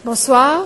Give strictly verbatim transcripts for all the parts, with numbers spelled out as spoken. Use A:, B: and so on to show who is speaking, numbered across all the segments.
A: Bonsoir.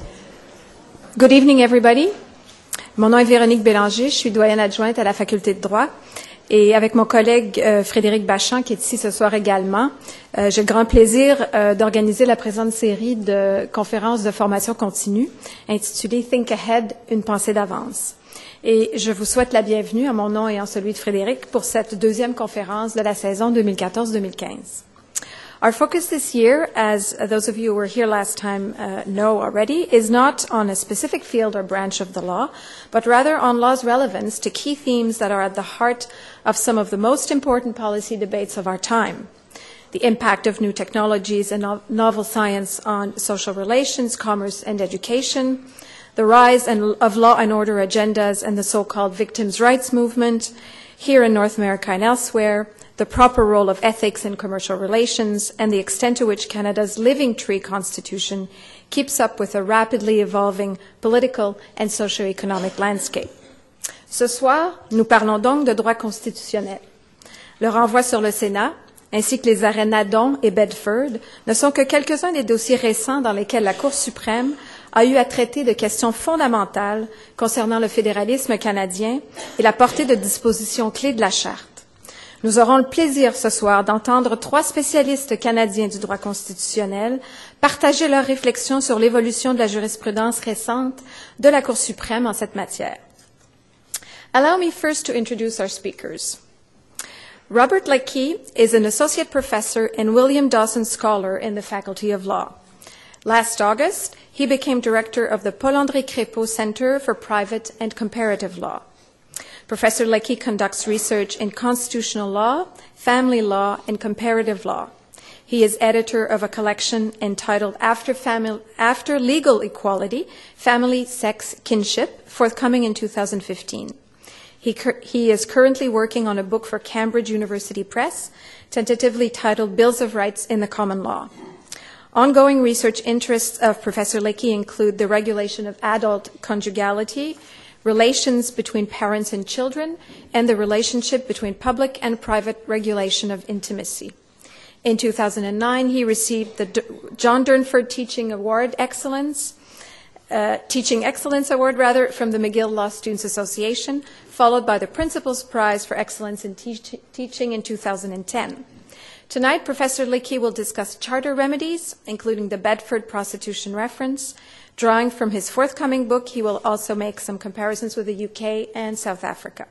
A: Good evening, everybody. Mon nom est Véronique Bélanger, je suis doyenne adjointe à la Faculté de droit. Et avec mon collègue euh, Frédéric Bachand, qui est ici ce soir également, euh, j'ai le grand plaisir euh, d'organiser la présente série de conférences de formation continue intitulée Think Ahead, une pensée d'avance. Et je vous souhaite la bienvenue en mon nom et en celui de Frédéric pour cette deuxième conférence de la saison deux mille quatorze deux mille quinze. Our focus this year, as those of you who were here last time uh, know already, is not on a specific field or branch of the law, but rather on law's relevance to key themes that are at the heart of some of the most important policy debates of our time. The impact of new technologies and no- novel science on social relations, commerce, and education, the rise and, of law and order agendas and the so-called victims' rights movement here in North America and elsewhere, the proper role of ethics in commercial relations, and the extent to which Canada's Living Tree Constitution keeps up with a rapidly evolving political and socio-economic landscape. Ce soir, nous parlons donc de droit constitutionnel. Le renvoi sur le Sénat, ainsi que les arrêts Nadon et Bedford, ne sont que quelques-uns des dossiers récents dans lesquels la Cour suprême a eu à traiter de questions fondamentales concernant le fédéralisme canadien et la portée de dispositions clés de la Charte. Nous aurons le plaisir ce soir d'entendre trois spécialistes canadiens du droit constitutionnel partager leurs réflexions sur l'évolution de la jurisprudence récente de la Cour suprême en cette matière. Allow me first to introduce our speakers. Robert Leckie is an associate professor and William Dawson Scholar in the Faculty of Law. Last August, he became director of the Paul-André Crépeau Center for Private and Comparative Law. Professor Leckie conducts research in constitutional law, family law, and comparative law. He is editor of a collection entitled After, Family, After Legal Equality, Family, Sex, Kinship, forthcoming in two thousand fifteen. He, he is currently working on a book for Cambridge University Press, tentatively titled Bills of Rights in the Common Law. Ongoing research interests of Professor Leckie include the regulation of adult conjugality, relations between parents and children, and the relationship between public and private regulation of intimacy. In two thousand nine, he received the D- John Durnford Teaching Award Excellence, uh, Teaching Excellence Award, rather, from the McGill Law Students Association, followed by the Principal's Prize for Excellence in te- Teaching in two thousand ten. Tonight, Professor Leckie will discuss charter remedies, including the Bedford prostitution reference. Drawing from his forthcoming book, he will also make some comparisons with the U K and South Africa.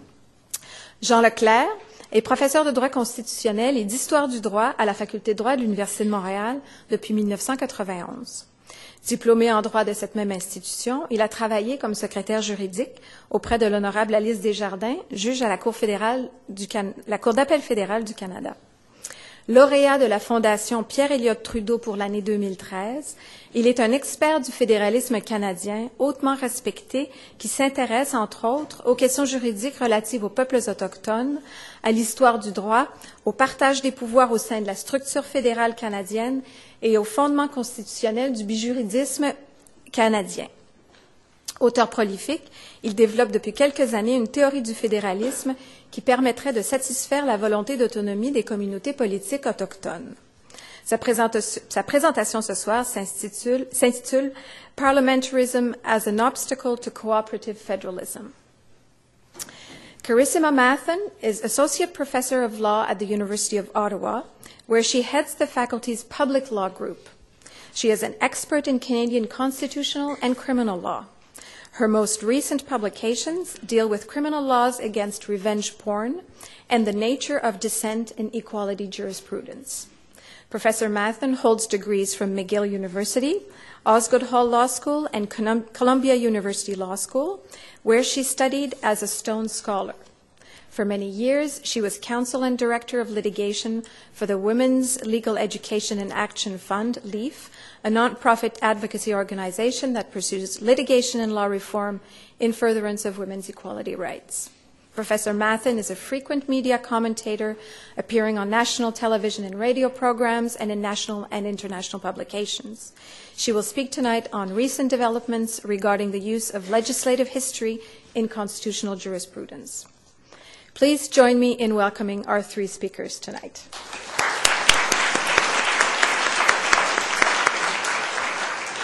A: Jean Leclerc est professeur de droit constitutionnel et d'histoire du droit à la Faculté de droit de l'Université de Montréal depuis mille neuf cent quatre-vingt-onze. Diplômé en droit de cette même institution, il a travaillé comme secrétaire juridique auprès de l'honorable Alice Desjardins, juge à la Cour fédérale du Can- la Cour d'appel fédérale du Canada. Lauréat de la Fondation Pierre-Éliott Trudeau pour l'année deux mille treize, il est un expert du fédéralisme canadien hautement respecté qui s'intéresse, entre autres, aux questions juridiques relatives aux peuples autochtones, à l'histoire du droit, au partage des pouvoirs au sein de la structure fédérale canadienne et aux fondements constitutionnels du bijuridisme canadien. Auteur prolifique, il développe depuis quelques années une théorie du fédéralisme qui permettrait de satisfaire la volonté d'autonomie des communautés politiques autochtones. Sa, sa présentation ce soir s'intitule, s'intitule « Parliamentarism as an Obstacle to Cooperative Federalism ». Carissima Mathen is Associate Professor of Law at the University of Ottawa, where she heads the faculty's Public Law Group. She is an expert in Canadian constitutional and criminal law. Her most recent publications deal with criminal laws against revenge porn and the nature of dissent in equality jurisprudence. Professor Mathen holds degrees from McGill University, Osgoode Hall Law School, and Columbia University Law School, where she studied as a Stone Scholar. For many years, she was counsel and director of litigation for the Women's Legal Education and Action Fund, LEAF, a nonprofit advocacy organization that pursues litigation and law reform in furtherance of women's equality rights. Professor Mathen is a frequent media commentator, appearing on national television and radio programs and in national and international publications. She will speak tonight on recent developments regarding the use of legislative history in constitutional jurisprudence. Please join me in welcoming our three speakers tonight.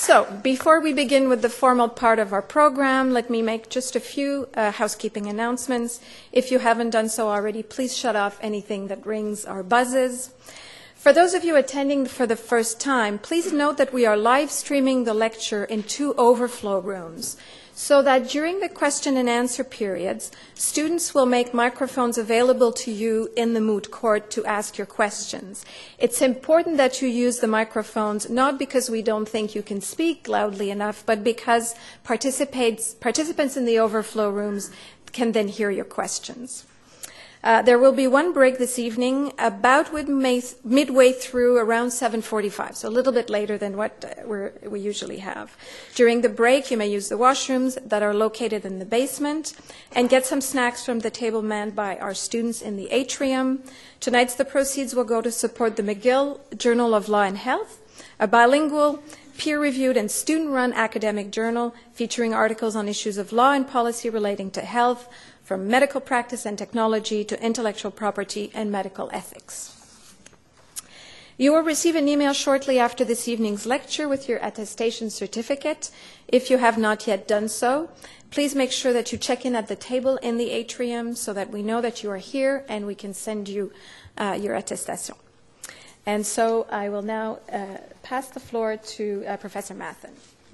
A: So, before we begin with the formal part of our program, let me make just a few uh, housekeeping announcements. If you haven't done so already, please shut off anything that rings or buzzes. For those of you attending for the first time, please note that we are live streaming the lecture in two overflow rooms, so that during the question and answer periods, students will make microphones available to you in the moot court to ask your questions. It's important that you use the microphones, not because we don't think you can speak loudly enough, but because participants, participants in the overflow rooms can then hear your questions. Uh, there will be one break this evening, about midway through, around seven forty-five, so a little bit later than what uh, we're, we usually have. During the break, you may use the washrooms that are located in the basement and get some snacks from the table manned by our students in the atrium. Tonight's the proceeds will go to support the McGill Journal of Law and Health, a bilingual, peer-reviewed and student-run academic journal featuring articles on issues of law and policy relating to health, from medical practice and technology to intellectual property and medical ethics. You will receive an email shortly after this evening's lecture with your attestation certificate. If you have not yet done so, please make sure that you check in at the table in the atrium so that we know that you are here and we can send you uh, your attestation. And so I will now uh, pass the floor to uh, Professor Mathen.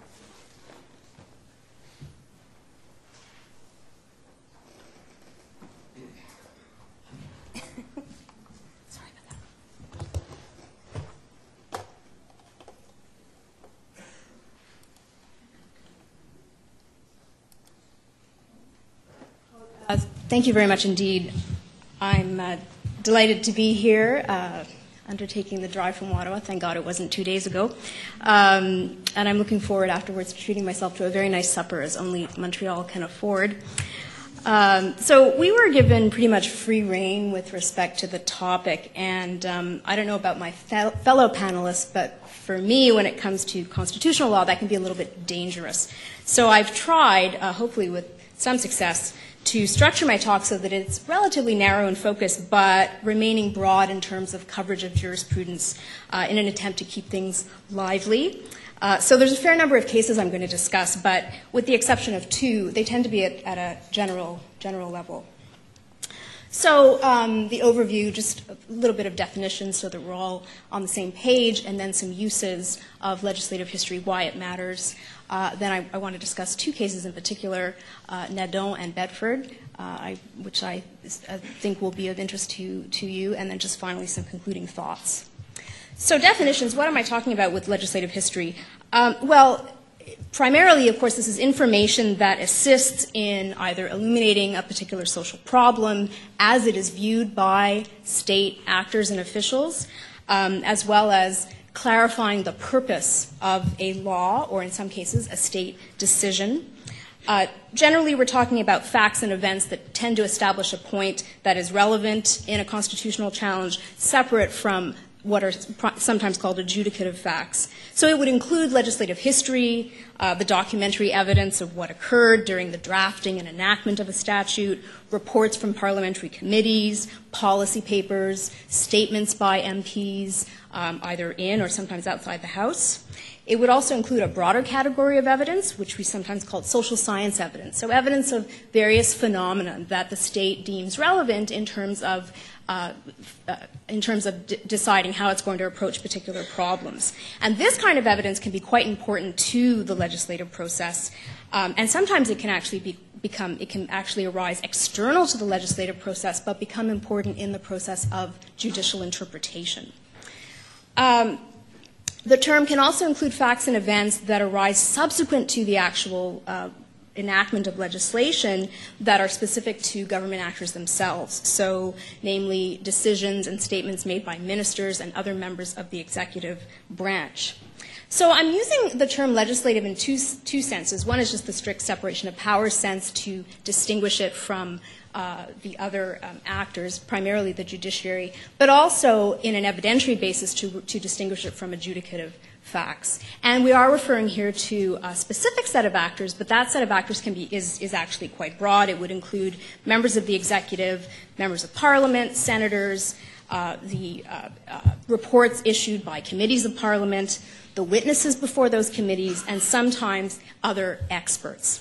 B: Uh, thank you very much indeed. I'm uh, delighted to be here, uh, undertaking the drive from Ottawa. Thank God it wasn't two days ago. Um, and I'm looking forward afterwards to treating myself to a very nice supper, as only Montreal can afford. Um, so we were given pretty much free rein with respect to the topic, and um, I don't know about my fe- fellow panelists, but for me, when it comes to constitutional law, that can be a little bit dangerous. So I've tried, uh, hopefully with some success, to structure my talk so that it's relatively narrow in focus, but remaining broad in terms of coverage of jurisprudence uh, in an attempt to keep things lively. Uh, so there's a fair number of cases I'm going to discuss, but with the exception of two, they tend to be at, at a general, general level. So um, the overview, just a little bit of definition so that we're all on the same page, and then some uses of legislative history, why it matters. Uh, then I, I want to discuss two cases in particular, uh, Nadon and Bedford, uh, I, which I, I think will be of interest to, to you, and then just finally some concluding thoughts. So definitions, what am I talking about with legislative history? Um, well, primarily, of course, this is information that assists in either illuminating a particular social problem as it is viewed by state actors and officials, um, as well as clarifying the purpose of a law, or in some cases, a state decision. Uh, generally, we're talking about facts and events that tend to establish a point that is relevant in a constitutional challenge, separate from what are sometimes called adjudicative facts. So it would include legislative history, uh, the documentary evidence of what occurred during the drafting and enactment of a statute, reports from parliamentary committees, policy papers, statements by M Ps, um, either in or sometimes outside the House. It would also include a broader category of evidence, which we sometimes call social science evidence, so evidence of various phenomena that the state deems relevant in terms of Uh, uh, in terms of d- deciding how it's going to approach particular problems. And this kind of evidence can be quite important to the legislative process, um, and sometimes it can actually be, become, it can actually arise external to the legislative process, but become important in the process of judicial interpretation. Um, the term can also include facts and events that arise subsequent to the actual uh, enactment of legislation that are specific to government actors themselves, so namely decisions and statements made by ministers and other members of the executive branch. So I'm using the term legislative in two, two senses. One is just the strict separation of powers sense to distinguish it from uh, the other um, actors, primarily the judiciary, but also in an evidentiary basis to, to distinguish it from adjudicative facts. And we are referring here to a specific set of actors, but that set of actors can be, is, is actually quite broad. It would include members of the executive, members of parliament, senators, uh, the uh, uh, reports issued by committees of parliament, the witnesses before those committees, and sometimes other experts.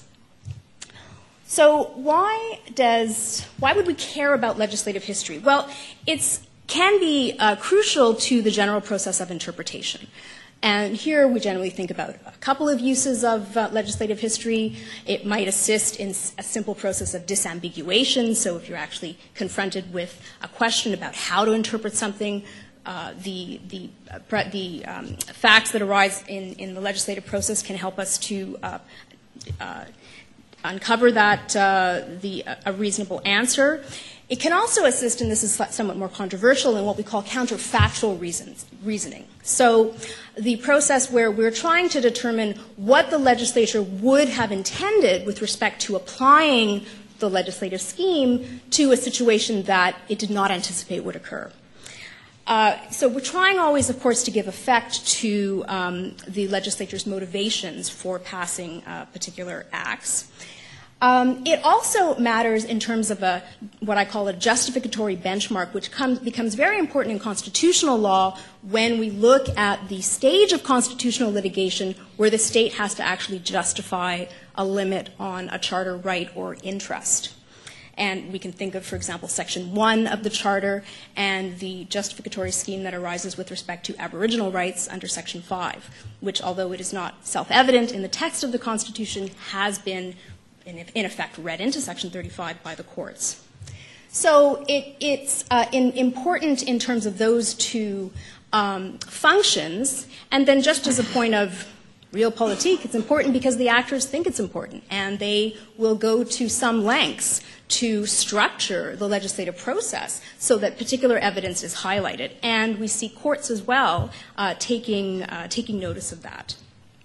B: So why does, why would we care about legislative history? Well, it's can be uh, crucial to the general process of interpretation. And here we generally think about a couple of uses of uh, legislative history. It might assist in a simple process of disambiguation. So if you're actually confronted with a question about how to interpret something, uh, the, the, uh, the um, facts that arise in, in the legislative process can help us to uh, uh, uncover that, uh, the, a reasonable answer. It can also assist, and this is somewhat more controversial, in what we call counterfactual reasons, reasoning. So the process where we're trying to determine what the legislature would have intended with respect to applying the legislative scheme to a situation that it did not anticipate would occur. Uh, so we're trying always, of course, to give effect to um, the legislature's motivations for passing uh, particular acts. Um, it also matters in terms of a, what I call a justificatory benchmark, which comes, becomes very important in constitutional law when we look at the stage of constitutional litigation where the state has to actually justify a limit on a charter right or interest. And we can think of, for example, Section one of the Charter and the justificatory scheme that arises with respect to Aboriginal rights under Section five, which, although it is not self-evident in the text of the Constitution, has been in, in effect read into Section thirty-five by the courts. So it, it's uh, in, important in terms of those two um, functions. And then just as a point of realpolitik, it's important because the actors think it's important, and they will go to some lengths to structure the legislative process so that particular evidence is highlighted. And we see courts as well uh, taking, uh, taking notice of that.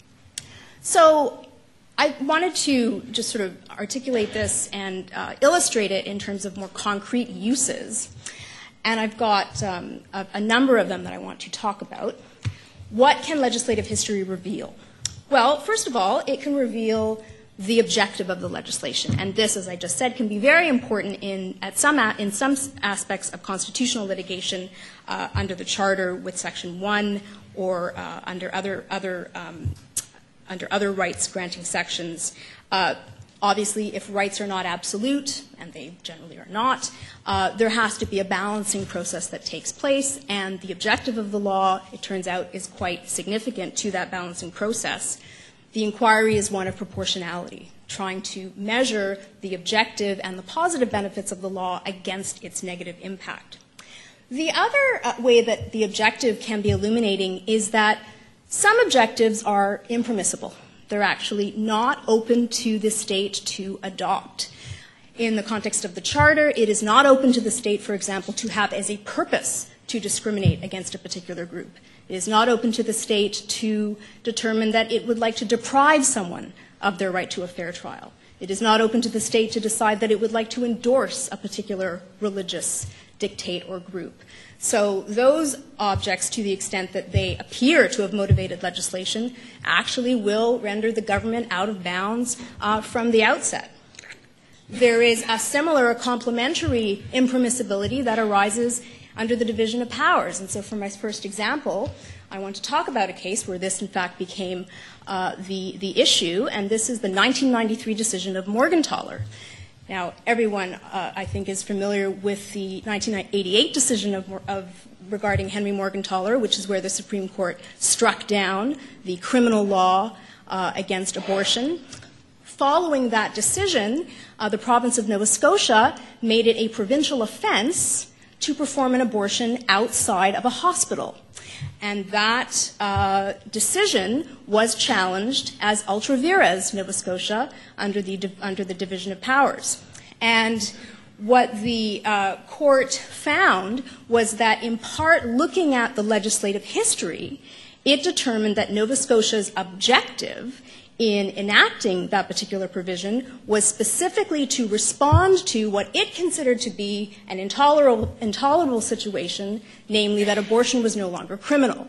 B: So I wanted to just sort of articulate this and uh, illustrate it in terms of more concrete uses. And I've got um, a, a number of them that I want to talk about. What can legislative history reveal? Well, first of all, it can reveal the objective of the legislation. And this, as I just said, can be very important in, at some, in some aspects of constitutional litigation uh, under the Charter with Section one or uh, under other, other um, under other rights granting sections. Uh, obviously, if rights are not absolute, and they generally are not, uh, there has to be a balancing process that takes place, and the objective of the law, it turns out, is quite significant to that balancing process. The inquiry is one of proportionality, trying to measure the objective and the positive benefits of the law against its negative impact. The other uh, way that the objective can be illuminating is that some objectives are impermissible. They're actually not open to the state to adopt. In the context of the Charter, it is not open to the state, for example, to have as a purpose to discriminate against a particular group. It is not open to the state to determine that it would like to deprive someone of their right to a fair trial. It is not open to the state to decide that it would like to endorse a particular religious dictate or group. So those objects, to the extent that they appear to have motivated legislation, actually will render the government out of bounds uh, from the outset. There is a similar complementary impermissibility that arises under the division of powers. And so for my first example, I want to talk about a case where this, in fact, became uh, the, the issue, and this is the nineteen ninety-three decision of Morgentaler. Now, everyone, uh, I think, is familiar with the nineteen eighty-eight decision of, of regarding Henry Morgentaler, which is where the Supreme Court struck down the criminal law uh, against abortion. Following that decision, uh, the province of Nova Scotia made it a provincial offense to perform an abortion outside of a hospital. And that uh, decision was challenged as ultra vires Nova Scotia under the, under the division of powers. And what the uh, court found was that, in part, looking at the legislative history, it determined that Nova Scotia's objective in enacting that particular provision was specifically to respond to what it considered to be an intolerable, intolerable situation, namely that abortion was no longer criminal.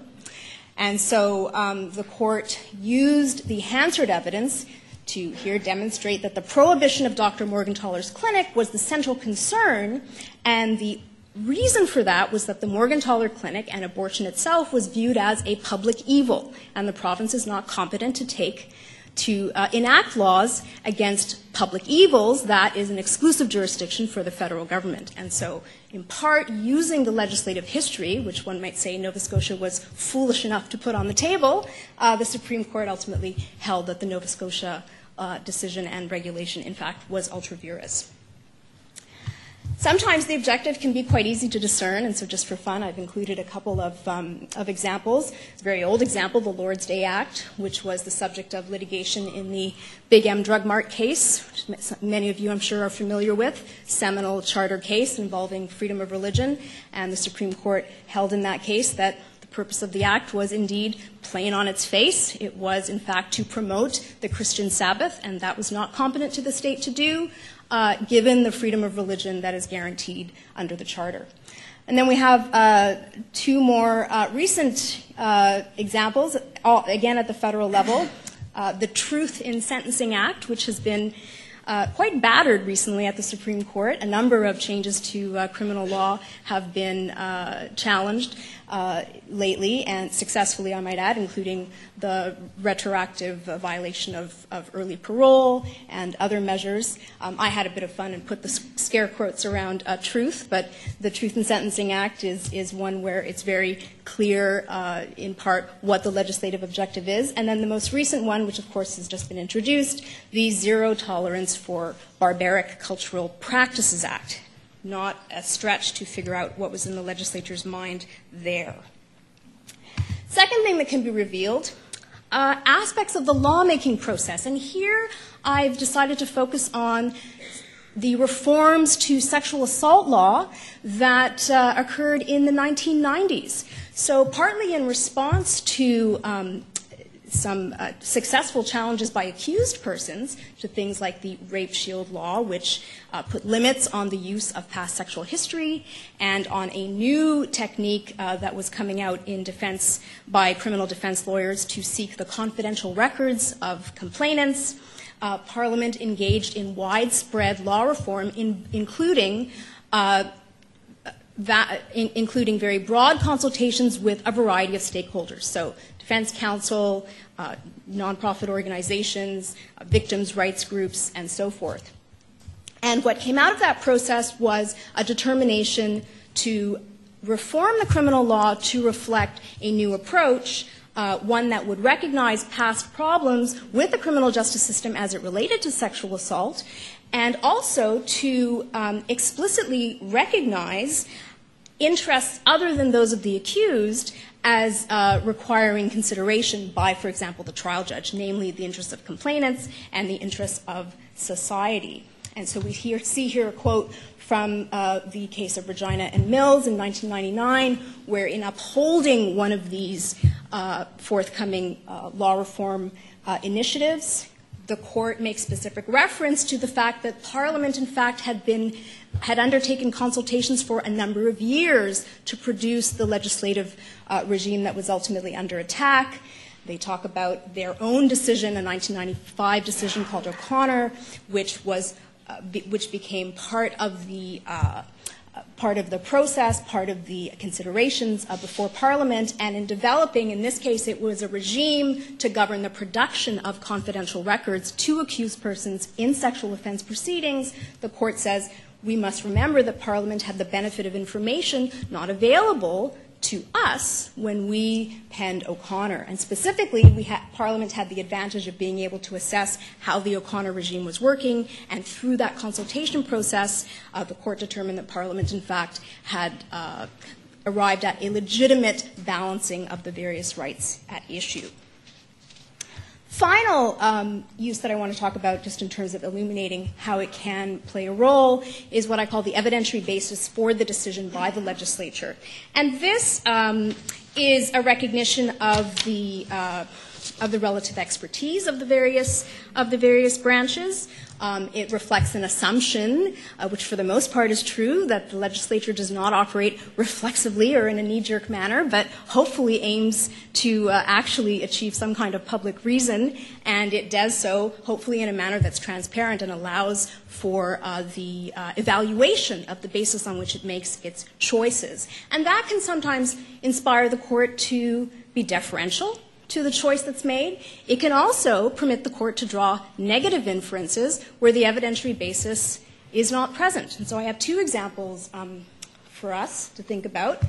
B: And so um, the court used the Hansard evidence to here demonstrate that the prohibition of Doctor Morgentaler's clinic was the central concern, and the reason for that was that the Morgentaler Clinic and abortion itself was viewed as a public evil, and the province is not competent to take to uh, enact laws against public evils. That is an exclusive jurisdiction for the federal government. And so, in part, using the legislative history, which one might say Nova Scotia was foolish enough to put on the table, uh, the Supreme Court ultimately held that the Nova Scotia uh, decision and regulation, in fact, was ultra vires. Sometimes the objective can be quite easy to discern, and so just for fun, I've included a couple of, um, of examples. A very old example, the Lord's Day Act, which was the subject of litigation in the Big M Drug Mart case, which many of you, I'm sure, are familiar with, seminal charter case involving freedom of religion, and the Supreme Court held in that case that the purpose of the act was indeed plain on its face. It was, in fact, to promote the Christian Sabbath, and that was not competent to the state to do, Uh, given the freedom of religion that is guaranteed under the Charter. And then we have uh, two more uh, recent uh, examples, all, again at the federal level. Uh, the Truth in Sentencing Act, which has been uh, quite battered recently at the Supreme Court. A number of changes to uh, criminal law have been uh, challenged uh, lately, and successfully, I might add, including the retroactive uh, violation of, of early parole and other measures. Um, I had a bit of fun and put the scare quotes around uh, truth, but the Truth in Sentencing Act is, is one where it's very clear, uh, in part, what the legislative objective is. And then the most recent one, which of course has just been introduced, the Zero Tolerance for Barbaric Cultural Practices Act. Not a stretch to figure out what was in the legislature's mind there. Second thing that can be revealed, uh, aspects of the lawmaking process. And here I've decided to focus on the reforms to sexual assault law that uh, occurred in the nineteen nineties. So partly in response to um, some uh, successful challenges by accused persons to things like the Rape Shield law, which uh, put limits on the use of past sexual history, and on a new technique uh, that was coming out in defense by criminal defense lawyers to seek the confidential records of complainants. Uh, Parliament engaged in widespread law reform, in, including uh, va- in, including very broad consultations with a variety of stakeholders. So defense counsel, uh, nonprofit organizations, uh, victims' rights groups, and so forth. And what came out of that process was a determination to reform the criminal law to reflect a new approach, uh, one that would recognize past problems with the criminal justice system as it related to sexual assault, and also to um, explicitly recognize interests other than those of the accused as uh, requiring consideration by, for example, the trial judge, namely the interests of complainants and the interests of society. And so we here, see here a quote from uh, the case of Regina and Mills in nineteen ninety-nine, where in upholding one of these uh, forthcoming uh, law reform uh, initiatives, the court makes specific reference to the fact that Parliament, in fact, had been had undertaken consultations for a number of years to produce the legislative uh, regime that was ultimately under attack. They talk about their own decision, a nineteen ninety-five decision called O'Connor, which was uh, be, which became part of the uh, part of the process, part of the considerations uh, before Parliament, and in developing, in this case, it was a regime to govern the production of confidential records to accused persons in sexual offense proceedings. The court says we must remember that Parliament had the benefit of information not available to us when we penned O'Connor. And specifically, we ha- Parliament had the advantage of being able to assess how the O'Connor regime was working, and through that consultation process, uh, the court determined that Parliament, in fact, had uh, arrived at a legitimate balancing of the various rights at issue. Final um, use that I want to talk about, just in terms of illuminating how it can play a role, is what I call the evidentiary basis for the decision by the legislature. And this um, is a recognition of the uh, of the relative expertise of the various, of the various branches. Um, it reflects an assumption, uh, which for the most part is true, that the legislature does not operate reflexively or in a knee-jerk manner, but hopefully aims to uh, actually achieve some kind of public reason, and it does so hopefully in a manner that's transparent and allows for uh, the uh, evaluation of the basis on which it makes its choices. And that can sometimes inspire the court to be deferential to the choice that's made. It can also permit the court to draw negative inferences where the evidentiary basis is not present. And so I have two examples um, for us to think about.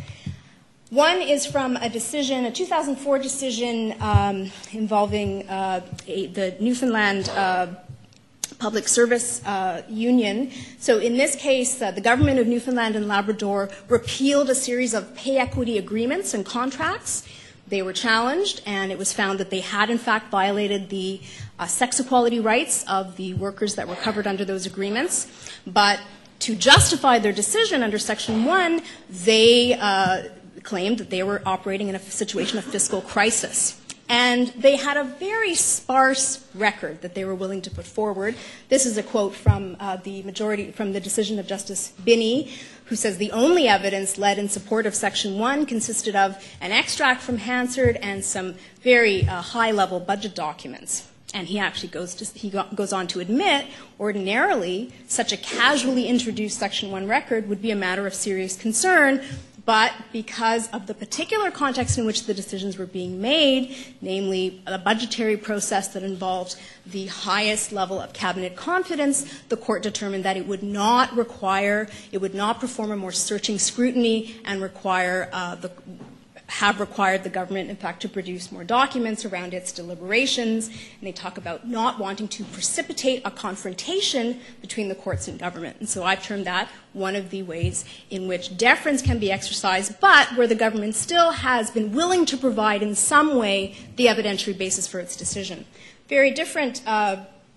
B: One is from a decision, a two thousand four decision um, involving uh, a, the Newfoundland uh, Public Service uh, Union. So in this case, uh, the government of Newfoundland and Labrador repealed a series of pay equity agreements and contracts. They were challenged, and it was found that they had, in fact, violated the uh, sex equality rights of the workers that were covered under those agreements. But to justify their decision under Section one, they uh, claimed that they were operating in a situation of fiscal crisis. And they had a very sparse record that they were willing to put forward. This is a quote from uh, the majority, from the decision of Justice Binney, who says the only evidence led in support of Section one consisted of an extract from Hansard and some very uh, high-level budget documents. And he actually goes, to, he go, goes on to admit, ordinarily, such a casually introduced Section one record would be a matter of serious concern, but because of the particular context in which the decisions were being made, namely a budgetary process that involved the highest level of cabinet confidence, the court determined that it would not require, it would not perform a more searching scrutiny and require uh, the have required the government, in fact, to produce more documents around its deliberations. And they talk about not wanting to precipitate a confrontation between the courts and government. And so I've termed that one of the ways in which deference can be exercised, but where the government still has been willing to provide in some way the evidentiary basis for its decision. Very different uh,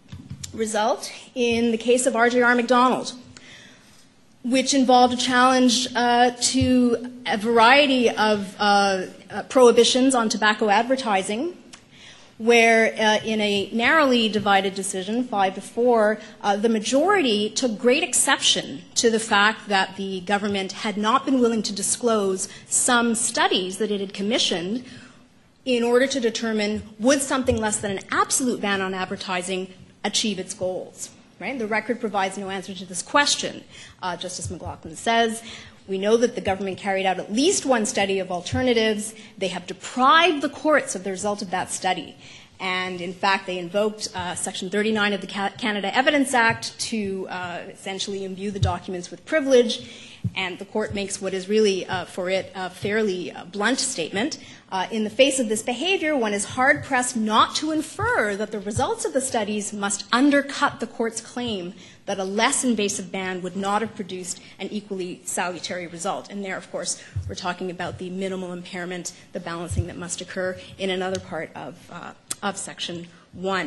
B: result in the case of R J R Macdonald, which involved a challenge uh, to a variety of uh, uh, prohibitions on tobacco advertising, where uh, in a narrowly divided decision, five to four, uh, the majority took great exception to the fact that the government had not been willing to disclose some studies that it had commissioned in order to determine would something less than an absolute ban on advertising achieve its goals. Right? The record provides no answer to this question. Uh, Justice McLaughlin says, we know that the government carried out at least one study of alternatives. They have deprived the courts of the result of that study. And, in fact, they invoked uh, Section thirty-nine of the Canada Evidence Act to uh, essentially imbue the documents with privilege. And the court makes what is really, uh, for it, a fairly uh, blunt statement. Uh, in the face of this behavior, one is hard-pressed not to infer that the results of the studies must undercut the court's claim that a less invasive ban would not have produced an equally salutary result. And there, of course, we're talking about the minimal impairment, the balancing that must occur in another part of, uh, of Section one.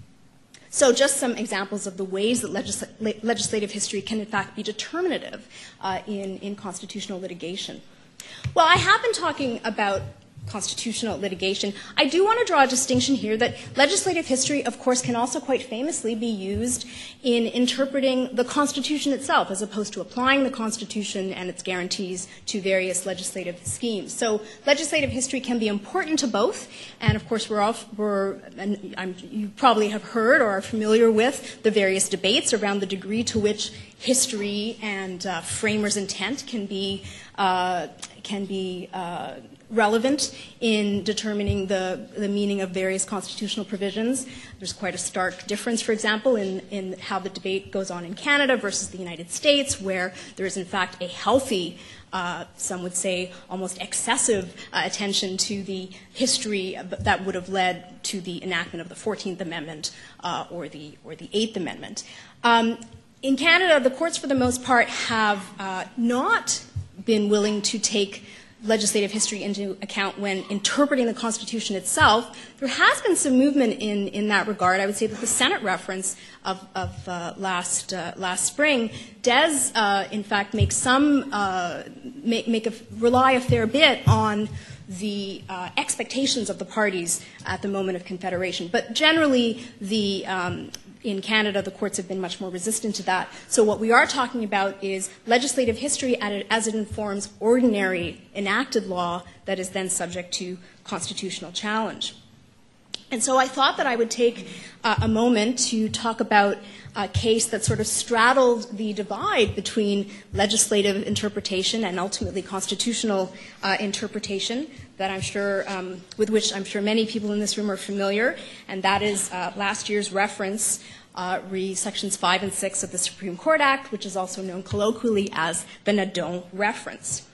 B: So just some examples of the ways that legisl- legislative history can, in fact, be determinative uh, in, in constitutional litigation. Well, I have been talking about constitutional litigation. I do want to draw a distinction here that legislative history, of course, can also quite famously be used in interpreting the Constitution itself as opposed to applying the Constitution and its guarantees to various legislative schemes. So legislative history can be important to both, and of course we're all, we're, and I'm, you probably have heard or are familiar with the various debates around the degree to which history and uh, framers' intent can be, uh, can be uh, relevant in determining the, the meaning of various constitutional provisions. There's quite a stark difference, for example, in, in how the debate goes on in Canada versus the United States, where there is, in fact, a healthy, uh, some would say almost excessive uh, attention to the history that would have led to the enactment of the fourteenth Amendment uh, or, the, or the eighth Amendment. Um, in Canada, the courts, for the most part, have uh, not been willing to take legislative history into account when interpreting the Constitution itself. There has been some movement in, in that regard. I would say that the Senate reference of, of uh, last, uh, last spring does, uh, in fact, make some, uh, make, make a, rely a fair bit on the uh, expectations of the parties at the moment of confederation. But generally, the um, in Canada, the courts have been much more resistant to that. So what we are talking about is legislative history as it informs ordinary enacted law that is then subject to constitutional challenge. And so I thought that I would take uh, a moment to talk about a case that sort of straddled the divide between legislative interpretation and ultimately constitutional uh, interpretation that I'm sure, um, with which I'm sure many people in this room are familiar, and that is uh, last year's reference, uh, re sections five and six of the Supreme Court Act, which is also known colloquially as the Nadon reference.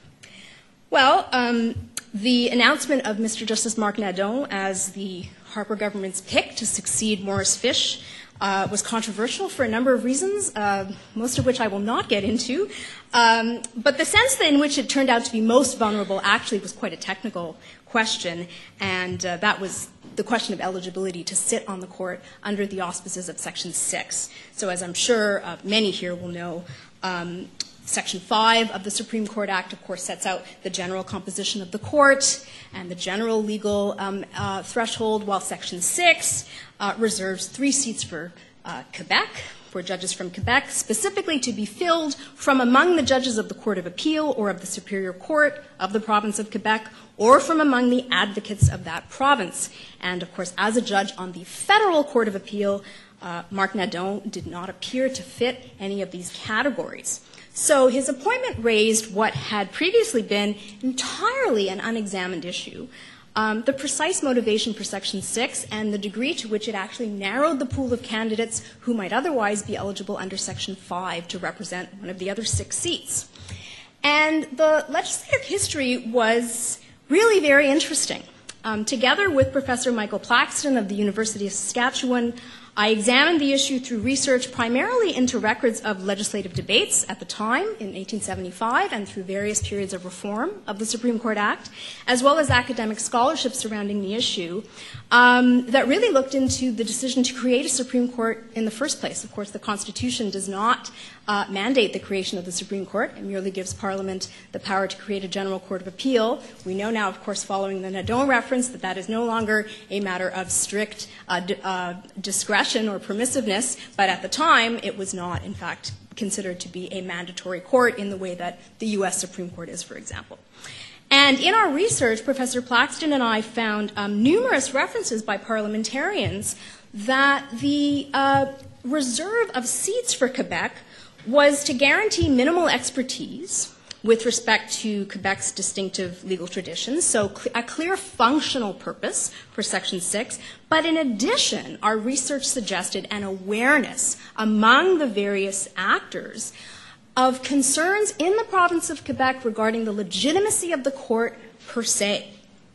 B: Well, um, the announcement of Mister Justice Marc Nadon as the Harper government's pick to succeed Morris Fish uh, was controversial for a number of reasons, uh, most of which I will not get into. Um, but the sense in which it turned out to be most vulnerable actually was quite a technical question, and uh, that was the question of eligibility to sit on the court under the auspices of Section six. So as I'm sure uh, many here will know, um, Section five of the Supreme Court Act, of course, sets out the general composition of the court and the general legal um, uh, threshold, while Section six uh, reserves three seats for uh, Quebec, for judges from Quebec, specifically to be filled from among the judges of the Court of Appeal or of the Superior Court of the province of Quebec, or from among the advocates of that province. And, of course, as a judge on the Federal Court of Appeal, uh, Marc Nadon did not appear to fit any of these categories. So his appointment raised what had previously been entirely an unexamined issue, um, the precise motivation for Section six and the degree to which it actually narrowed the pool of candidates who might otherwise be eligible under Section five to represent one of the other six seats. And the legislative history was really very interesting. Um, together with Professor Michael Plaxton of the University of Saskatchewan, I examined the issue through research primarily into records of legislative debates at the time in eighteen seventy-five and through various periods of reform of the Supreme Court Act, as well as academic scholarship surrounding the issue um, that really looked into the decision to create a Supreme Court in the first place. Of course, the Constitution does not uh, mandate the creation of the Supreme Court. It merely gives Parliament the power to create a General Court of Appeal. We know now, of course, following the Nadon reference, that that is no longer a matter of strict uh, d- uh, discretion or permissiveness, but at the time it was not, in fact, considered to be a mandatory court in the way that the U S Supreme Court is, for example. And in our research, Professor Plaxton and I found um, numerous references by parliamentarians that the uh, reserve of seats for Quebec was to guarantee minimal expertise with respect to Quebec's distinctive legal traditions, so a clear functional purpose for Section six. But in addition, our research suggested an awareness among the various actors of concerns in the province of Quebec regarding the legitimacy of the court per se.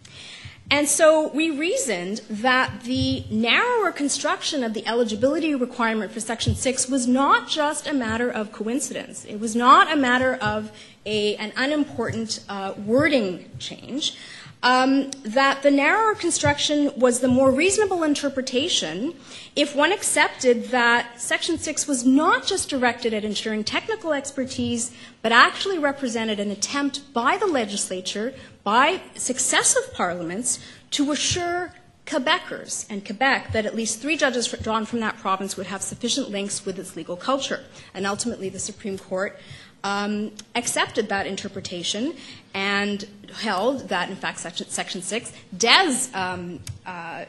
B: And so we reasoned that the narrower construction of the eligibility requirement for Section six was not just a matter of coincidence. It was not a matter of a, an unimportant uh, wording change, um, that the narrower construction was the more reasonable interpretation if one accepted that Section six was not just directed at ensuring technical expertise, but actually represented an attempt by the legislature, by successive parliaments, to assure Quebecers and Quebec that at least three judges drawn from that province would have sufficient links with its legal culture. And ultimately, the Supreme Court um, accepted that interpretation and held that, in fact, Section, section six does, um, uh,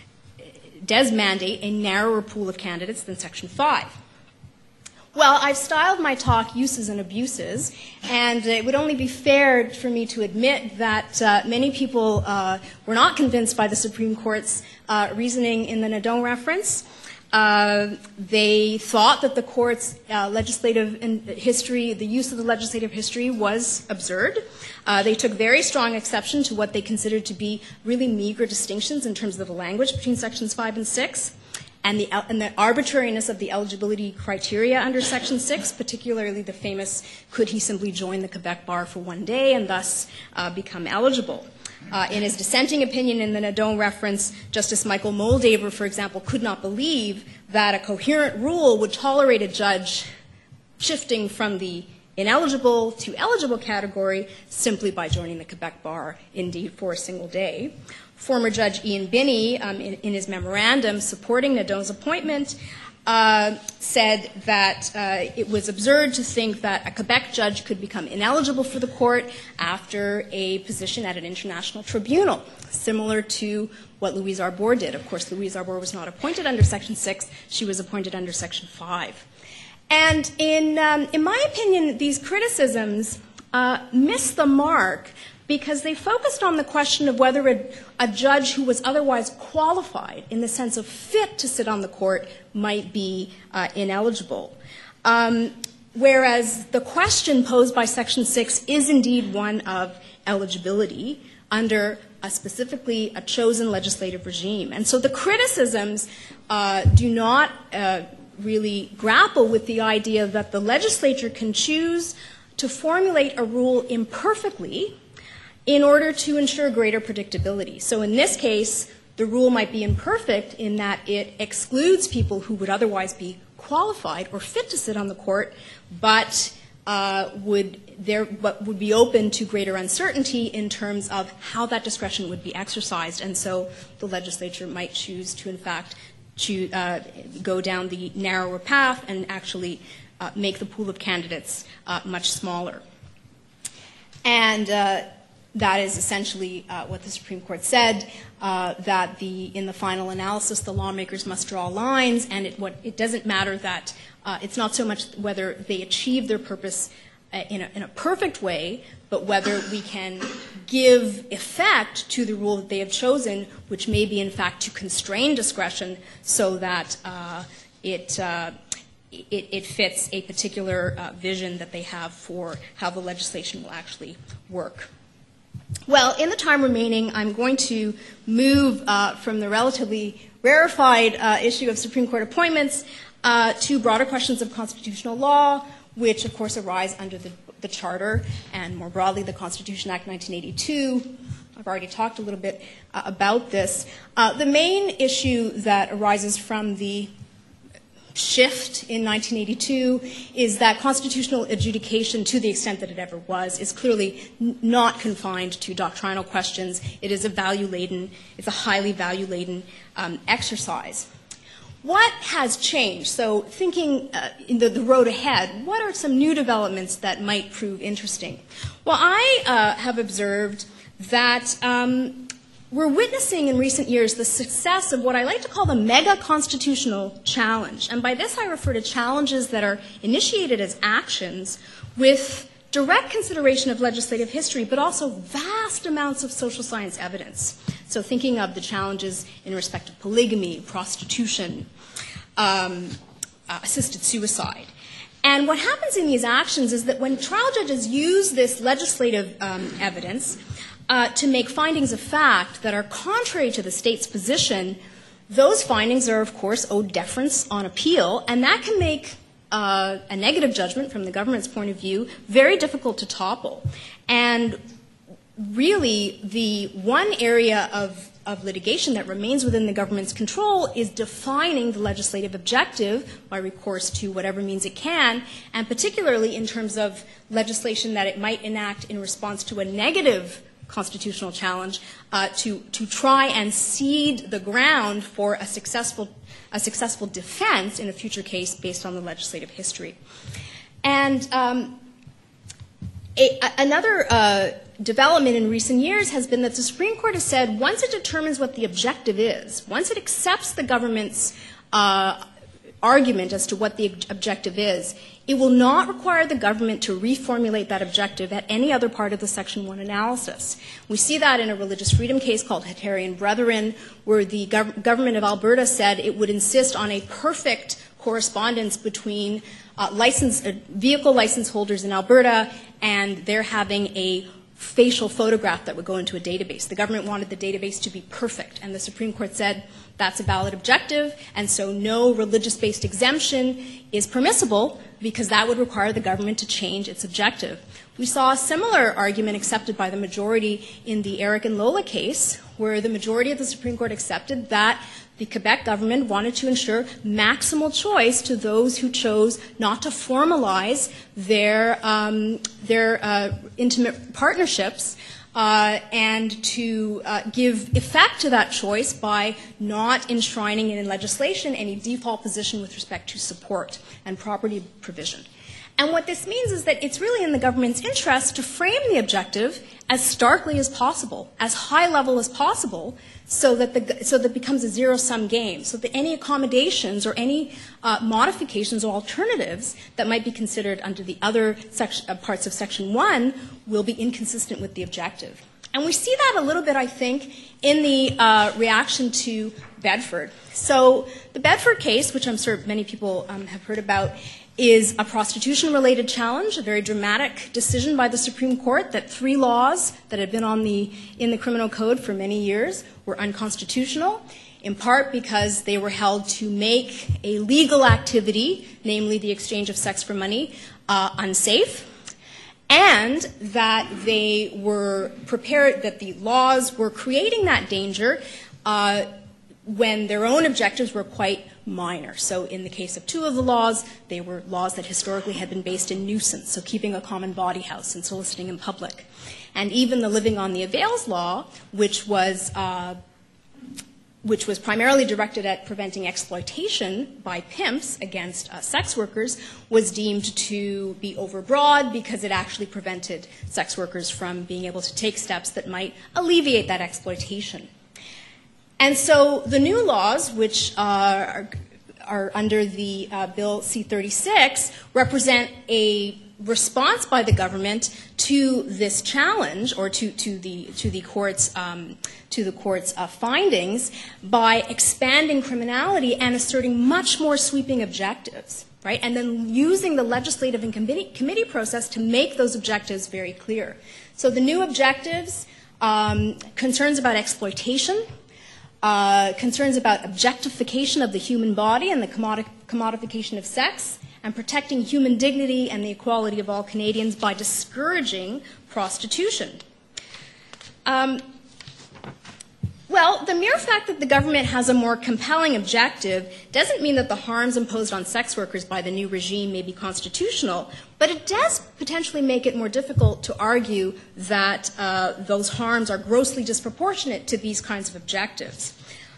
B: does mandate a narrower pool of candidates than Section five. Well, I've styled my talk Uses and Abuses, and it would only be fair for me to admit that uh, many people uh, were not convinced by the Supreme Court's uh, reasoning in the Nadon reference. Uh, they thought that the court's uh, legislative history, the use of the legislative history was absurd. Uh, they took very strong exception to what they considered to be really meager distinctions in terms of the language between Sections five and six. And the, and the arbitrariness of the eligibility criteria under Section six, particularly the famous, could he simply join the Quebec bar for one day and thus uh, become eligible? Uh, in his dissenting opinion in the Nadon reference, Justice Michael Moldaver, for example, could not believe that a coherent rule would tolerate a judge shifting from the ineligible to eligible category simply by joining the Quebec bar, indeed, for a single day. Former Judge Ian Binney, um, in, in his memorandum supporting Nadeau's appointment, uh, said that uh, it was absurd to think that a Quebec judge could become ineligible for the court after a position at an international tribunal, similar to what Louise Arbour did. Of course, Louise Arbour was not appointed under Section six. She was appointed under Section five. And in, um, in my opinion, these criticisms uh, miss the mark because they focused on the question of whether a, a judge who was otherwise qualified in the sense of fit to sit on the court might be uh, ineligible. Um, whereas the question posed by Section six is indeed one of eligibility under a specifically a chosen legislative regime. And so the criticisms uh, do not uh, really grapple with the idea that the legislature can choose to formulate a rule imperfectly in order to ensure greater predictability. So in this case, the rule might be imperfect in that it excludes people who would otherwise be qualified or fit to sit on the court, but uh, would there but would be open to greater uncertainty in terms of how that discretion would be exercised. And so the legislature might choose to, in fact, choose, uh, go down the narrower path and actually uh, make the pool of candidates uh, much smaller. And uh, that is essentially uh, what the Supreme Court said, uh, that the, in the final analysis, the lawmakers must draw lines, and it, what, it doesn't matter that uh, it's not so much whether they achieve their purpose uh, in, a, in a perfect way, but whether we can give effect to the rule that they have chosen, which may be, in fact, to constrain discretion so that uh, it, uh, it, it fits a particular uh, vision that they have for how the legislation will actually work. Well, in the time remaining, I'm going to move uh, from the relatively rarefied uh, issue of Supreme Court appointments uh, to broader questions of constitutional law, which, of course, arise under the, the Charter and, more broadly, the Constitution Act nineteen eighty-two. I've already talked a little bit uh, about this. Uh, the main issue that arises from the shift in nineteen eighty-two is that constitutional adjudication, to the extent that it ever was, is clearly n- not confined to doctrinal questions. It is a value-laden, it's a highly value-laden um, exercise. What has changed? So thinking uh, in the, the road ahead, what are some new developments that might prove interesting? Well, I uh, have observed that um, we're witnessing in recent years the success of what I like to call the mega constitutional challenge. And by this I refer to challenges that are initiated as actions with direct consideration of legislative history, but also vast amounts of social science evidence. So thinking of the challenges in respect of polygamy, prostitution, um, uh, assisted suicide. And what happens in these actions is that when trial judges use this legislative um, evidence Uh, to make findings of fact that are contrary to the state's position, those findings are, of course, owed deference on appeal, and that can make uh, a negative judgment from the government's point of view very difficult to topple. And really, the one area of, of litigation that remains within the government's control is defining the legislative objective by recourse to whatever means it can, and particularly in terms of legislation that it might enact in response to a negative constitutional challenge, uh, to, to try and seed the ground for a successful, a successful defense in a future case based on the legislative history. And um, a, another uh, development in recent years has been that the Supreme Court has said once it determines what the objective is, once it accepts the government's uh, argument as to what the objective is, it will not require the government to reformulate that objective at any other part of the Section one analysis. We see that in a religious freedom case called Hatarian Brethren, where the gov- government of Alberta said it would insist on a perfect correspondence between uh, license, uh, vehicle license holders in Alberta and their having a facial photograph that would go into a database. The government wanted the database to be perfect, and the Supreme Court said that's a valid objective, and so no religious-based exemption is permissible because that would require the government to change its objective. We saw a similar argument accepted by the majority in the Eric and Lola case, where the majority of the Supreme Court accepted that the Quebec government wanted to ensure maximal choice to those who chose not to formalize their, um, their uh, intimate partnerships uh, and to uh, give effect to that choice by not enshrining in legislation any default position with respect to support and property provision. And what this means is that it's really in the government's interest to frame the objective as starkly as possible, as high level as possible, so that, the, so that it becomes a zero-sum game, so that any accommodations or any uh, modifications or alternatives that might be considered under the other section, uh, parts of Section one will be inconsistent with the objective. And we see that a little bit, I think, in the uh, reaction to Bedford. So the Bedford case, which I'm sure many people um, have heard about, is a prostitution-related challenge, a very dramatic decision by the Supreme Court that three laws that had been on the, in the criminal code for many years were unconstitutional, in part because they were held to make a legal activity, namely the exchange of sex for money, uh, unsafe, and that they were prepared, that the laws were creating that danger uh, when their own objectives were quite minor. So in the case of two of the laws, they were laws that historically had been based in nuisance, so keeping a common bawdy house and soliciting in public. And even the Living on the Avails law, which was uh, which was primarily directed at preventing exploitation by pimps against uh, sex workers, was deemed to be overbroad because it actually prevented sex workers from being able to take steps that might alleviate that exploitation. And so the new laws, which uh, are, are under the uh, Bill C thirty-six, represent a response by the government to this challenge, or to, to the to the court's um, to the court's uh, findings, by expanding criminality and asserting much more sweeping objectives, right? And then using the legislative and committee, committee process to make those objectives very clear. So the new objectives, um, concerns about exploitation, Uh, concerns about objectification of the human body and the commodi- commodification of sex, and protecting human dignity and the equality of all Canadians by discouraging prostitution. Um, well, the mere fact that the government has a more compelling objective doesn't mean that the harms imposed on sex workers by the new regime may be constitutional, but it does potentially make it more difficult to argue that uh, those harms are grossly disproportionate to these kinds of objectives.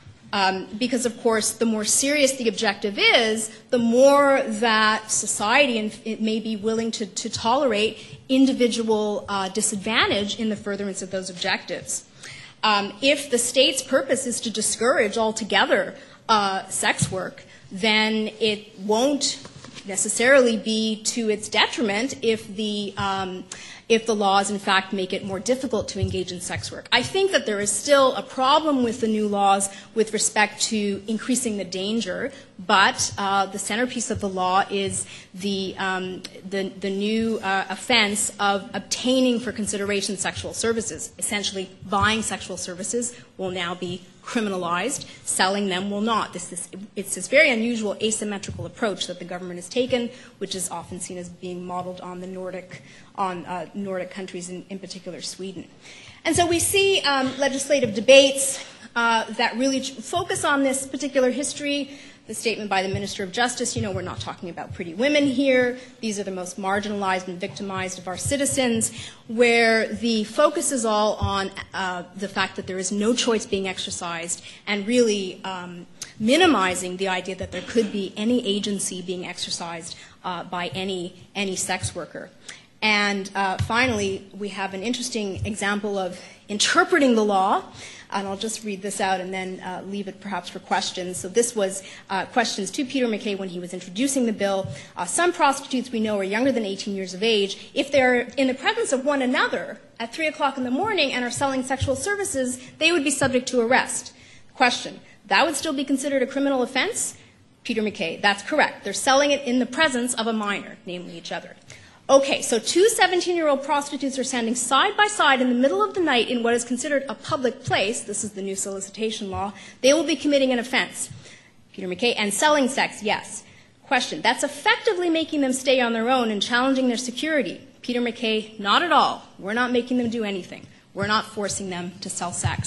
B: Um, because, of course, the more serious the objective is, the more that society and it may be willing to, to tolerate individual uh, disadvantage in the furtherance of those objectives. Um, if the state's purpose is to discourage altogether uh, sex work, then it won't necessarily be to its detriment if the um, if the laws, in fact, make it more difficult to engage in sex work. I think that there is still a problem with the new laws with respect to increasing the danger, but uh, the centerpiece of the law is the, um, the, the new uh, offense of obtaining for consideration sexual services. Essentially, buying sexual services will now be criminalized. Selling them will not. This is, it's this very unusual asymmetrical approach that the government has taken, which is often seen as being modeled on the Nordic, on uh, Nordic countries, in, in particular Sweden. And so we see um, legislative debates uh, that really focus on this particular history. The statement by the Minister of Justice, you know, we're not talking about pretty women here. These are the most marginalized and victimized of our citizens, where the focus is all on uh, the fact that there is no choice being exercised, and really um, minimizing the idea that there could be any agency being exercised uh, by any, any sex worker. And uh, finally, we have an interesting example of interpreting the law. And I'll just read this out and then uh, leave it perhaps for questions. So this was uh, questions to Peter MacKay when he was introducing the bill. Uh, some prostitutes we know are younger than eighteen years of age. If they're in the presence of one another at three o'clock in the morning and are selling sexual services, they would be subject to arrest. Question, that would still be considered a criminal offense? Peter MacKay, that's correct. They're selling it in the presence of a minor, namely each other. Okay, so two seventeen-year-old prostitutes are standing side by side in the middle of the night in what is considered a public place. This is the new solicitation law. They will be committing an offense. Peter MacKay, and selling sex, yes. Question, that's effectively making them stay on their own and challenging their security. Peter MacKay, not at all. We're not making them do anything. We're not forcing them to sell sex.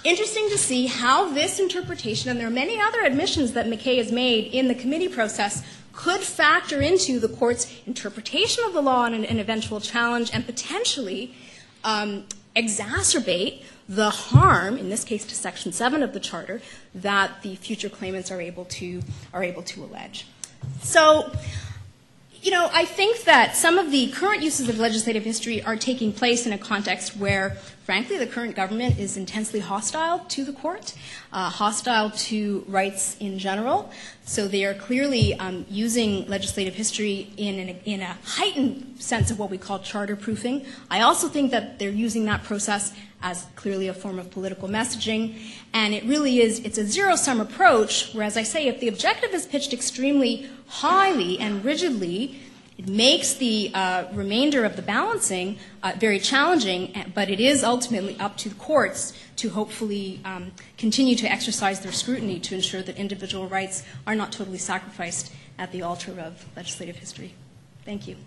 B: interesting to see how this interpretation, and there are many other admissions that McKay has made in the committee process, could factor into the court's interpretation of the law in an, an eventual challenge and potentially um, exacerbate the harm, in this case to Section seven of the Charter, that the future claimants are able to, are able to allege. So, you know, I think that some of the current uses of legislative history are taking place in a context where, frankly, the current government is intensely hostile to the court, uh, hostile to rights in general. So they are clearly um, using legislative history in, an, in a heightened sense of what we call charter proofing. I also think that they're using that process as clearly a form of political messaging. And it really is, it's a zero-sum approach, where, as I say, if the objective is pitched extremely highly and rigidly, it makes the uh, remainder of the balancing uh, very challenging, but it is ultimately up to the courts to hopefully um, continue to exercise their scrutiny to ensure that individual rights are not totally sacrificed at the altar of legislative history. Thank you.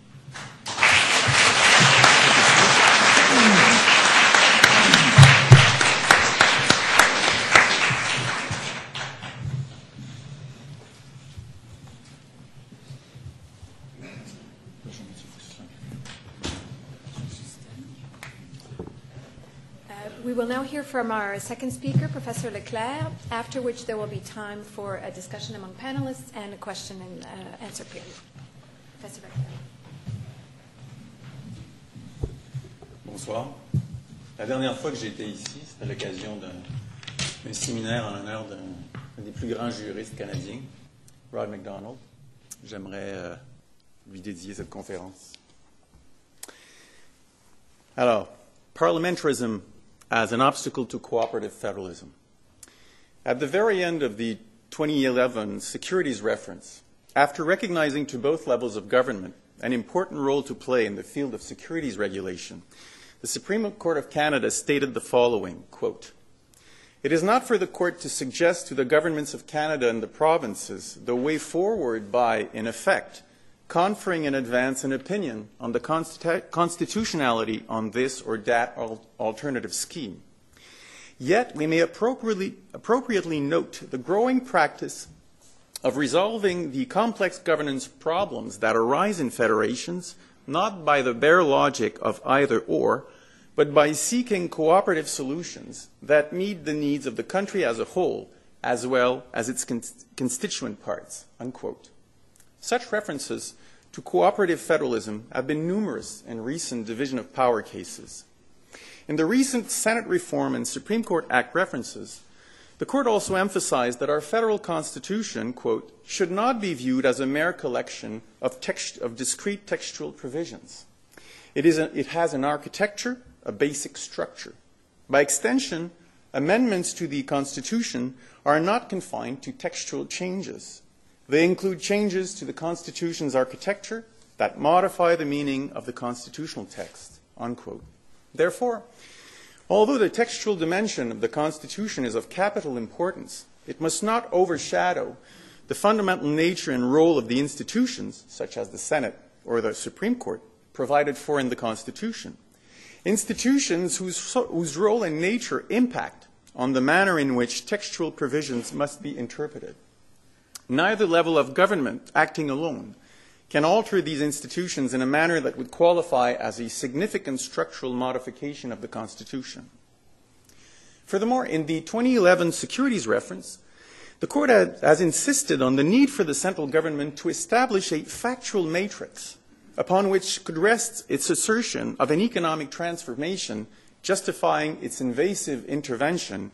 A: We will now hear from our second speaker, Professor Leclerc, after which there will be time for a discussion among panelists and a question and uh, answer period. Professor Leclerc.
C: Bonsoir. La dernière fois que j'étais ici, c'était à l'occasion d'un séminaire en l'honneur d'un des plus grands juristes canadiens, Rod MacDonald. J'aimerais euh, lui dédier cette conférence. Alors, parliamentarism as an obstacle to cooperative federalism. At the very end of the twenty eleven securities reference, after recognizing to both levels of government an important role to play in the field of securities regulation, the Supreme Court of Canada stated the following, quote, "It is not for the court to suggest to the governments of Canada and the provinces the way forward by, in effect, conferring in advance an opinion on the constitu- constitutionality on this or that al- alternative scheme. Yet we may appropriately, appropriately note the growing practice of resolving the complex governance problems that arise in federations, not by the bare logic of either or, but by seeking cooperative solutions that meet the needs of the country as a whole, as well as its con- constituent parts," unquote. Such references to cooperative federalism have been numerous in recent division of power cases. In the recent Senate Reform and Supreme Court Act references, the Court also emphasized that our federal Constitution, quote, "should not be viewed as a mere collection of, text- of discrete textual provisions. It, is a, it has an architecture, a basic structure. By extension, amendments to the Constitution are not confined to textual changes. They include changes to the Constitution's architecture that modify the meaning of the constitutional text," unquote. Therefore, although the textual dimension of the Constitution is of capital importance, it must not overshadow the fundamental nature and role of the institutions, such as the Senate or the Supreme Court, provided for in the Constitution. Institutions whose, whose role and nature impact on the manner in which textual provisions must be interpreted. Neither level of government, acting alone, can alter these institutions in a manner that would qualify as a significant structural modification of the Constitution. Furthermore, in the twenty eleven securities reference, the Court has insisted on the need for the central government to establish a factual matrix upon which could rest its assertion of an economic transformation justifying its invasive intervention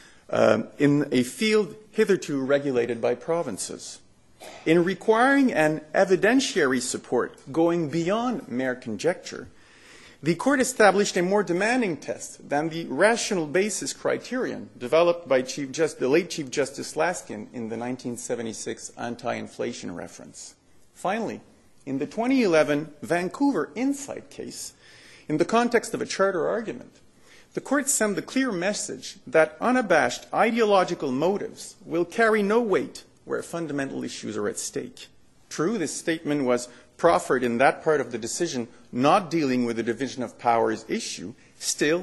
C: Um, in a field hitherto regulated by provinces. In requiring an evidentiary support going beyond mere conjecture, the Court established a more demanding test than the rational basis criterion developed by Chief Just, the late Chief Justice Laskin in the nineteen seventy-six anti-inflation reference. Finally, in the twenty eleven Vancouver Insight case, in the context of a charter argument, the Court sent the clear message that unabashed ideological motives will carry no weight where fundamental issues are at stake. True, this statement was proffered in that part of the decision not dealing with the division of powers issue. Still,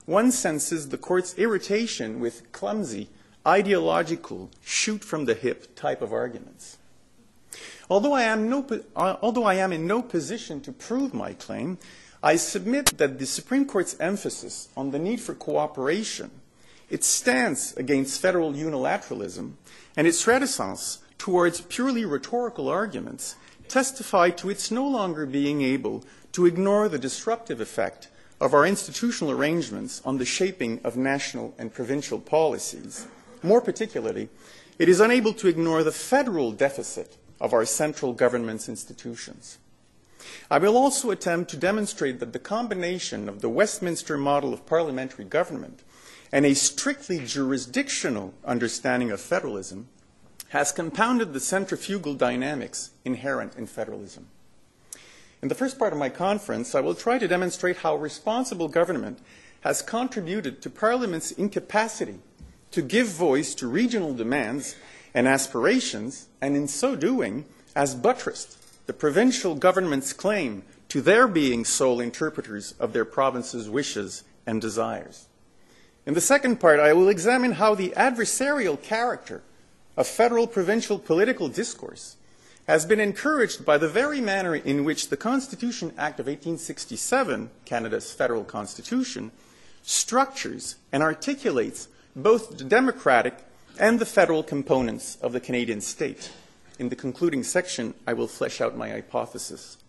C: one senses the court's irritation with clumsy, ideological, shoot-from-the-hip type of arguments. Although I, am no, uh, although I am in no position to prove my claim, I submit that the Supreme Court's emphasis on the need for cooperation, its stance against federal unilateralism, and its reticence towards purely rhetorical arguments testify to its no longer being able to ignore the disruptive effect of our institutional arrangements on the shaping of national and provincial policies. More particularly, it is unable to ignore the federal deficit of our central government's institutions. I will also attempt to demonstrate that the combination of the Westminster model of parliamentary government and a strictly jurisdictional understanding of federalism has compounded the centrifugal dynamics inherent in federalism. In the first part of my conference, I will try to demonstrate how responsible government has contributed to Parliament's incapacity to give voice to regional demands and aspirations, and in so doing, has buttressed the provincial government's claim to their being sole interpreters of their province's wishes and desires. In the second part, I will examine how the adversarial character of federal-provincial political discourse has been encouraged by the very manner in which the Constitution Act of eighteen sixty-seven, Canada's federal constitution, structures and articulates both the democratic and the federal components of the Canadian state. In the concluding section, I will flesh out my hypothesis.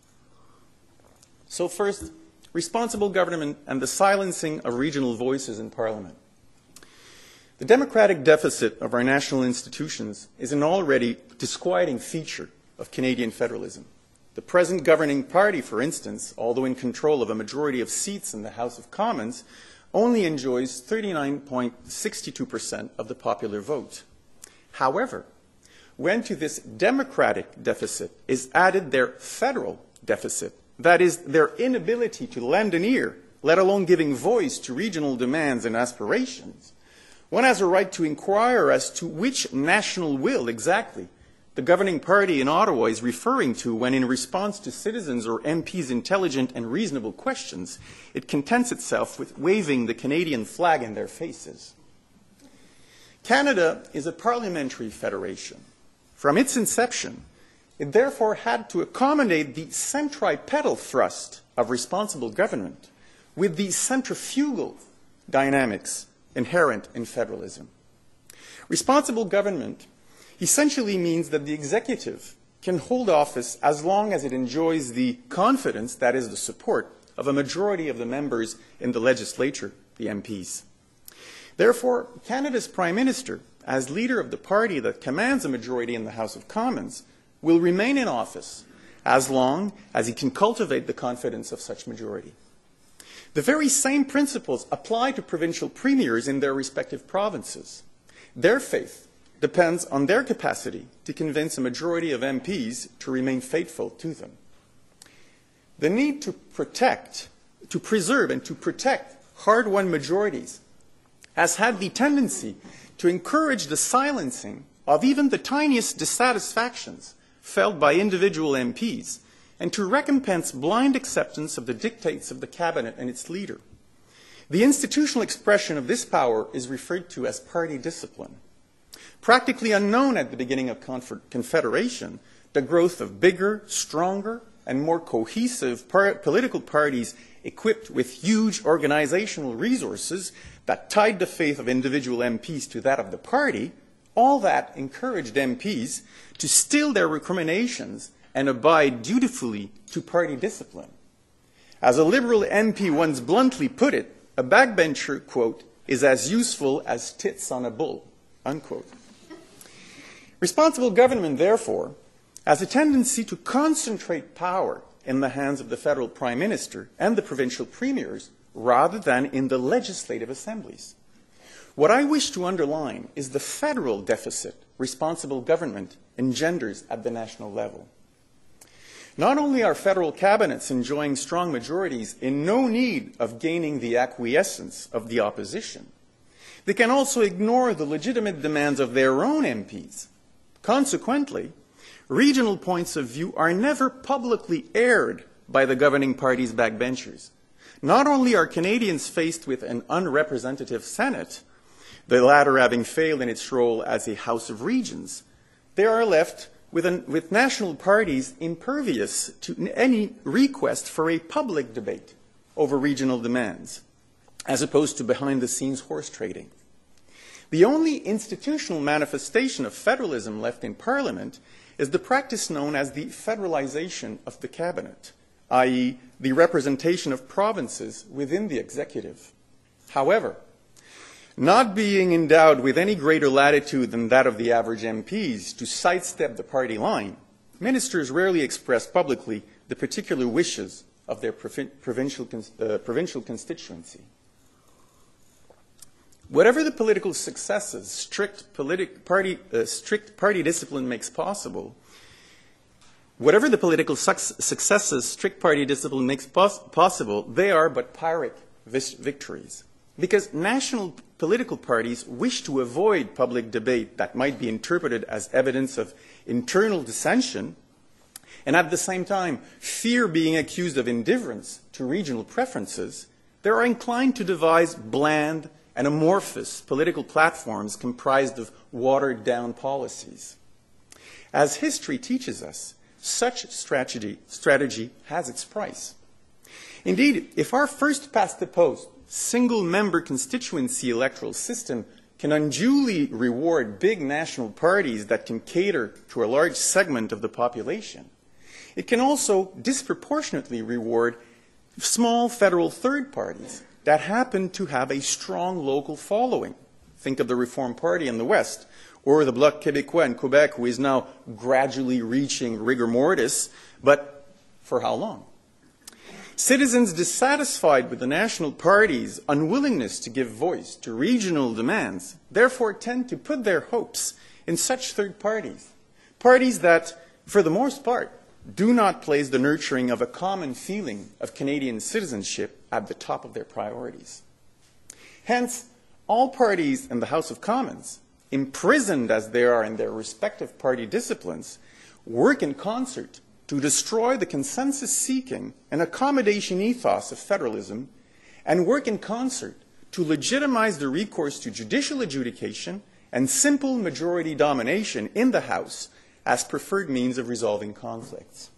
C: So first, responsible government and the silencing of regional voices in Parliament. The democratic deficit of our national institutions is an already disquieting feature of Canadian federalism. The present governing party, for instance, although in control of a majority of seats in the House of Commons, only enjoys thirty-nine point six two percent of the popular vote. However, when to this democratic deficit is added their federal deficit, that is, their inability to lend an ear, let alone giving voice to regional demands and aspirations, one has a right to inquire as to which national will exactly the governing party in Ottawa is referring to when, in response to citizens or M Ps' intelligent and reasonable questions, it contents itself with waving the Canadian flag in their faces. Canada is a parliamentary federation. From its inception, it therefore had to accommodate the centripetal thrust of responsible government with the centrifugal dynamics inherent in federalism. Responsible government essentially means that the executive can hold office as long as it enjoys the confidence, that is, the support, of a majority of the members in the legislature, the M Ps. Therefore, Canada's Prime Minister, as leader of the party that commands a majority in the House of Commons, will remain in office as long as he can cultivate the confidence of such majority. The very same principles apply to provincial premiers in their respective provinces. Their faith depends on their capacity to convince a majority of M Ps to remain faithful to them. The need to protect, to preserve and to protect hard-won majorities has had the tendency to encourage the silencing of even the tiniest dissatisfactions felt by individual M Ps and to recompense blind acceptance of the dictates of the cabinet and its leader. The institutional expression of this power is referred to as party discipline. Practically unknown at the beginning of Confederation, the growth of bigger, stronger, and more cohesive par- political parties equipped with huge organizational resources that tied the faith of individual M Ps to that of the party, all that encouraged M Ps to still their recriminations and abide dutifully to party discipline. As a Liberal M P once bluntly put it, a backbencher, quote, is as useful as tits on a bull, unquote. Responsible government, therefore, has a tendency to concentrate power in the hands of the federal prime minister and the provincial premiers rather than in the legislative assemblies. What I wish to underline is the federal deficit responsible government engenders at the national level. Not only are federal cabinets enjoying strong majorities in no need of gaining the acquiescence of the opposition, they can also ignore the legitimate demands of their own M Ps. Consequently, regional points of view are never publicly aired by the governing party's backbenchers. not only are Canadians faced with an unrepresentative Senate, the latter having failed in its role as a House of Regions, they are left with, an, with national parties impervious to any request for a public debate over regional demands, as opposed to behind-the-scenes horse trading. The only institutional manifestation of federalism left in Parliament is the practice known as the federalization of the cabinet, that is the representation of provinces within the executive. However, not being endowed with any greater latitude than that of the average M Ps to sidestep the party line, ministers rarely express publicly the particular wishes of their provincial, uh, provincial constituency. Whatever the political successes strict, politic party, uh, strict party discipline makes possible, whatever the political successes strict party discipline makes pos possible, they are but Pyrrhic victories. Because national political parties wish to avoid public debate that might be interpreted as evidence of internal dissension, and at the same time fear being accused of indifference to regional preferences, they are inclined to devise bland and amorphous political platforms comprised of watered-down policies. As history teaches us, such strategy, strategy has its price. Indeed, if our first-past-the-post, single-member constituency electoral system can unduly reward big national parties that can cater to a large segment of the population, it can also disproportionately reward small federal third parties that happen to have a strong local following. Think of the Reform Party in the West, or the Bloc Québécois in Quebec, who is now gradually reaching rigor mortis, but for how long? Citizens dissatisfied with the national party's unwillingness to give voice to regional demands therefore tend to put their hopes in such third parties, parties that, for the most part, do not place the nurturing of a common feeling of Canadian citizenship at the top of their priorities. Hence, all parties in the House of Commons, imprisoned as they are in their respective party disciplines, work in concert to destroy the consensus-seeking and accommodation ethos of federalism, and work in concert to legitimize the recourse to judicial adjudication and simple majority domination in the House as preferred means of resolving conflicts.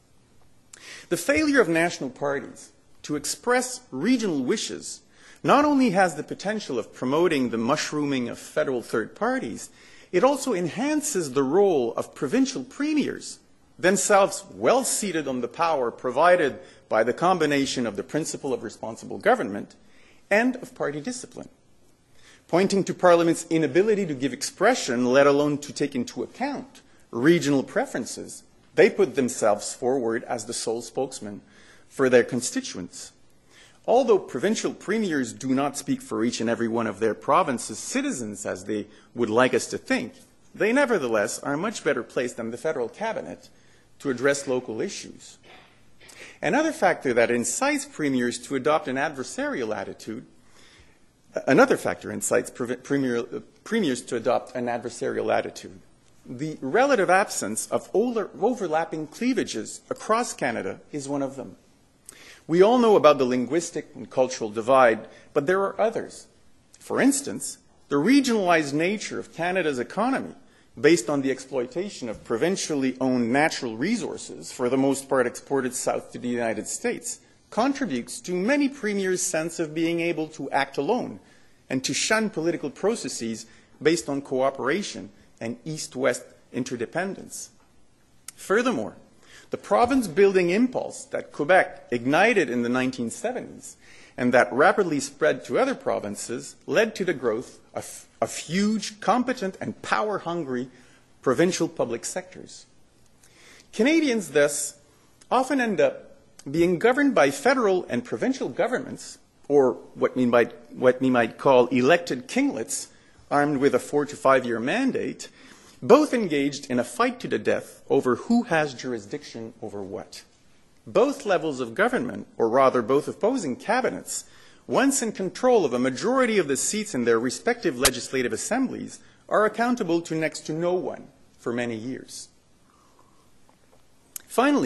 C: The failure of national parties to express regional wishes not only has the potential of promoting the mushrooming of federal third parties, it also enhances the role of provincial premiers, themselves well seated on the power provided by the combination of the principle of responsible government and of party discipline. Pointing to Parliament's inability to give expression, let alone to take into account regional preferences, they put themselves forward as the sole spokesman for their constituents. Although provincial premiers do not speak for each and every one of their province's citizens as they would like us to think, they nevertheless are much better placed than the federal cabinet to address local issues. Another factor that incites premiers to adopt an adversarial attitude, another factor incites premier, premiers to adopt an adversarial attitude. The relative absence of overlapping cleavages across Canada is one of them. We all know about the linguistic and cultural divide, but there are others. For instance, the regionalized nature of Canada's economy, based on the exploitation of provincially owned natural resources, for the most part exported south to the United States, contributes to many premiers' sense of being able to act alone and to shun political processes based on cooperation and east-west interdependence. Furthermore, the province-building impulse that Quebec ignited in the nineteen seventies and that rapidly spread to other provinces led to the growth of, of huge, competent, and power-hungry provincial public sectors. Canadians, thus, often end up being governed by federal and provincial governments, or what we might, what we might call elected kinglets, armed with a four to five year mandate, both engaged in a fight to the death over who has jurisdiction over what. Both levels of government, or rather both opposing cabinets, once in control of a majority of the seats in their respective legislative assemblies, are accountable to next to no one for many years. Finally,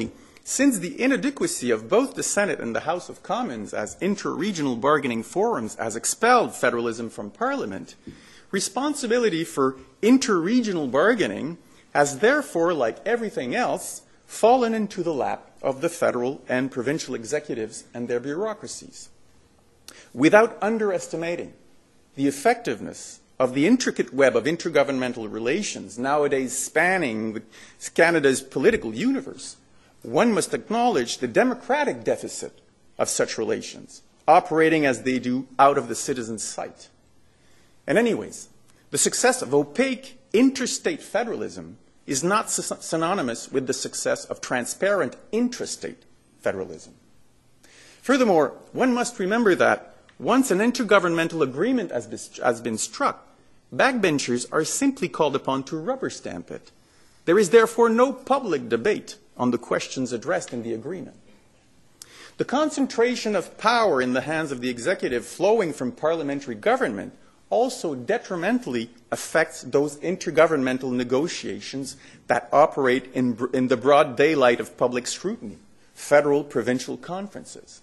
C: since the inadequacy of both the Senate and the House of Commons as inter-regional bargaining forums has expelled federalism from Parliament, responsibility for inter-regional bargaining has therefore, like everything else, fallen into the lap of the federal and provincial executives and their bureaucracies. Without underestimating the effectiveness of the intricate web of intergovernmental relations nowadays spanning the, Canada's political universe, one must acknowledge the democratic deficit of such relations, operating as they do out of the citizen's sight. And anyways, the success of opaque interstate federalism is not synonymous with the success of transparent intrastate federalism. Furthermore, one must remember that once an intergovernmental agreement has been struck, backbenchers are simply called upon to rubber stamp it. There is therefore no public debate on the questions addressed in the agreement. The concentration of power in the hands of the executive flowing from parliamentary government also detrimentally affects those intergovernmental negotiations that operate in, in the broad daylight of public scrutiny, federal provincial conferences.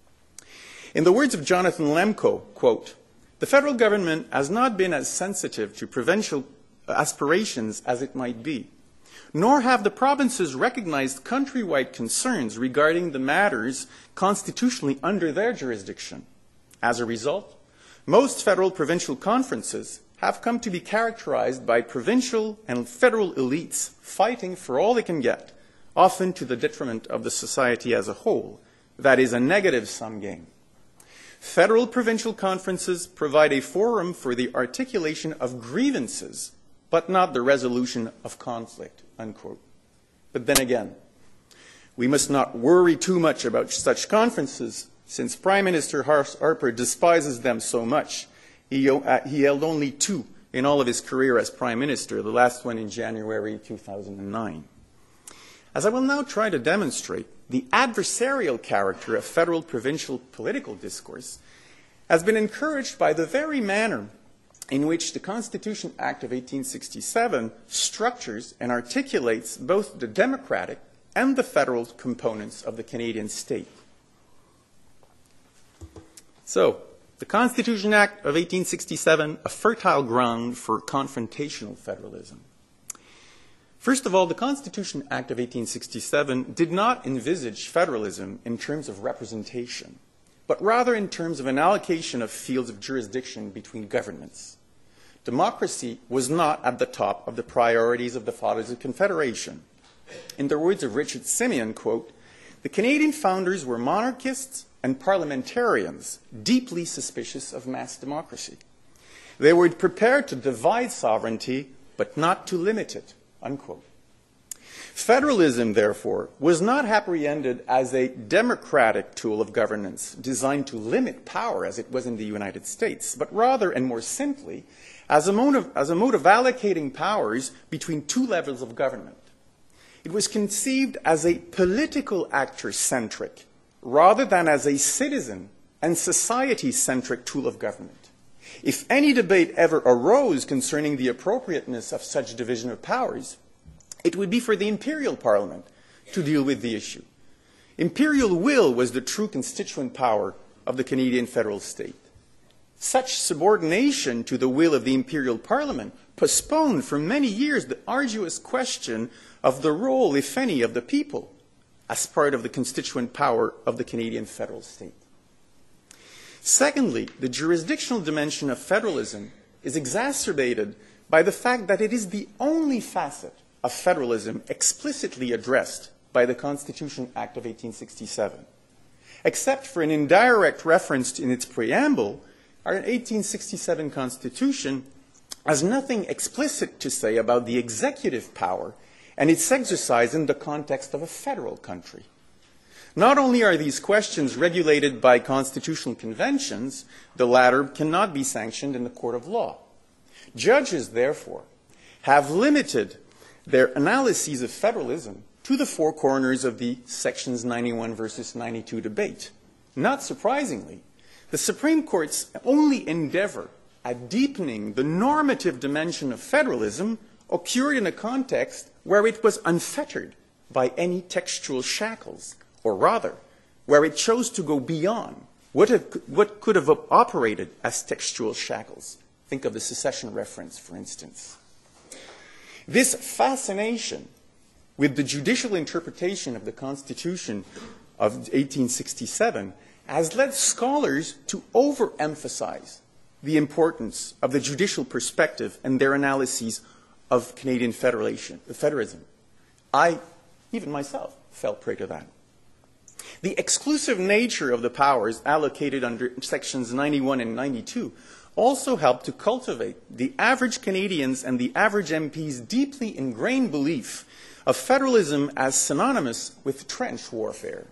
C: In the words of Jonathan Lemko, quote, "The federal government has not been as sensitive to provincial aspirations as it might be, nor have the provinces recognized countrywide concerns regarding the matters constitutionally under their jurisdiction. As a result, most federal provincial conferences have come to be characterized by provincial and federal elites fighting for all they can get, often to the detriment of the society as a whole. That is a negative-sum game. Federal provincial conferences provide a forum for the articulation of grievances, but not the resolution of conflict," unquote. But then again, we must not worry too much about such conferences, since Prime Minister Harper despises them so much. He, uh, he held only two in all of his career as Prime Minister, the last one in January two thousand nine. As I will now try to demonstrate, the adversarial character of federal-provincial political discourse has been encouraged by the very manner in which the Constitution Act of eighteen sixty-seven structures and articulates both the democratic and the federal components of the Canadian state. So, the Constitution Act of eighteen sixty-seven, a fertile ground for confrontational federalism. First of all, the Constitution Act of eighteen sixty-seven did not envisage federalism in terms of representation, but rather in terms of an allocation of fields of jurisdiction between governments. Democracy was not at the top of the priorities of the Fathers of Confederation. In the words of Richard Simeon, quote, "The Canadian founders were monarchists and parliamentarians deeply suspicious of mass democracy. They were prepared to divide sovereignty, but not to limit it," unquote. Federalism, therefore, was not apprehended as a democratic tool of governance designed to limit power as it was in the United States, but rather, and more simply, as a mode of, as a mode of allocating powers between two levels of government. It was conceived as a political actor-centric rather than as a citizen and society-centric tool of government. If any debate ever arose concerning the appropriateness of such division of powers, it would be for the Imperial Parliament to deal with the issue. Imperial will was the true constituent power of the Canadian federal state. Such subordination to the will of the Imperial Parliament postponed for many years the arduous question of the role, if any, of the people as part of the constituent power of the Canadian federal state. Secondly, the jurisdictional dimension of federalism is exacerbated by the fact that it is the only facet of federalism explicitly addressed by the Constitution Act of eighteen sixty-seven. Except for an indirect reference in its preamble, our eighteen sixty-seven Constitution has nothing explicit to say about the executive power and its exercise in the context of a federal country. Not only are these questions regulated by constitutional conventions, the latter cannot be sanctioned in the court of law. Judges, therefore, have limited their analyses of federalism to the four corners of the Sections ninety-one versus ninety-two debate. Not surprisingly, the Supreme Court's only endeavor at deepening the normative dimension of federalism occurred in a context where it was unfettered by any textual shackles, or rather, where it chose to go beyond what, have, what could have operated as textual shackles. Think of the secession reference, for instance. This fascination with the judicial interpretation of the Constitution of eighteen sixty-seven has led scholars to overemphasize the importance of the judicial perspective and their analyses of Canadian federation, federalism. I, even myself, fell prey to that. The exclusive nature of the powers allocated under sections ninety-one and ninety-two also helped to cultivate the average Canadians and the average M P's deeply ingrained belief of federalism as synonymous with trench warfare.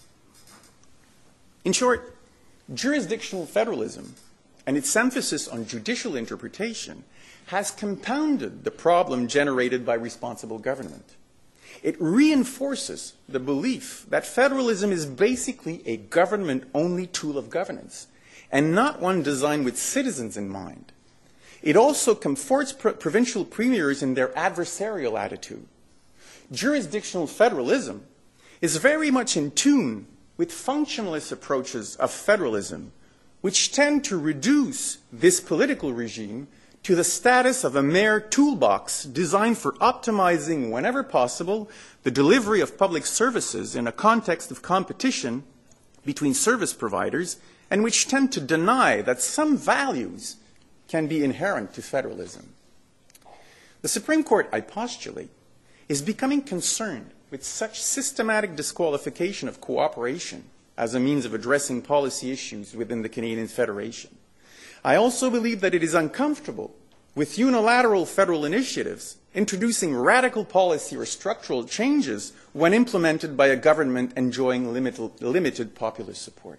C: In short, jurisdictional federalism and its emphasis on judicial interpretation has compounded the problem generated by responsible government. It reinforces the belief that federalism is basically a government-only tool of governance and not one designed with citizens in mind. It also comforts pro- provincial premiers in their adversarial attitude. Jurisdictional federalism is very much in tune with functionalist approaches of federalism, which tend to reduce this political regime to the status of a mere toolbox designed for optimizing, whenever possible, the delivery of public services in a context of competition between service providers, and which tend to deny that some values can be inherent to federalism. The Supreme Court, I postulate, is becoming concerned with such systematic disqualification of cooperation as a means of addressing policy issues within the Canadian Federation. I also believe that it is uncomfortable with unilateral federal initiatives introducing radical policy or structural changes when implemented by a government enjoying limited, limited popular support.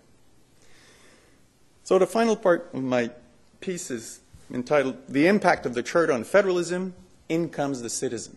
C: So the final part of my piece is entitled The Impact of the Charter on Federalism, In Comes the Citizen.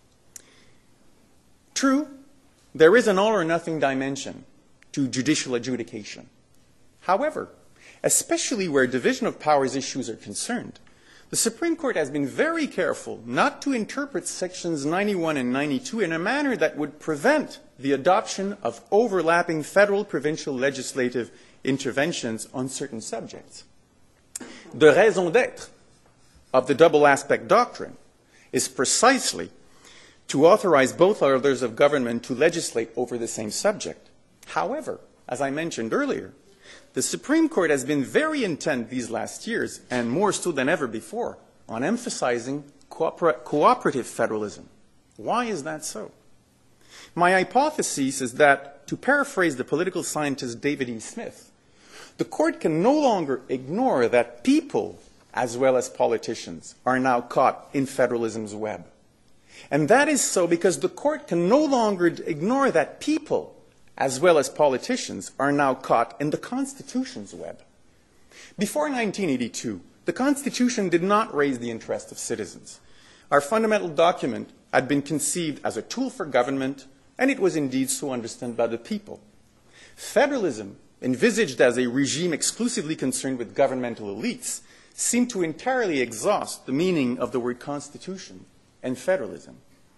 C: True, there is an all-or-nothing dimension to judicial adjudication. However, especially where division of powers issues are concerned, the Supreme Court has been very careful not to interpret sections ninety-one and ninety-two in a manner that would prevent the adoption of overlapping federal-provincial legislative interventions on certain subjects. The raison d'être of the double aspect doctrine is precisely to authorize both orders of government to legislate over the same subject. However, as I mentioned earlier, the Supreme Court has been very intent these last years, and more so than ever before, on emphasizing cooper- cooperative federalism. Why is that so? My hypothesis is that, to paraphrase the political scientist David E. Smith, the Court can no longer ignore that people, as well as politicians, are now caught in federalism's web. And that is so because the Court can no longer ignore that people, as well as politicians, are now caught in the Constitution's web. Before nineteen eighty-two, the Constitution did not raise the interest of citizens. Our fundamental document had been conceived as a tool for government, and it was indeed so understood by the people. Federalism, envisaged as a regime exclusively concerned with governmental elites, seemed to entirely exhaust the meaning of the word Constitution and federalism.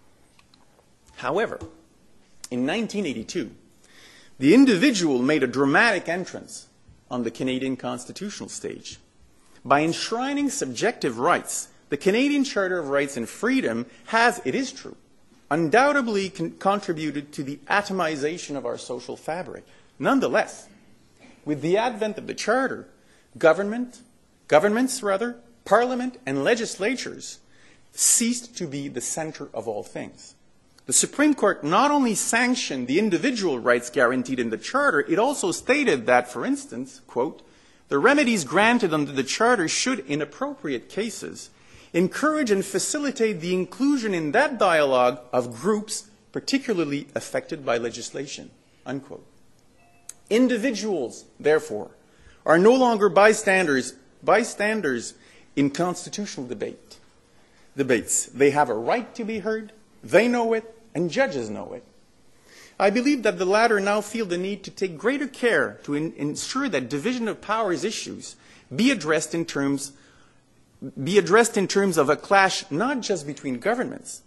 C: However, in nineteen eighty-two, the individual made a dramatic entrance on the Canadian constitutional stage. By enshrining subjective rights, the Canadian Charter of Rights and Freedom has, it is true, undoubtedly con- contributed to the atomization of our social fabric. Nonetheless, with the advent of the Charter, government, governments rather, Parliament and legislatures ceased to be the center of all things. The Supreme Court not only sanctioned the individual rights guaranteed in the Charter, it also stated that, for instance, quote, the remedies granted under the Charter should, in appropriate cases, encourage and facilitate the inclusion in that dialogue of groups particularly affected by legislation, unquote. Individuals, therefore, are no longer bystanders, bystanders in constitutional debate, debates. They have a right to be heard, they know it, and judges know it. I believe that the latter now feel the need to take greater care to in, ensure that division of powers issues be addressed in terms be addressed in terms of a clash not just between governments,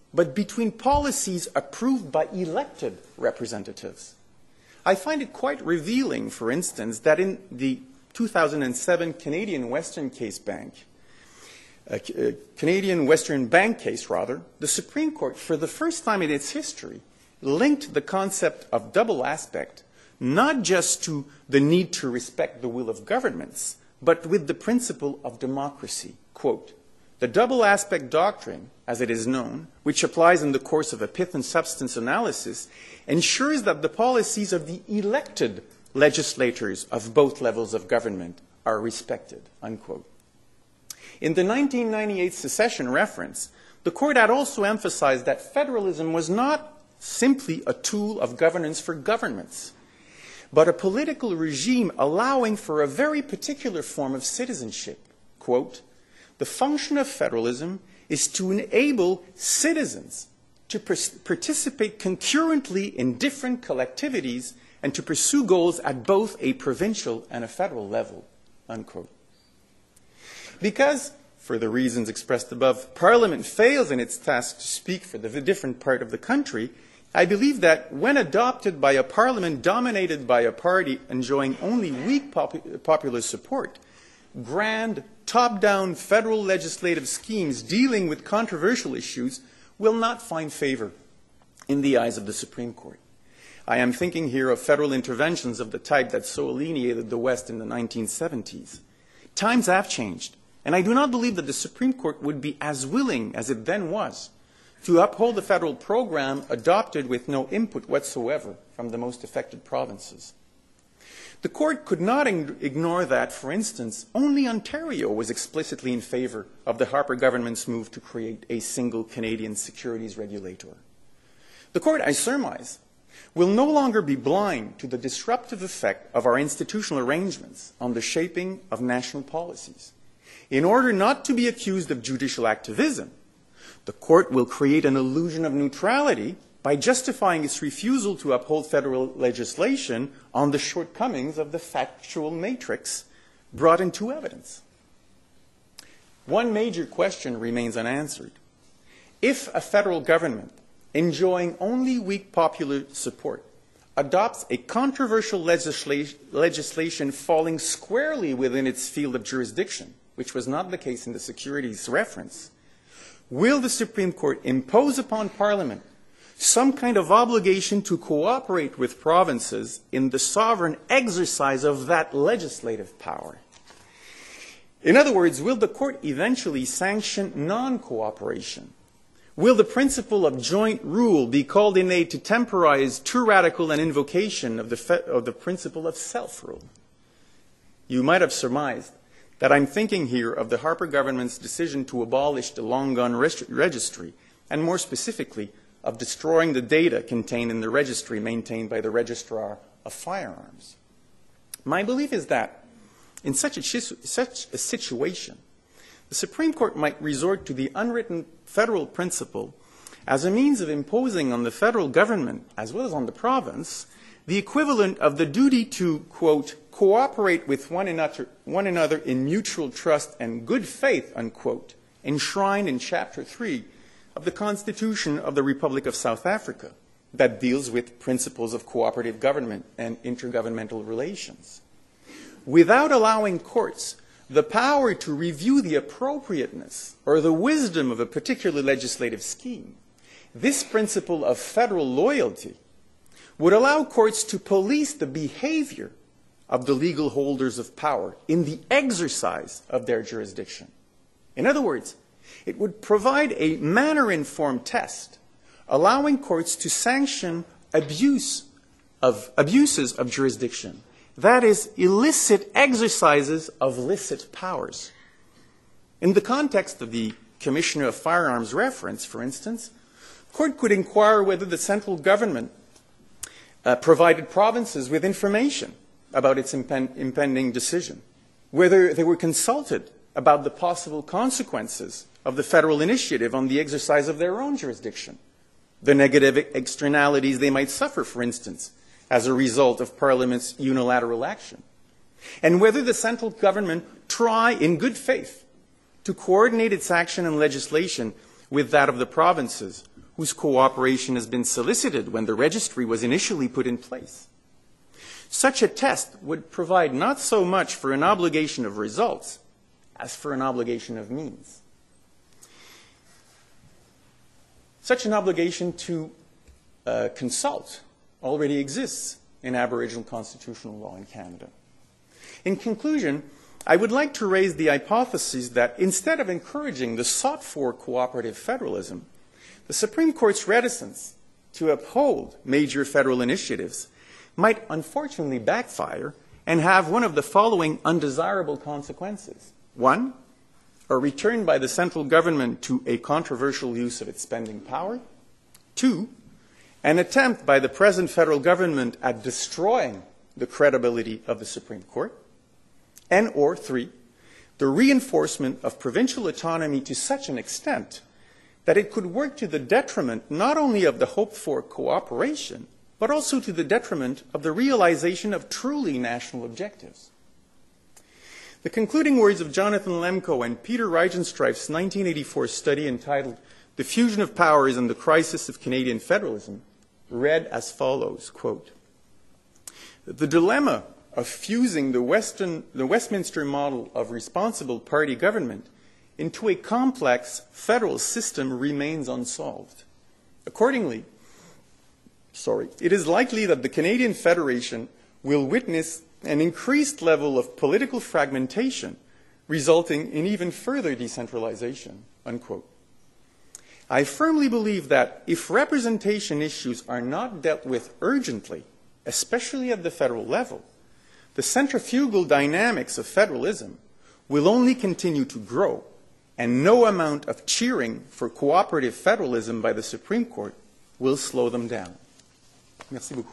C: but between policies approved by elected representatives. I find it quite revealing, for instance, that in the two thousand seven Canadian Western case bank, uh, uh, Canadian Western Bank case, rather, the Supreme Court, for the first time in its history, linked the concept of double aspect not just to the need to respect the will of governments, but with the principle of democracy. Quote, the double aspect doctrine, as it is known, which applies in the course of a pith and substance analysis, ensures that the policies of the elected legislators of both levels of government are respected, unquote. In the nineteen ninety-eight secession reference, the court had also emphasized that federalism was not simply a tool of governance for governments, but a political regime allowing for a very particular form of citizenship. Quote, the function of federalism is to enable citizens to participate concurrently in different collectivities and to pursue goals at both a provincial and a federal level, unquote. Because, for the reasons expressed above, Parliament fails in its task to speak for the different part of the country, I believe that when adopted by a Parliament dominated by a party enjoying only weak pop- popular support, grand, top-down federal legislative schemes dealing with controversial issues will not find favor in the eyes of the Supreme Court. I am thinking here of federal interventions of the type that so alienated the West in the nineteen seventies. Times have changed, and I do not believe that the Supreme Court would be as willing as it then was to uphold a federal program adopted with no input whatsoever from the most affected provinces. The court could not ignore that, for instance, only Ontario was explicitly in favor of the Harper government's move to create a single Canadian securities regulator. The court, I surmise, will no longer be blind to the disruptive effect of our institutional arrangements on the shaping of national policies. In order not to be accused of judicial activism, the court will create an illusion of neutrality by justifying its refusal to uphold federal legislation on the shortcomings of the factual matrix brought into evidence. One major question remains unanswered. If a federal government enjoying only weak popular support adopts a controversial legisla- legislation falling squarely within its field of jurisdiction, which was not the case in the securities reference, will the Supreme Court impose upon Parliament some kind of obligation to cooperate with provinces in the sovereign exercise of that legislative power? In other words, will the court eventually sanction non-cooperation? Will the principle of joint rule be called in aid to temporize too radical an invocation of the, fe- of the principle of self-rule? You might have surmised that I'm thinking here of the Harper government's decision to abolish the long gun res- registry, and more specifically, of destroying the data contained in the registry maintained by the Registrar of Firearms. My belief is that in such a, such a situation, the Supreme Court might resort to the unwritten federal principle as a means of imposing on the federal government, as well as on the province, the equivalent of the duty to, quote, cooperate with one another, one another in mutual trust and good faith, unquote, enshrined in Chapter three of the Constitution of the Republic of South Africa, that deals with principles of cooperative government and intergovernmental relations. Without allowing courts the power to review the appropriateness or the wisdom of a particular legislative scheme, this principle of federal loyalty would allow courts to police the behavior of the legal holders of power in the exercise of their jurisdiction. In other words, it would provide a manner-informed test, allowing courts to sanction abuse of, abuses of jurisdiction, that is, illicit exercises of licit powers. In the context of the Commissioner of Firearms reference, for instance, court could inquire whether the central government uh, provided provinces with information about its impen- impending decision, whether they were consulted about the possible consequences of the federal initiative on the exercise of their own jurisdiction, the negative externalities they might suffer, for instance, as a result of Parliament's unilateral action, and whether the central government try in good faith to coordinate its action and legislation with that of the provinces, whose cooperation has been solicited when the registry was initially put in place. Such a test would provide not so much for an obligation of results as for an obligation of means. Such an obligation to uh, consult already exists in Aboriginal constitutional law in Canada. In conclusion, I would like to raise the hypothesis that instead of encouraging the sought-for cooperative federalism, the Supreme Court's reticence to uphold major federal initiatives might unfortunately backfire and have one of the following undesirable consequences. One, a return by the central government to a controversial use of its spending power. Two, an attempt by the present federal government at destroying the credibility of the Supreme Court. And or three, the reinforcement of provincial autonomy to such an extent that it could work to the detriment not only of the hoped-for cooperation, but also to the detriment of the realization of truly national objectives. The concluding words of Jonathan Lemko and Peter Reigenstreif's nineteen eighty-four study entitled The Fusion of Powers and the Crisis of Canadian Federalism read as follows, quote, "The dilemma of fusing the, Western, the Westminster model of responsible party government into a complex federal system remains unsolved. Accordingly, sorry, it is likely that the Canadian Federation will witness an increased level of political fragmentation, resulting in even further decentralization," unquote. I firmly believe that if representation issues are not dealt with urgently, especially at the federal level, the centrifugal dynamics of federalism will only continue to grow, and no amount of cheering for cooperative federalism by the Supreme Court will slow them down. Merci beaucoup.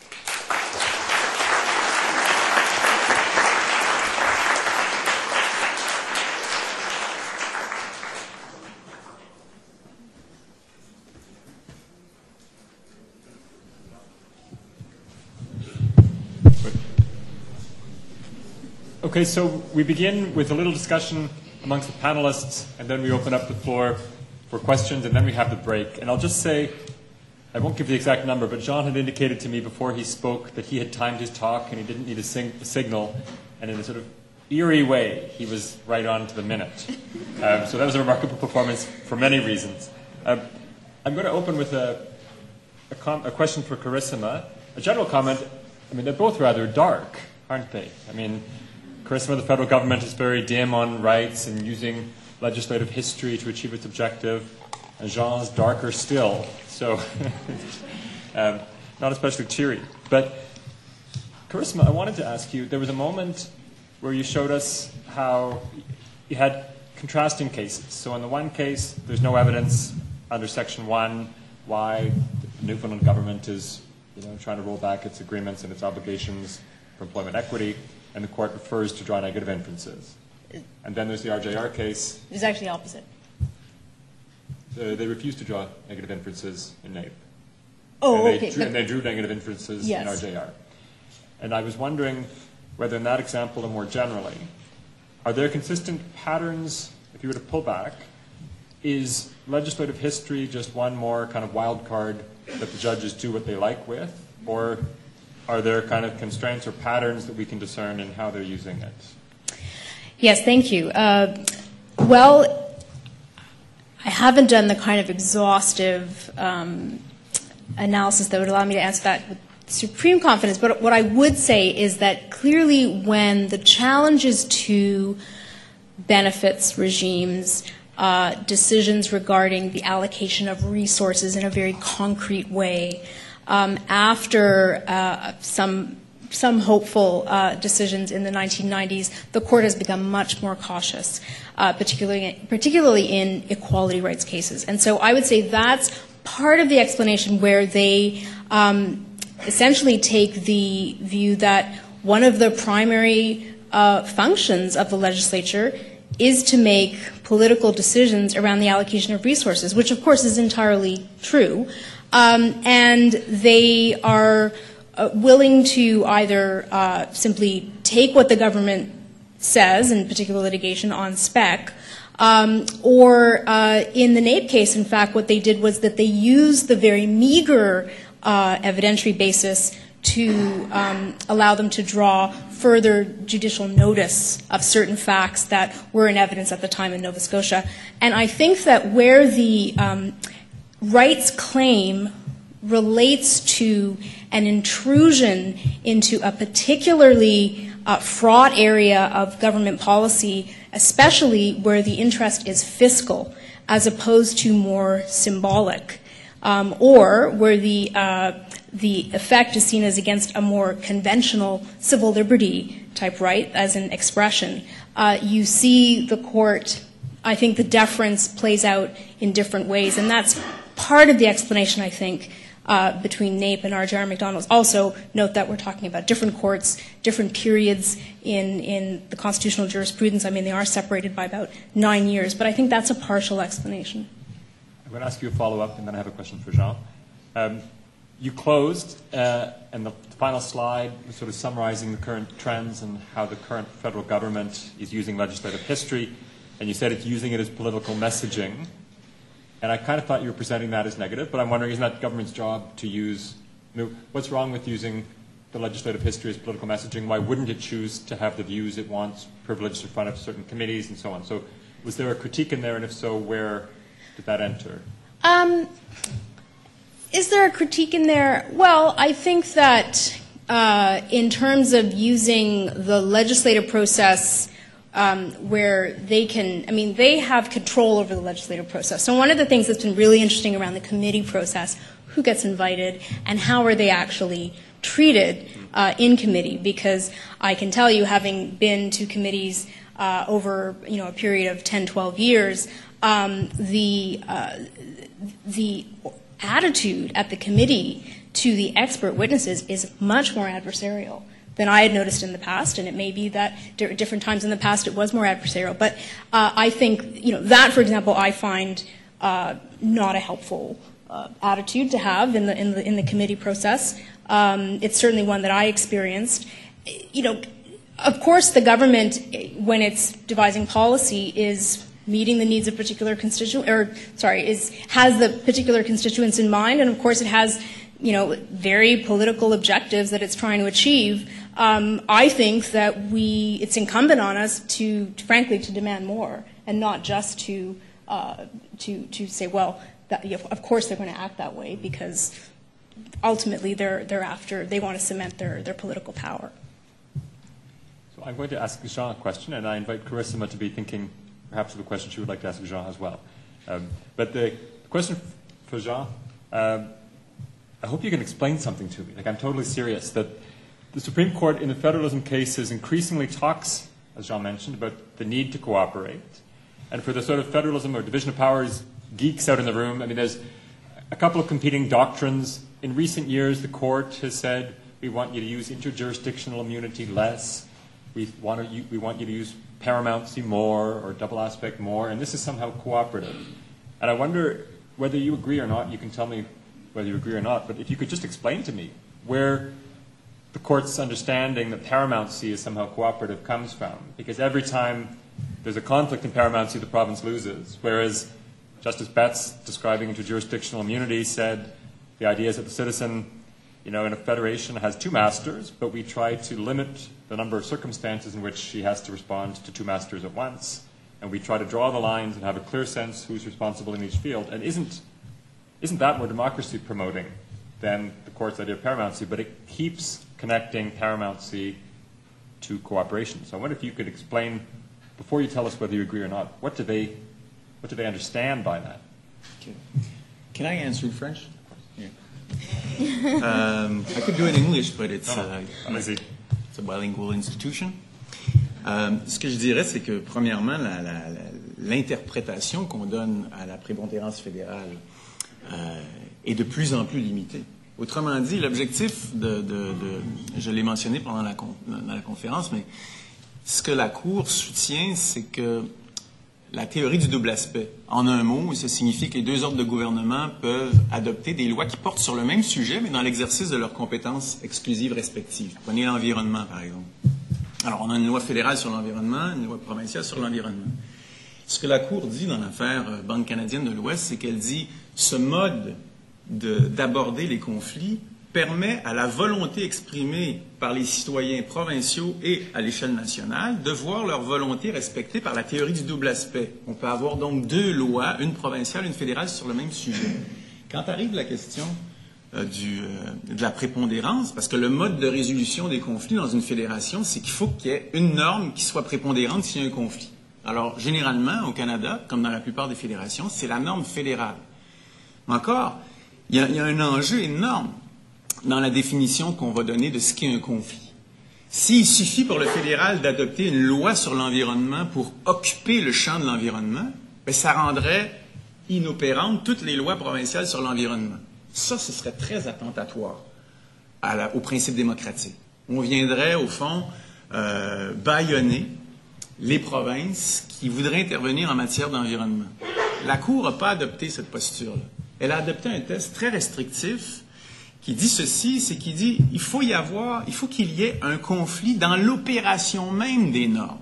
D: Okay, so we begin with a little discussion amongst the panelists, and then we open up the floor for questions, and then we have the break. And I'll just say, I won't give the exact number, but Jean had indicated to me before he spoke that he had timed his talk and he didn't need a, sing- a signal, and in a sort of eerie way, he was right on to the minute. Um, so that was a remarkable performance for many reasons. Um, I'm going to open with a, a, com- a question for Carissima. A general comment, I mean, they're both rather dark, aren't they? I mean, Carissima, the federal government is very dim on rights and using legislative history to achieve its objective. And Jean's darker still, so um, not especially cheery. But Carissima, I wanted to ask you, there was a moment where you showed us how you had contrasting cases. So in the one case, there's no evidence under Section one why the Newfoundland government is you know, trying to roll back its agreements and its obligations for employment equity, and the court refers to draw negative inferences. And then there's the R J R case.
B: It's actually opposite.
D: Uh, they refused to draw negative inferences in NAPE.
B: Oh,
D: and they
B: okay.
D: Drew, and they drew negative inferences
B: yes.
D: in R J R. And I was wondering whether in that example and more generally, are there consistent patterns, if you were to pull back, is legislative history just one more kind of wild card that the judges do what they like with? Or are there kind of constraints or patterns that we can discern in how they're using it?
B: Yes, thank you. Uh, well, I haven't done the kind of exhaustive um, analysis that would allow me to answer that with supreme confidence, but what I would say is that clearly when the challenges to benefits regimes, uh, decisions regarding the allocation of resources in a very concrete way, um, after uh, some some hopeful uh, decisions in the nineteen nineties, the court has become much more cautious, uh, particularly particularly in equality rights cases. And so I would say that's part of the explanation where they um, essentially take the view that one of the primary uh, functions of the legislature is to make political decisions around the allocation of resources, which of course is entirely true. Um, and they are uh, willing to either uh, simply take what the government says, in particular litigation, on spec, Um, or uh, in the Nape case, in fact, what they did was that they used the very meager uh, evidentiary basis to um, allow them to draw further judicial notice of certain facts that were in evidence at the time in Nova Scotia. And I think that where the um, rights claim relates to an intrusion into a particularly uh, fraught area of government policy, especially where the interest is fiscal as opposed to more symbolic, um, or where the uh, the effect is seen as against a more conventional civil liberty type right as an expression. Uh, you see the court, I think the deference plays out in different ways, and that's part of the explanation, I think, uh, between Nape and R J R Macdonald's. Also, note that we're talking about different courts, different periods in, in the constitutional jurisprudence. I mean, they are separated by about nine years, but I think that's a partial explanation.
D: I'm going to ask you a follow-up, and then I have a question for Jean. Um, You closed, uh, and the final slide was sort of summarizing the current trends and how the current federal government is using legislative history, and you said it's using it as political messaging. And I kind of thought you were presenting that as negative, but I'm wondering, isn't that the government's job to use, you know, what's wrong with using the legislative history as political messaging? Why wouldn't it choose to have the views it wants privileged in front of certain committees and so on? So was there a critique in there, and if so, where did that enter?
B: Um, Is there a critique in there? Well, I think that uh, in terms of using the legislative process um, where they can, I mean, they have control over the legislative process. So one of the things that's been really interesting around the committee process, who gets invited and how are they actually treated uh, in committee? Because I can tell you, having been to committees uh, over, you know, a period of ten, twelve years, um, the uh, the attitude at the committee to the expert witnesses is much more adversarial than I had noticed in the past, and it may be that at different times in the past it was more adversarial. But uh, I think, you know, that, for example, I find uh, not a helpful uh, attitude to have in the in the in the committee process. Um, it's certainly one that I experienced. You know, of course, the government, when it's devising policy, is meeting the needs of particular constituent, or sorry, is has the particular constituents in mind, and of course it has, you know, very political objectives that it's trying to achieve. Um, I think that we, it's incumbent on us to, to, frankly, to demand more, and not just to uh, to to say, well, that, you know, of course they're going to act that way because ultimately they're they're after they want to cement their their political power.
D: So I'm going to ask Jean a question, and I invite Carissima to be thinking perhaps of a question she would like to ask Jean as well. Um, but the question for Jean, um, I hope you can explain something to me. Like, I'm totally serious that the Supreme Court in the federalism cases increasingly talks, as Jean mentioned, about the need to cooperate. And for the sort of federalism or division of powers geeks out in the room, I mean, there's a couple of competing doctrines. In recent years, the court has said, we want you to use interjurisdictional immunity less. We want, to, we want you to use paramountcy more or double aspect more, and this is somehow cooperative. And I wonder whether you agree or not. You can tell me whether you agree or not, but if you could just explain to me where the court's understanding that paramountcy is somehow cooperative comes from. Because every time there's a conflict in paramountcy, the province loses, whereas Justice Betts, describing interjurisdictional immunity, said the idea is that the citizen, you know, in a federation has two masters, but we try to limit the number of circumstances in which he has to respond to two masters at once. And we try to draw the lines and have a clear sense who's responsible in each field. And isn't, isn't that more democracy promoting than the court's idea of paramountcy? But it keeps connecting paramountcy to cooperation. So I wonder if you could explain, before you tell us whether you agree or not, what do they, what do they understand by that?
E: Okay. Can I answer in French? Yeah. um, I could do it in English, but it's...
D: No, no.
E: Uh, It's a bilingual institution. Euh, ce que je dirais, c'est que, premièrement, la, la, la, l'interprétation qu'on donne à la prépondérance fédérale euh, est de plus en plus limitée. Autrement dit, l'objectif de, de, de je l'ai mentionné pendant la, dans la conférence, mais ce que la Cour soutient, c'est que la théorie du double aspect, en un mot, ça signifie que les deux ordres de gouvernement peuvent adopter des lois qui portent sur le même sujet, mais dans l'exercice de leurs compétences exclusives respectives. Prenez l'environnement, par exemple. Alors, on a une loi fédérale sur l'environnement, une loi provinciale sur l'environnement. Ce que la Cour dit dans l'affaire Banque canadienne de l'Ouest, c'est qu'elle dit ce mode de, d'aborder les conflits permet à la volonté exprimée par les citoyens provinciaux et à l'échelle nationale de voir leur volonté respectée par la théorie du double aspect. On peut avoir donc deux lois, une provinciale, une fédérale, sur le même sujet. Quand arrive la question euh, du, euh, de la prépondérance, parce que le mode de résolution des conflits dans une fédération, c'est qu'il faut qu'il y ait une norme qui soit prépondérante s'il y a un conflit. Alors, généralement, au Canada, comme dans la plupart des fédérations, c'est la norme fédérale. Mais encore, il y a, il y a un enjeu énorme dans la définition qu'on va donner de ce qu'est un conflit. S'il suffit pour le fédéral d'adopter une loi sur l'environnement pour occuper le champ de l'environnement, bien, ça rendrait inopérantes toutes les lois provinciales sur l'environnement. Ça, ce serait très attentatoire à la, au principe démocratique. On viendrait, au fond, euh, bâillonner les provinces qui voudraient intervenir en matière d'environnement. La Cour n'a pas adopté cette posture-là. Elle a adopté un test très restrictif qui dit ceci, c'est qu'il dit il faut y avoir, il faut qu'il y ait un conflit dans l'opération même des normes.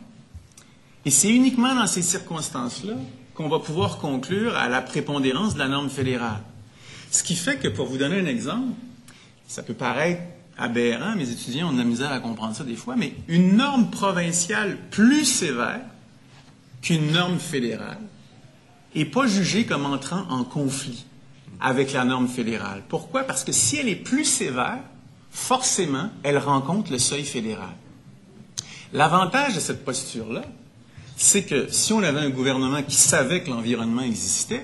E: Et c'est uniquement dans ces circonstances-là qu'on va pouvoir conclure à la prépondérance de la norme fédérale. Ce qui fait que, pour vous donner un exemple, ça peut paraître aberrant, mes étudiants ont de la misère à comprendre ça des fois, mais une norme provinciale plus sévère qu'une norme fédérale n'est pas jugée comme entrant en conflit avec la norme fédérale. Pourquoi? Parce que si elle est plus sévère, forcément, elle rencontre le seuil fédéral. L'avantage de cette posture-là, c'est que si on avait un gouvernement qui savait que l'environnement existait,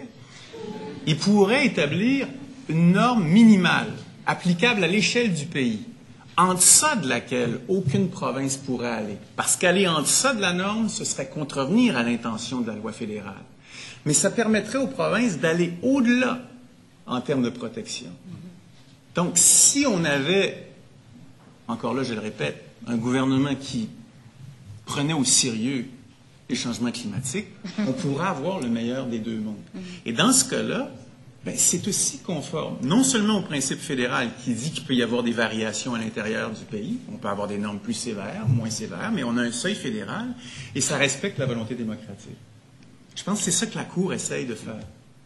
E: il pourrait établir une norme minimale, applicable à l'échelle du pays, en deçà de laquelle aucune province pourrait aller. Parce qu'aller en deçà de la norme, ce serait contrevenir à l'intention de la loi fédérale. Mais ça permettrait aux provinces d'aller au-delà en termes de protection. Donc, si on avait, encore là, je le répète, un gouvernement qui prenait au sérieux les changements climatiques, on pourrait avoir le meilleur des deux mondes. Et dans ce cas-là, ben, c'est aussi conforme, non seulement au principe fédéral qui dit qu'il peut y avoir des variations à l'intérieur du pays, on peut avoir des normes plus sévères, moins sévères, mais on a un seuil fédéral et ça respecte la volonté démocratique. Je pense que c'est ça que la Cour essaye de faire.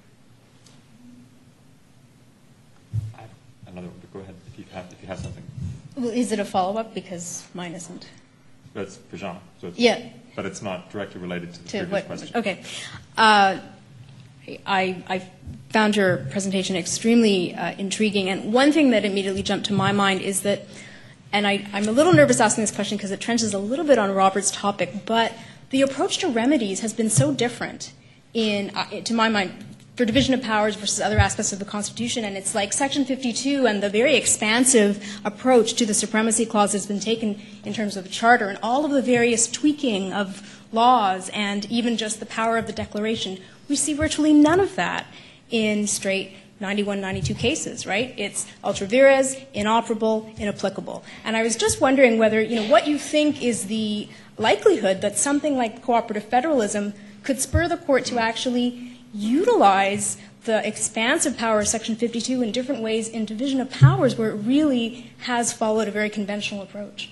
D: Another, go ahead if you have, if you have something.
B: Well, is it a follow-up? Because mine isn't.
D: That's for Jean. So it's,
B: Yeah.
D: But it's not directly related to the
B: To
D: previous
B: what?
D: question.
B: Okay. Uh, I, I found your presentation extremely uh, intriguing, and one thing that immediately jumped to my mind is that, and I, I'm a little nervous asking this question because it trenches a little bit on Robert's topic, but the approach to remedies has been so different in, uh, to my mind, for division of powers versus other aspects of the Constitution, and it's like Section fifty-two and the very expansive approach to the Supremacy Clause has been taken in terms of the Charter, and all of the various tweaking of laws and even just the power of the Declaration. We see virtually none of that in straight ninety-one ninety-two cases, right? It's ultra vires, inoperable, inapplicable. And I was just wondering whether, you know, what you think is the likelihood that something like cooperative federalism could spur the court to actually utilize the expansive power of Section fifty-two in different ways in division of powers where it really has followed a very conventional approach?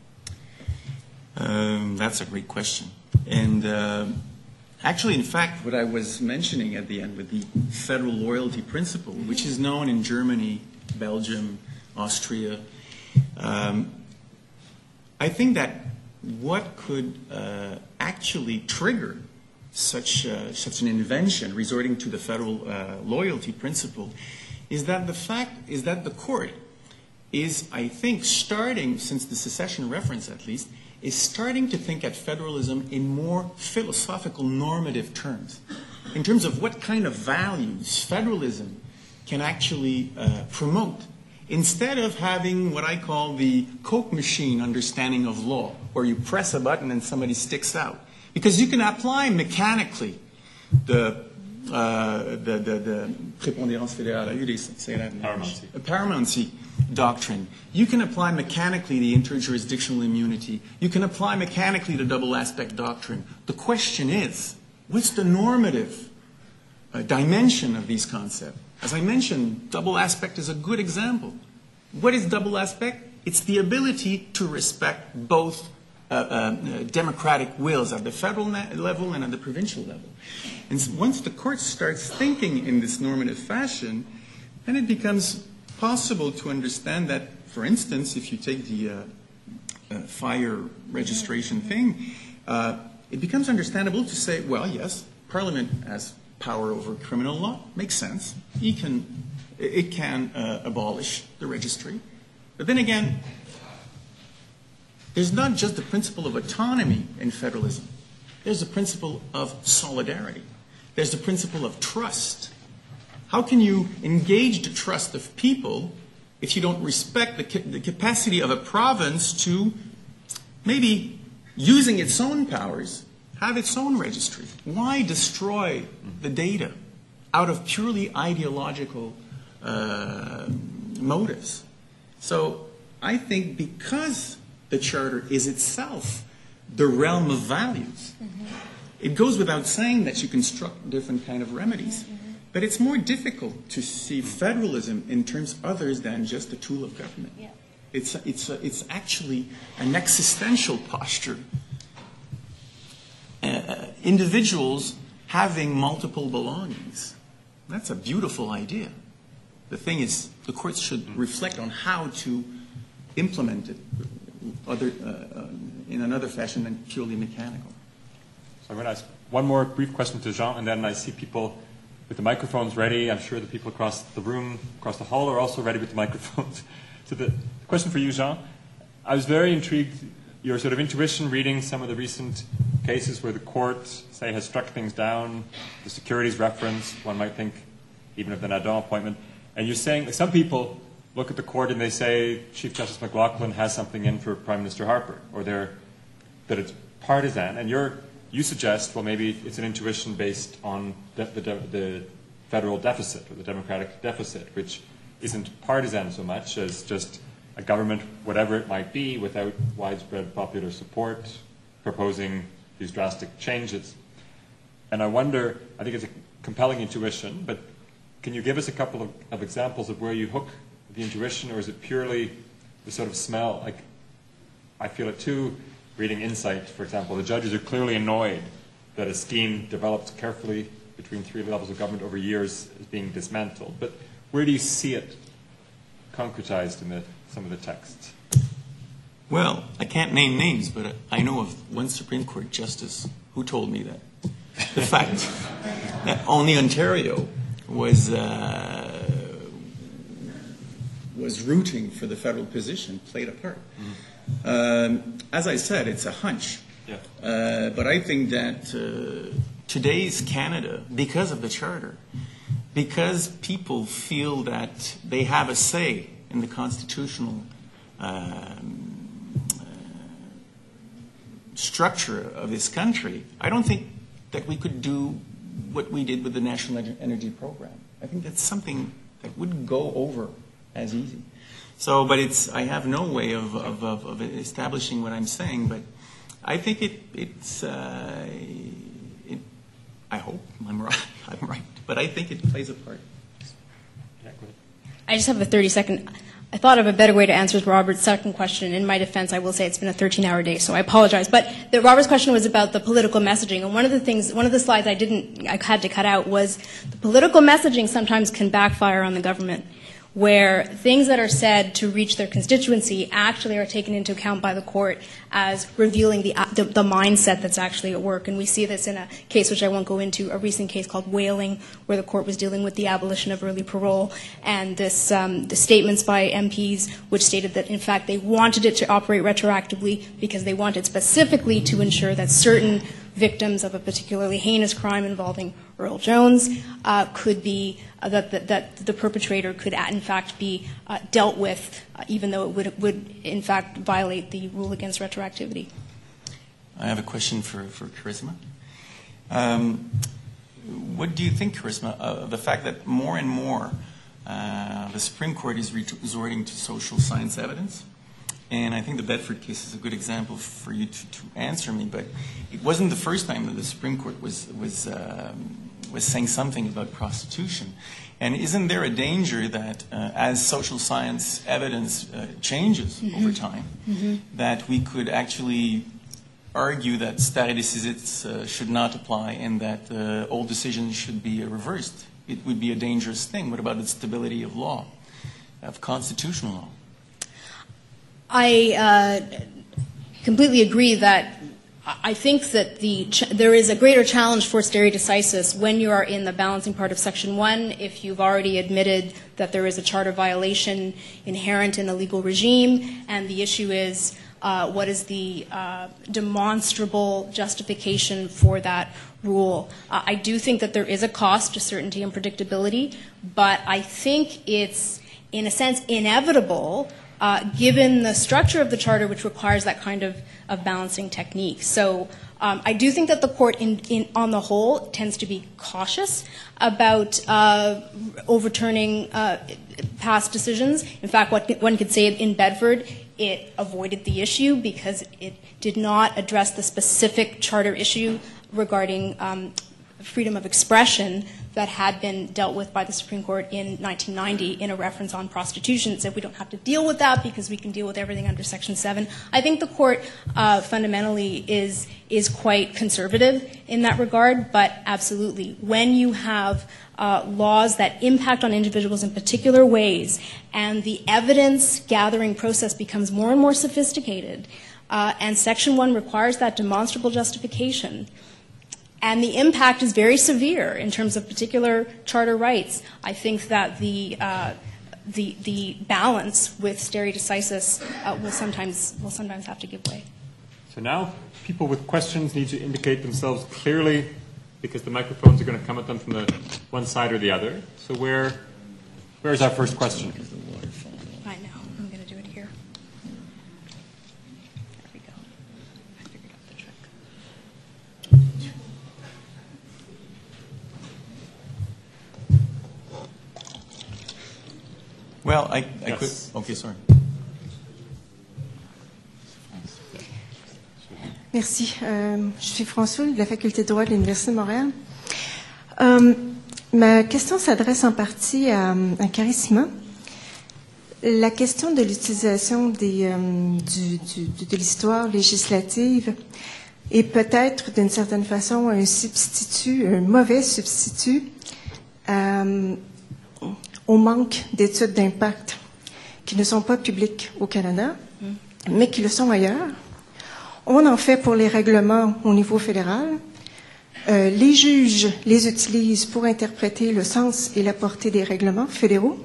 E: Um, that's a great question. And uh, actually, in fact, what I was mentioning at the end with the federal loyalty principle, which is known in Germany, Belgium, Austria, um, I think that what could uh, actually trigger such, uh, such an invention resorting to the federal uh, loyalty principle is that the fact is that the court is, I think, starting, since the secession reference at least, is starting to think at federalism in more philosophical normative terms, in terms of what kind of values federalism can actually uh, promote, instead of having what I call the Coke machine understanding of law, where you press a button and somebody sticks out. Because you can apply mechanically the uh, the, the, the prépondérance fédérale,
D: Paramountcy.
E: paramountcy doctrine. You can apply mechanically the interjurisdictional immunity. You can apply mechanically the double aspect doctrine. The question is, what's the normative uh, dimension of these concepts? As I mentioned, double aspect is a good example. What is double aspect? It's the ability to respect both uh, uh, democratic wills at the federal level and at the provincial level. And so once the court starts thinking in this normative fashion, then it becomes possible to understand that, for instance, if you take the uh, uh, fire registration thing, uh, it becomes understandable to say, well, yes, Parliament has power over criminal law. Makes sense. It can, it can uh, abolish the registry. But then again, there's not just the principle of autonomy in federalism. There's the principle of solidarity. There's the principle of trust. How can you engage the trust of people if you don't respect the, ca- the capacity of a province to maybe, using its own powers, have its own registry? Why destroy the data out of purely ideological uh, motives? So I think because the Charter is itself the realm of values, mm-hmm. it goes without saying that you construct different kind of remedies. Mm-hmm. But it's more difficult to see federalism in terms others than just a tool of government. Yeah. It's, a, it's, a, it's actually an existential posture. Uh, individuals having multiple belongings. That's a beautiful idea. The thing is, the courts should reflect on how to implement it other, uh, uh, in another fashion than purely mechanical.
D: So I'm going to ask one more brief question to Jean, and then I see people with the microphones ready. I'm sure the people across the room, across the hall, are also ready with the microphones. So the question for you, Jean, I was very intrigued, your sort of intuition reading some of the recent cases where the court, say, has struck things down, the securities reference, one might think even of the Nadon appointment, and you're saying that some people look at the court and they say Chief Justice McLaughlin has something in for Prime Minister Harper, or they're, that it's partisan, and you're You suggest, well, maybe it's an intuition based on de- the, de- the federal deficit or the democratic deficit, which isn't partisan so much as just a government, whatever it might be, without widespread popular support, proposing these drastic changes. And I wonder, I think it's a compelling intuition, but can you give us a couple of, of examples of where you hook the intuition, or is it purely the sort of smell? Like, I feel it too. Reading Insight, for example, the judges are clearly annoyed that a scheme developed carefully between three levels of government over years is being dismantled. But where do you see it concretized in the, some of the texts?
E: Well, I can't name names, but I know of one Supreme Court justice who told me that the fact that only Ontario was uh, was rooting for the federal position played a part. Mm-hmm. Um, as I said, it's a hunch. Yeah. Uh, but I think that uh, today's Canada, because of the Charter, because people feel that they have a say in the constitutional um, uh, structure of this country, I don't think that we could do what we did with the National Energy Program. I think that's something that wouldn't go over as easy. So, but it's, I have no way of, of, of, of establishing what I'm saying, but I think it, it's, uh, it, I hope I'm right, I'm right, but I think it plays a part.
D: Yeah, go ahead.
B: I just have a thirty second, I thought of a better way to answer Robert's second question. In my defense, I will say it's been a thirteen hour day, so I apologize. But the, Robert's question was about the political messaging, and one of the things, one of the slides I didn't, I had to cut out was the political messaging sometimes can backfire on the government, where things that are said to reach their constituency actually are taken into account by the court as revealing the, the, the mindset that's actually at work. And we see this in a case which I won't go into, a recent case called Whaling, where the court was dealing with the abolition of early parole, and this, um, the statements by M Ps which stated that, in fact, they wanted it to operate retroactively because they wanted specifically to ensure that certain victims of a particularly heinous crime involving Earl Jones uh, could be, uh, that, that, that the perpetrator could in fact be uh, dealt with, uh, even though it would, would in fact violate the rule against retroactivity.
E: I have a question for, for Charisma. Um, what do you think, Charisma, of the fact that more and more uh, the Supreme Court is resorting to social science evidence? And I think the Bedford case is a good example for you to, to answer me, but it wasn't the first time that the Supreme Court was, was, um, was saying something about prostitution. And isn't there a danger that uh, as social science evidence uh, changes mm-hmm. over time, mm-hmm. that we could actually argue that stare decisis uh, should not apply and that uh, all decisions should be uh, reversed. It would be a dangerous thing. What about the stability of law, of constitutional law?
B: I uh, completely agree that I think that the ch- there is a greater challenge for stare decisis when you are in the balancing part of Section one, if you've already admitted that there is a charter violation inherent in the legal regime, and the issue is uh, what is the uh, demonstrable justification for that rule. Uh, I do think that there is a cost to certainty and predictability, but I think it's, in a sense, inevitable Uh, given the structure of the charter, which requires that kind of, of balancing technique. So um, I do think that the court, in, in, on the whole, tends to be cautious about uh, overturning uh, past decisions. In fact, what one could say in Bedford, it avoided the issue because it did not address the specific charter issue regarding um, freedom of expression that had been dealt with by the Supreme Court in nineteen ninety in a reference on prostitution. It said we don't have to deal with that because we can deal with everything under Section seven. I think the court uh, fundamentally is is quite conservative in that regard, but absolutely, when you have uh, laws that impact on individuals in particular ways and the evidence gathering process becomes more and more sophisticated, uh, and Section one requires that demonstrable justification, and the impact is very severe in terms of particular charter rights, I think that the uh, the, the balance with stare decisis uh, will sometimes will sometimes have to give way.
D: So now people with questions need to indicate themselves clearly, because the microphones are going to come at them from the one side or the other. So where where is our first question?
B: I know. I'm going to do it here. There we go. I figured out the trick.
E: Well, I, I
D: Yes.
E: could. Okay, sorry.
F: Merci. Euh, je suis François de la Faculté de droit de l'Université de Montréal. Euh, ma question s'adresse en partie à, à Carissima. La question de l'utilisation des, euh, du, du, de l'histoire législative est peut-être d'une certaine façon un substitut, un mauvais substitut euh, au manque d'études d'impact qui ne sont pas publiques au Canada, mm. mais qui le sont ailleurs. On en fait pour les règlements au niveau fédéral. Euh, les juges les utilisent pour interpréter le sens et la portée des règlements fédéraux,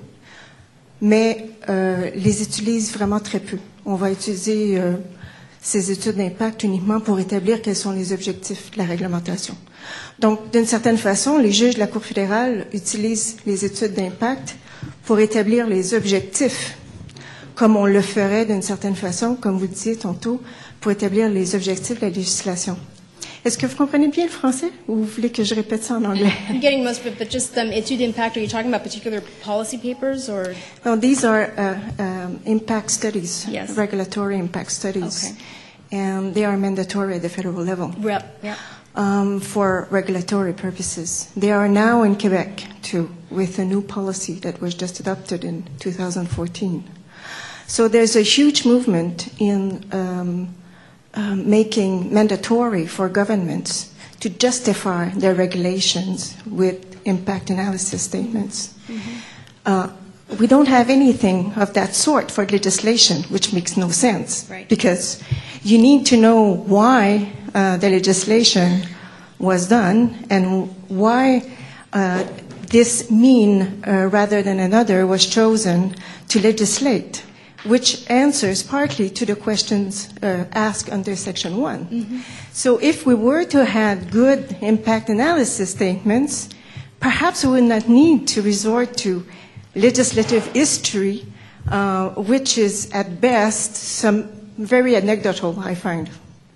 F: mais euh, les utilisent vraiment très peu. On va utiliser euh, ces études d'impact uniquement pour établir quels sont les objectifs de la réglementation. Donc, d'une certaine façon, les juges de la Cour fédérale utilisent les études d'impact pour établir les objectifs, comme on le ferait d'une certaine façon, comme vous le disiez tantôt, pour établir les objectifs de la législation. Est-ce que vous comprenez bien le français ou vous voulez que je répète ça en anglais?
B: I'm getting most of it, but just um, études d'impact, are you talking about particular policy papers or?
F: No, these are uh, um, impact studies,
B: Yes.
F: regulatory impact studies,
B: Okay.
F: and they are mandatory at the federal level.
B: Yep, yep.
F: Um, for regulatory purposes. They are now in Quebec, too, with a new policy that was just adopted in two thousand fourteen. So there's a huge movement in um, um, making mandatory for governments to justify their regulations with impact analysis statements. Mm-hmm. Uh, we don't have anything of that sort for legislation, which makes no sense,
B: right.
F: because you need to know why uh, the legislation was done and why uh, this mean uh, rather than another was chosen to legislate, which answers partly to the questions uh, asked under Section one. Mm-hmm. So if we were to have good impact analysis statements, perhaps we would not need to resort to legislative history, uh, which is at best some very anecdotal, I find.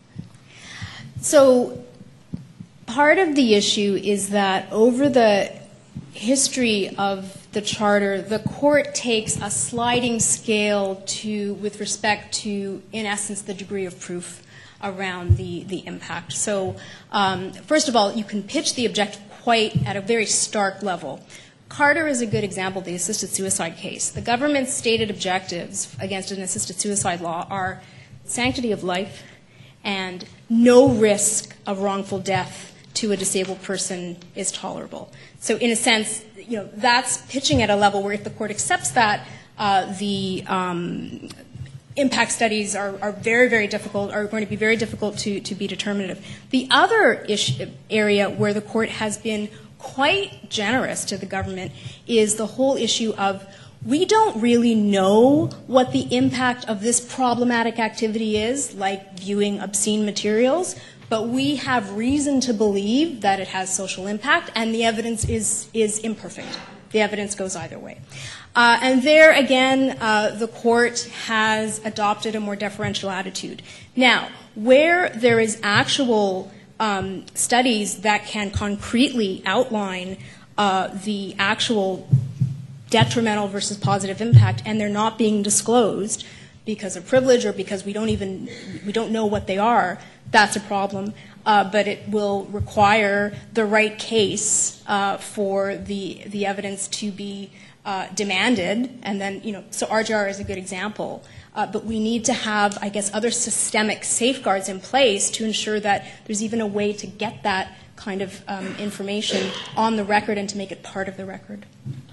B: So part of the issue is that over the history of the Charter, the court takes a sliding scale to, with respect to, in essence, the degree of proof around the, the impact. So um, first of all, you can pitch the objective quite at a very stark level. Carter is a good example of the assisted suicide case. The government's stated objectives against an assisted suicide law are sanctity of life and no risk of wrongful death to a disabled person is tolerable. So in a sense, you know, that's pitching at a level where if the court accepts that, uh, the um, impact studies are, are very, very difficult, are going to be very difficult to, to be determinative. The other issue, area where the court has been quite generous to the government is the whole issue of we don't really know what the impact of this problematic activity is, like viewing obscene materials, but we have reason to believe that it has social impact, and the evidence is, is imperfect. The evidence goes either way. Uh, and there, again, uh, the court has adopted a more deferential attitude. Now, where there is actual um, studies that can concretely outline uh, the actual detrimental versus positive impact, and they're not being disclosed because of privilege or because we don't even we don't know what they are, that's a problem. Uh, but it will require the right case uh, for the the evidence to be uh, demanded, and then you know so R J R is a good example. Uh, but we need to have, I guess, other systemic safeguards in place to ensure that there's even a way to get that kind of um, information on the record and to make it part of the record.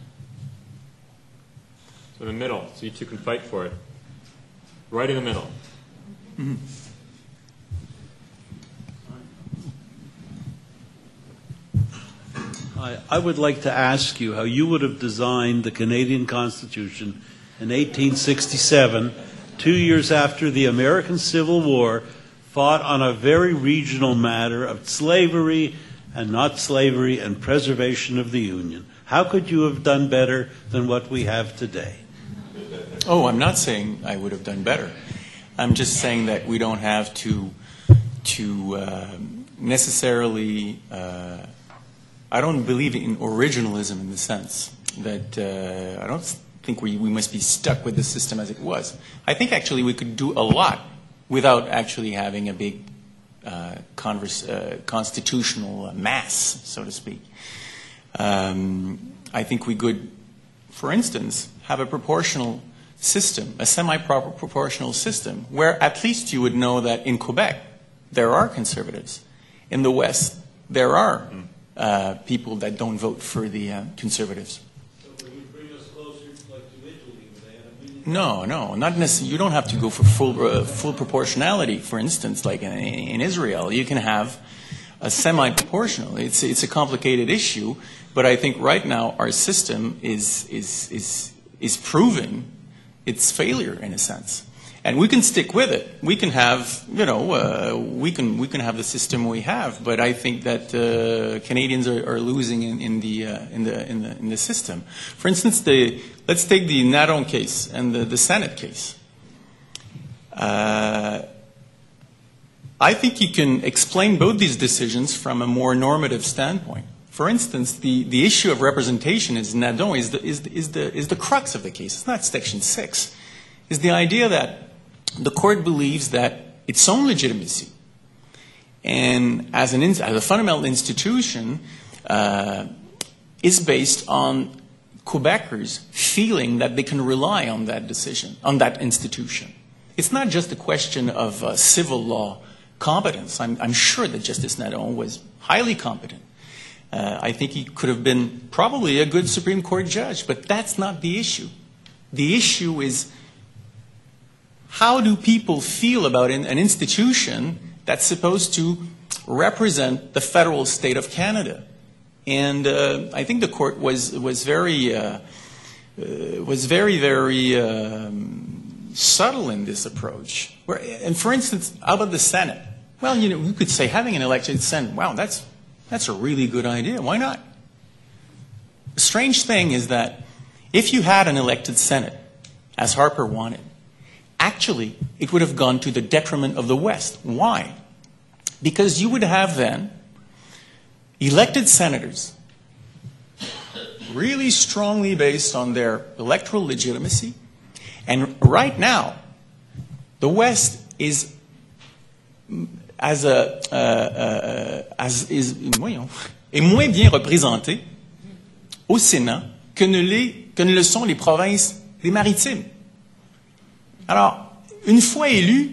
D: So in the middle, so you two can fight for it. Right in the middle.
E: Mm-hmm.
G: I, I would like to ask you how you would have designed the Canadian Constitution in eighteen sixty-seven, two years after the American Civil War fought on a very regional matter of slavery and not slavery and preservation of the Union. How could you have done better than what we have today?
E: Oh, I'm not saying I would have done better. I'm just saying that we don't have to to uh, necessarily. Uh, I don't believe in originalism in the sense that uh, I don't think we, we must be stuck with the system as it was. I think actually we could do a lot without actually having a big uh, converse, uh, constitutional mass, so to speak. Um, I think we could, for instance, have a proportional system, a semi-proportional system, where at least you would know that in Quebec there are conservatives. In the West, there are uh, people that don't vote for the uh, conservatives.
G: So will you bring us closer like to Italy, where they had a million?
E: No, no, not necessarily. You don't have to go for full uh, full proportionality. For instance, like in, in Israel, you can have a semi-proportional. It's it's a complicated issue, but I think right now our system is is is is proving its failure in a sense, and we can stick with it. We can have, you know, uh, we can we can have the system we have, but I think that uh, Canadians are, are losing in, in the uh, in the in the in the system. For instance, the let's take the Naron case and the, the Senate case. Uh, I think you can explain both these decisions from a more normative standpoint. For instance, the, the issue of representation is Nadon is the, is, the, is, the, is the crux of the case. It's not Section six. It's the idea that the court believes that its own legitimacy, and as, an, as a fundamental institution, uh, is based on Quebecers feeling that they can rely on that decision, on that institution. It's not just a question of uh, civil law competence. I'm, I'm sure that Justice Nadon was highly competent. Uh, I think he could have been probably a good Supreme Court judge, but that's not the issue. The issue is how do people feel about an, an institution that's supposed to represent the federal state of Canada? And uh, I think the court was was very uh, uh, was very very um, subtle in this approach. Where, and for instance, how about the Senate? Well, you know, you could say having an elected Senate. Wow, that's That's a really good idea. Why not? The strange thing is that if you had an elected Senate, as Harper wanted, actually it would have gone to the detriment of the West. Why? Because you would have then elected senators really strongly based on their electoral legitimacy. And right now, the West is as a, uh, uh, as is, voyons, est moins bien représenté au Sénat que ne, les, que ne le sont les provinces des maritimes. Alors, une fois élus,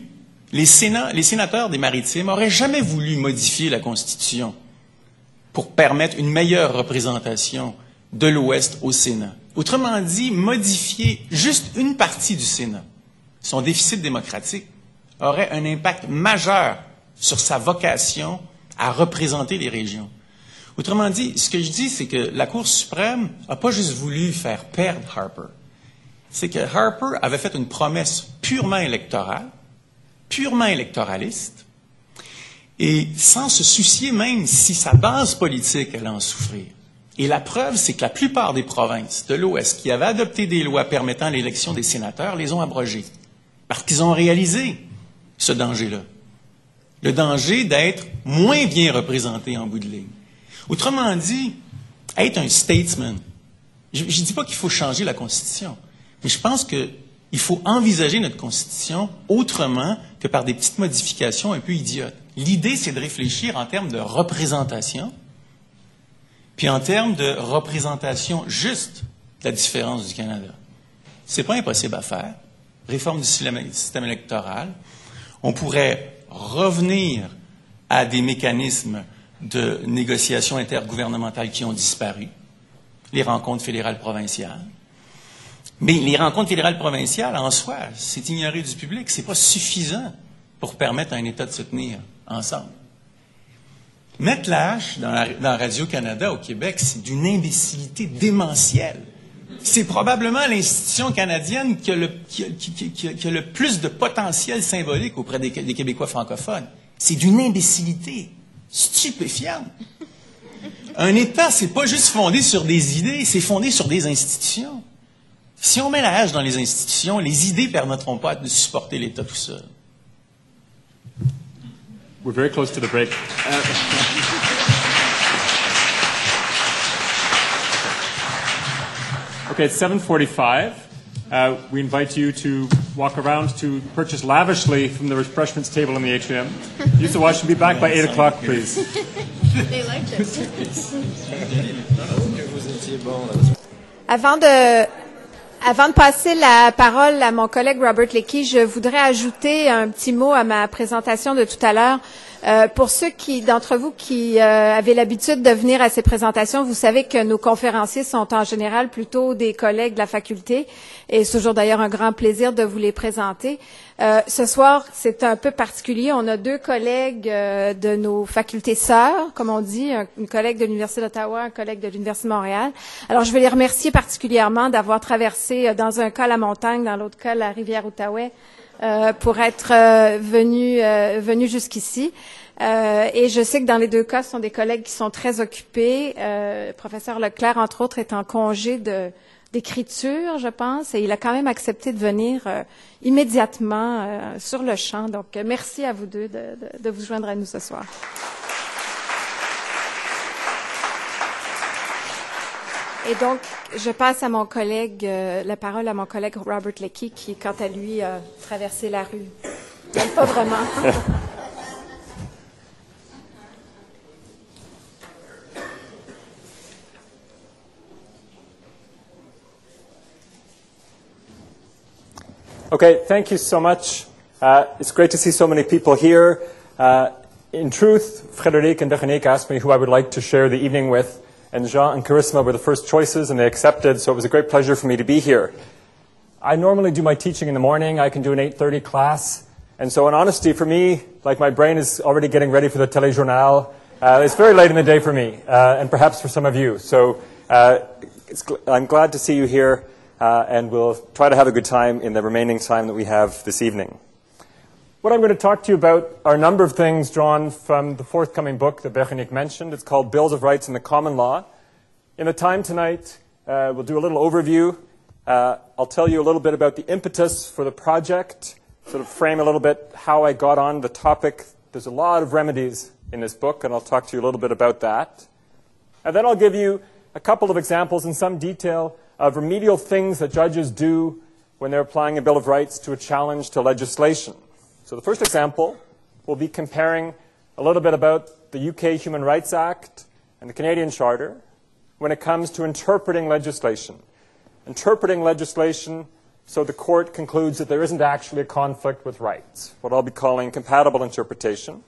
E: Les, sénats, les sénateurs des Maritimes n'auraient jamais voulu modifier la Constitution pour permettre une meilleure représentation de l'Ouest au Sénat. Autrement dit, modifier juste une partie du Sénat, son déficit démocratique, aurait un impact majeur sur sa vocation à représenter les régions. Autrement dit, ce que je dis, c'est que la Cour suprême n'a pas juste voulu faire perdre Harper. C'est que Harper avait fait une promesse purement électorale, purement électoraliste, et sans se soucier même si sa base politique allait en souffrir. Et la preuve, c'est que la plupart des provinces de l'Ouest qui avaient adopté des lois permettant l'élection des sénateurs les ont abrogées, parce qu'ils ont réalisé ce danger-là. Le danger d'être moins bien représenté en bout de ligne. Autrement dit, être un statesman, je ne dis pas qu'il faut changer la Constitution, mais je pense qu'il faut envisager notre Constitution autrement que par des petites modifications un peu idiotes. L'idée, c'est de réfléchir en termes de représentation, puis en termes de représentation juste de la différence du Canada. Ce n'est pas impossible à faire. Réforme du système électoral. On pourrait revenir à des mécanismes de négociation intergouvernementale qui ont disparu, les rencontres fédérales provinciales. Mais les rencontres fédérales provinciales, en soi, c'est ignoré du public. Ce n'est pas suffisant pour permettre à un État de se tenir ensemble. Mettre la hache dans, la, dans Radio-Canada au Québec, c'est d'une imbécilité démentielle. C'est probablement l'institution canadienne qui a, le, qui, qui, qui, qui a le plus de potentiel symbolique auprès des, des Québécois francophones. C'est d'une imbécilité stupéfiante. Un État, c'est pas juste fondé sur des idées, c'est fondé sur des institutions. Si on met la hache dans les institutions, les idées ne permettront pas de supporter l'État tout seul.
D: We're very close to the break. Uh, okay, it's seven forty-five. Uh, we invite you to walk around to purchase lavishly from the refreshments table in the atrium. Use the washroom. Be back by eight o'clock, please.
B: They liked it.
A: Avant de, avant de passer la parole à mon collègue Robert Leckey, je voudrais ajouter un petit mot à ma présentation de tout à l'heure. Euh, pour ceux qui, d'entre vous qui euh, avaient l'habitude de venir à ces présentations, vous savez que nos conférenciers sont en général plutôt des collègues de la faculté et c'est toujours d'ailleurs un grand plaisir de vous les présenter. Euh, ce soir, c'est un peu particulier. On a deux collègues euh, de nos facultés sœurs, comme on dit, un, une collègue de l'Université d'Ottawa, un collègue de l'Université de Montréal. Alors, je veux les remercier particulièrement d'avoir traversé, euh, dans un cas, la montagne, dans l'autre cas, la rivière Outaouais, Euh, pour être euh, venus euh, venu jusqu'ici. Euh, et je sais que dans les deux cas, ce sont des collègues qui sont très occupés. Euh, le professeur Leclerc, entre autres, est en congé de, d'écriture, je pense, et il a quand même accepté de venir euh, immédiatement euh, sur le champ. Donc, euh, merci à vous deux de, de, de vous joindre à nous ce soir. Et donc, je passe à mon collègue, euh, la parole à mon collègue Robert Leckey, qui, quant à lui, a traversé la rue. Mais pas vraiment.
H: Okay, thank you so much. Uh, it's great to see so many people here. Uh, in truth, Frédéric and Veronique asked me who I would like to share the evening with. And Jean and Charisma were the first choices, and they accepted, so it was a great pleasure for me to be here. I normally do my teaching in the morning. I can do an eight thirty class. And so in honesty, for me, like my brain is already getting ready for the téléjournal. Uh, it's very late in the day for me, uh, and perhaps for some of you. So uh, it's gl- I'm glad to see you here, uh, and we'll try to have a good time in the remaining time that we have this evening. What I'm going to talk to you about are a number of things drawn from the forthcoming book that Veronique mentioned. It's called Bills of Rights and the Common Law. In the time tonight, uh, we'll do a little overview. Uh, I'll tell you a little bit about the impetus for the project, sort of frame a little bit how I got on the topic. There's a lot of remedies in this book, and I'll talk to you a little bit about that. And then I'll give you a couple of examples in some detail of remedial things that judges do when they're applying a Bill of Rights to a challenge to legislation. So the first example, we'll be comparing a little bit about the U K Human Rights Act and the Canadian Charter when it comes to interpreting legislation. Interpreting legislation so the court concludes that there isn't actually a conflict with rights, what I'll be calling compatible interpretation.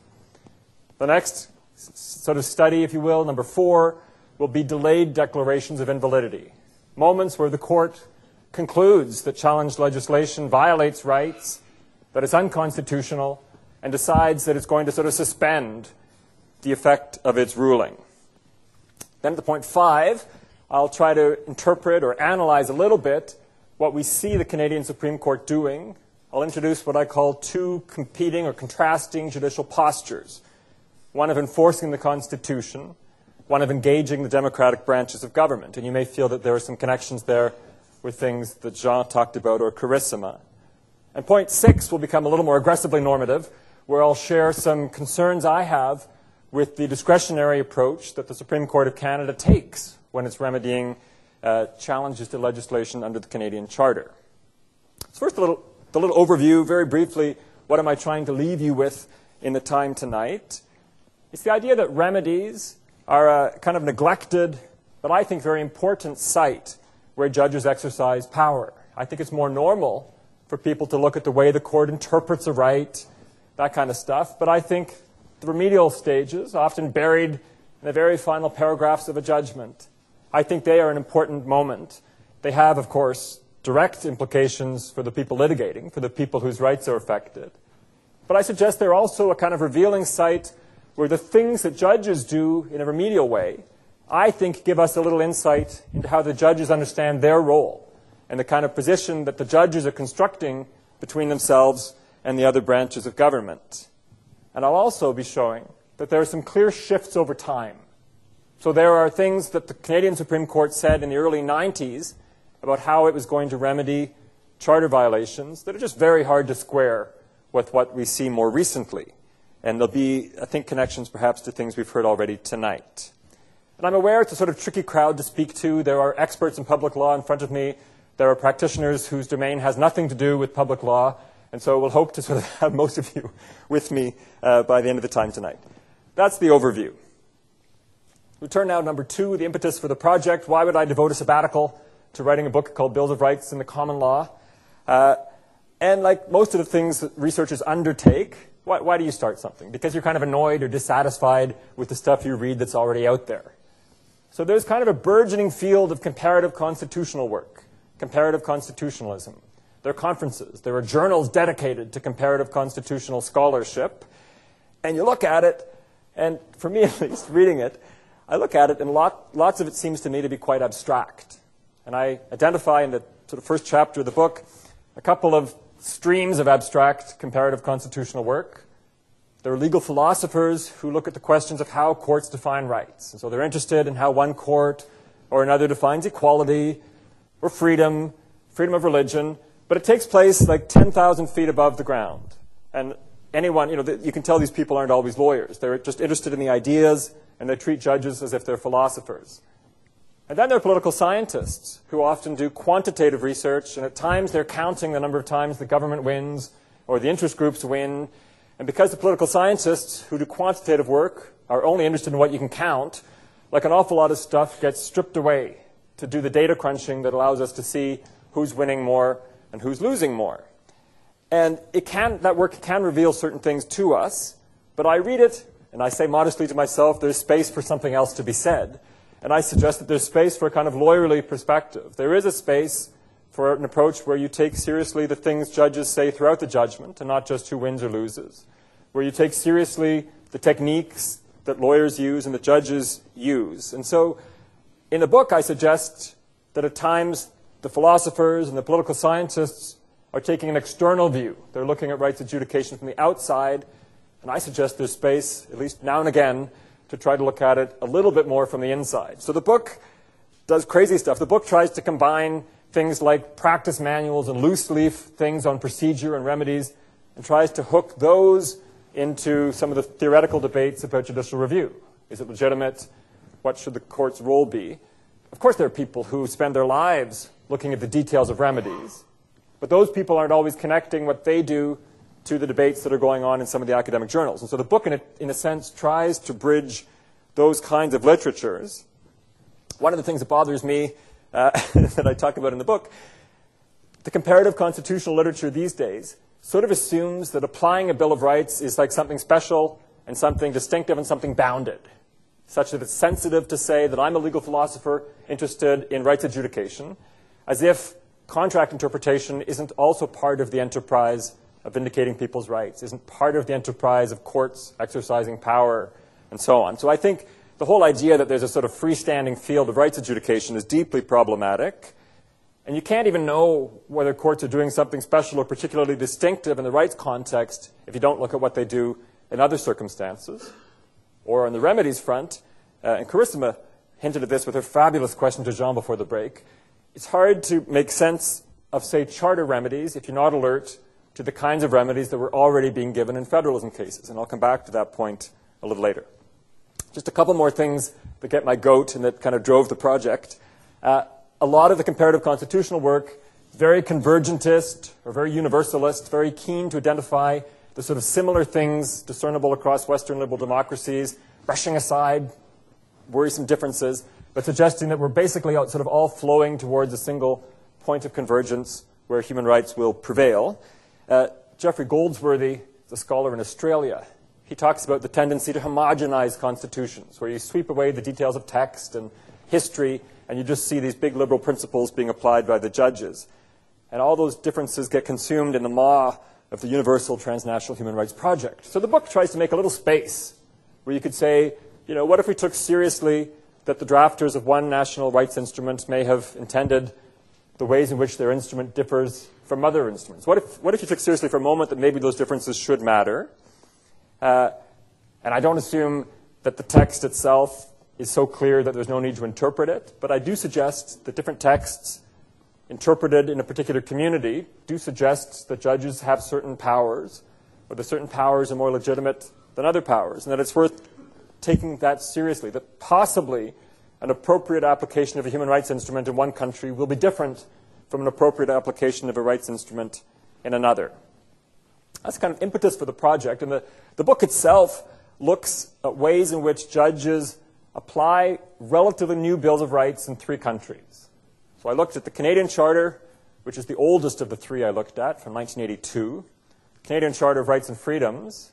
H: The next sort of study, if you will, number four, will be delayed declarations of invalidity, moments where the court concludes that challenged legislation violates rights, that it's unconstitutional, and decides that it's going to sort of suspend the effect of its ruling. Then at the point five, I'll try to interpret or analyze a little bit what we see the Canadian Supreme Court doing. I'll introduce what I call two competing or contrasting judicial postures, one of enforcing the Constitution, one of engaging the democratic branches of government. And you may feel that there are some connections there with things that Jean talked about or Carissima. And point six will become a little more aggressively normative, where I'll share some concerns I have with the discretionary approach that the Supreme Court of Canada takes when it's remedying uh, challenges to legislation under the Canadian Charter. So first, a little, the little overview, very briefly, what am I trying to leave you with in the time tonight? It's the idea that remedies are a kind of neglected, but I think very important site where judges exercise power. I think it's more normal for people to look at the way the court interprets a right, that kind of stuff. But I think the remedial stages, often buried in the very final paragraphs of a judgment, I think they are an important moment. They have, of course, direct implications for the people litigating, for the people whose rights are affected. But I suggest they're also a kind of revealing site where the things that judges do in a remedial way, I think, give us a little insight into how the judges understand their role and the kind of position that the judges are constructing between themselves and the other branches of government. And I'll also be showing that there are some clear shifts over time. So there are things that the Canadian Supreme Court said in the early nineties about how it was going to remedy charter violations that are just very hard to square with what we see more recently. And there'll be, I think, connections perhaps to things we've heard already tonight. And I'm aware it's a sort of tricky crowd to speak to. There are experts in public law in front of me. There are practitioners whose domain has nothing to do with public law. And so we'll hope to sort of have most of you with me uh, by the end of the time tonight. That's the overview. We turn now to number two, the impetus for the project. Why would I devote a sabbatical to writing a book called Bills of Rights in the Common Law? Uh, and like most of the things that researchers undertake, why, why do you start something? Because you're kind of annoyed or dissatisfied with the stuff you read that's already out there. So there's kind of a burgeoning field of comparative constitutional work, comparative constitutionalism. There are conferences. There are journals dedicated to comparative constitutional scholarship. And you look at it, and for me at least, reading it, I look at it, and lot, lots of it seems to me to be quite abstract. And I identify in the sort of first chapter of the book a couple of streams of abstract comparative constitutional work. There are legal philosophers who look at the questions of how courts define rights. And so they're interested in how one court or another defines equality or freedom, freedom of religion. But it takes place like ten thousand feet above the ground. And anyone, you know, you can tell these people aren't always lawyers. They're just interested in the ideas, and they treat judges as if they're philosophers. And then there are political scientists who often do quantitative research, and at times they're counting the number of times the government wins or the interest groups win. And because the political scientists who do quantitative work are only interested in what you can count, like an awful lot of stuff gets stripped away to do the data crunching that allows us to see who's winning more and who's losing more. And it can, that work can reveal certain things to us, but I read it, and I say modestly to myself, there's space for something else to be said. And I suggest that there's space for a kind of lawyerly perspective. There is a space for an approach where you take seriously the things judges say throughout the judgment, and not just who wins or loses, where you take seriously the techniques that lawyers use and that judges use. And so in the book, I suggest that at times the philosophers and the political scientists are taking an external view. They're looking at rights adjudication from the outside, and I suggest there's space, at least now and again, to try to look at it a little bit more from the inside. So the book does crazy stuff. The book tries to combine things like practice manuals and loose leaf things on procedure and remedies, and tries to hook those into some of the theoretical debates about judicial review. Is it legitimate? What should the court's role be? Of course, there are people who spend their lives looking at the details of remedies, but those people aren't always connecting what they do to the debates that are going on in some of the academic journals. And so the book, in a, in a sense, tries to bridge those kinds of literatures. One of the things that bothers me uh, that I talk about in the book, the comparative constitutional literature these days sort of assumes that applying a Bill of Rights is like something special and something distinctive and something bounded, such that it's sensitive to say that I'm a legal philosopher interested in rights adjudication, as if contract interpretation isn't also part of the enterprise of vindicating people's rights, isn't part of the enterprise of courts exercising power, and so on. So I think the whole idea that there's a sort of freestanding field of rights adjudication is deeply problematic. And you can't even know whether courts are doing something special or particularly distinctive in the rights context if you don't look at what they do in other circumstances. Or on the remedies front, uh, and Carissima hinted at this with her fabulous question to Jean before the break, it's hard to make sense of, say, charter remedies if you're not alert to the kinds of remedies that were already being given in federalism cases. And I'll come back to that point a little later. Just a couple more things that get my goat and that kind of drove the project. Uh, a lot of the comparative constitutional work, very convergentist or very universalist, very keen to identify the sort of similar things discernible across Western liberal democracies, brushing aside worrisome differences, but suggesting that we're basically sort of all flowing towards a single point of convergence where human rights will prevail. Uh, Geoffrey Goldsworthy is a scholar in Australia. He talks about the tendency to homogenize constitutions, where you sweep away the details of text and history, and you just see these big liberal principles being applied by the judges. And all those differences get consumed in the maw of the Universal Transnational Human Rights Project. So the book tries to make a little space where you could say, you know, what if we took seriously that the drafters of one national rights instrument may have intended the ways in which their instrument differs from other instruments? What if, what if you took seriously for a moment that maybe those differences should matter? Uh, and I don't assume that the text itself is so clear that there's no need to interpret it, but I do suggest that different texts interpreted in a particular community do suggest that judges have certain powers, or that certain powers are more legitimate than other powers, and that it's worth taking that seriously, that possibly an appropriate application of a human rights instrument in one country will be different from an appropriate application of a rights instrument in another. That's kind of impetus for the project, and the, the book itself looks at ways in which judges apply relatively new bills of rights in three countries. So I looked at the Canadian Charter, which is the oldest of the three I looked at, from nineteen eighty-two, Canadian Charter of Rights and Freedoms.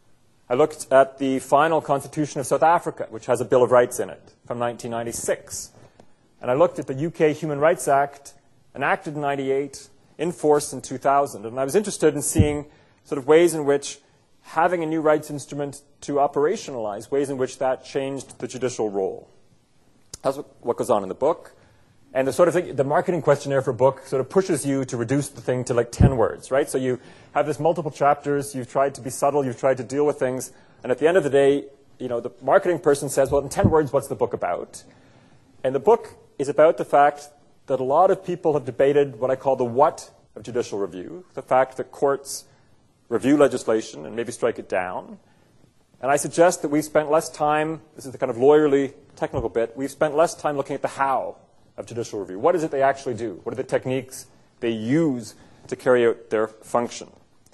H: I looked at the final Constitution of South Africa, which has a Bill of Rights in it, from nineteen ninety-six. And I looked at the U K Human Rights Act, enacted in ninety-eight, in force in two thousand. And I was interested in seeing sort of ways in which having a new rights instrument to operationalize, ways in which that changed the judicial role. That's what goes on in the book. And the sort of thing, the marketing questionnaire for a book sort of pushes you to reduce the thing to like ten words, right? So you have this multiple chapters, you've tried to be subtle, you've tried to deal with things, and at the end of the day, you know, the marketing person says, well, in ten words, what's the book about? And the book is about the fact that a lot of people have debated what I call the what of judicial review, the fact that courts review legislation and maybe strike it down. And I suggest that we've spent less time, this is the kind of lawyerly technical bit, we've spent less time looking at the how of judicial review. What is it they actually do? What are the techniques they use to carry out their function?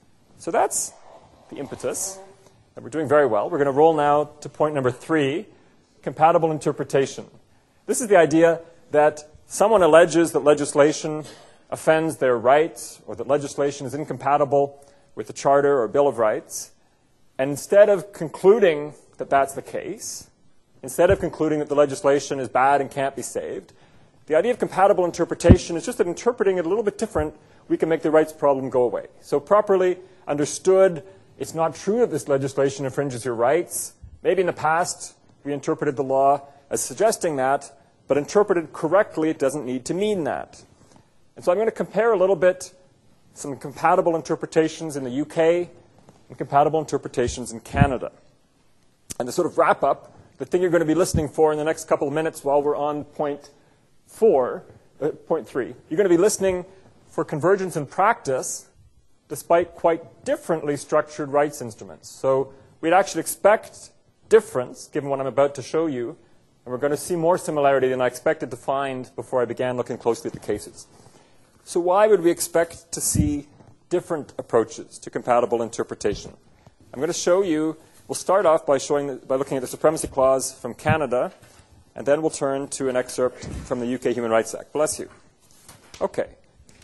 H: So that's the impetus. And we're doing very well. We're going to roll now to point number three, compatible interpretation. This is the idea that someone alleges that legislation offends their rights or that legislation is incompatible with the Charter or Bill of Rights. And instead of concluding that that's the case, instead of concluding that the legislation is bad and can't be saved, the idea of compatible interpretation is just that interpreting it a little bit different, we can make the rights problem go away. So properly understood, it's not true that this legislation infringes your rights. Maybe in the past we interpreted the law as suggesting that, but interpreted correctly, it doesn't need to mean that. And so I'm going to compare a little bit some compatible interpretations in the U K and compatible interpretations in Canada. And to sort of wrap up, the thing you're going to be listening for in the next couple of minutes while we're on point four, uh, point three, you're going to be listening for convergence in practice despite quite differently structured rights instruments. So we'd actually expect difference, given what I'm about to show you, and we're going to see more similarity than I expected to find before I began looking closely at the cases. So why would we expect to see different approaches to compatible interpretation? I'm going to show you, we'll start off by, showing the, by looking at the Supremacy Clause from Canada, and then we'll turn to an excerpt from the U K Human Rights Act. Bless you. Okay.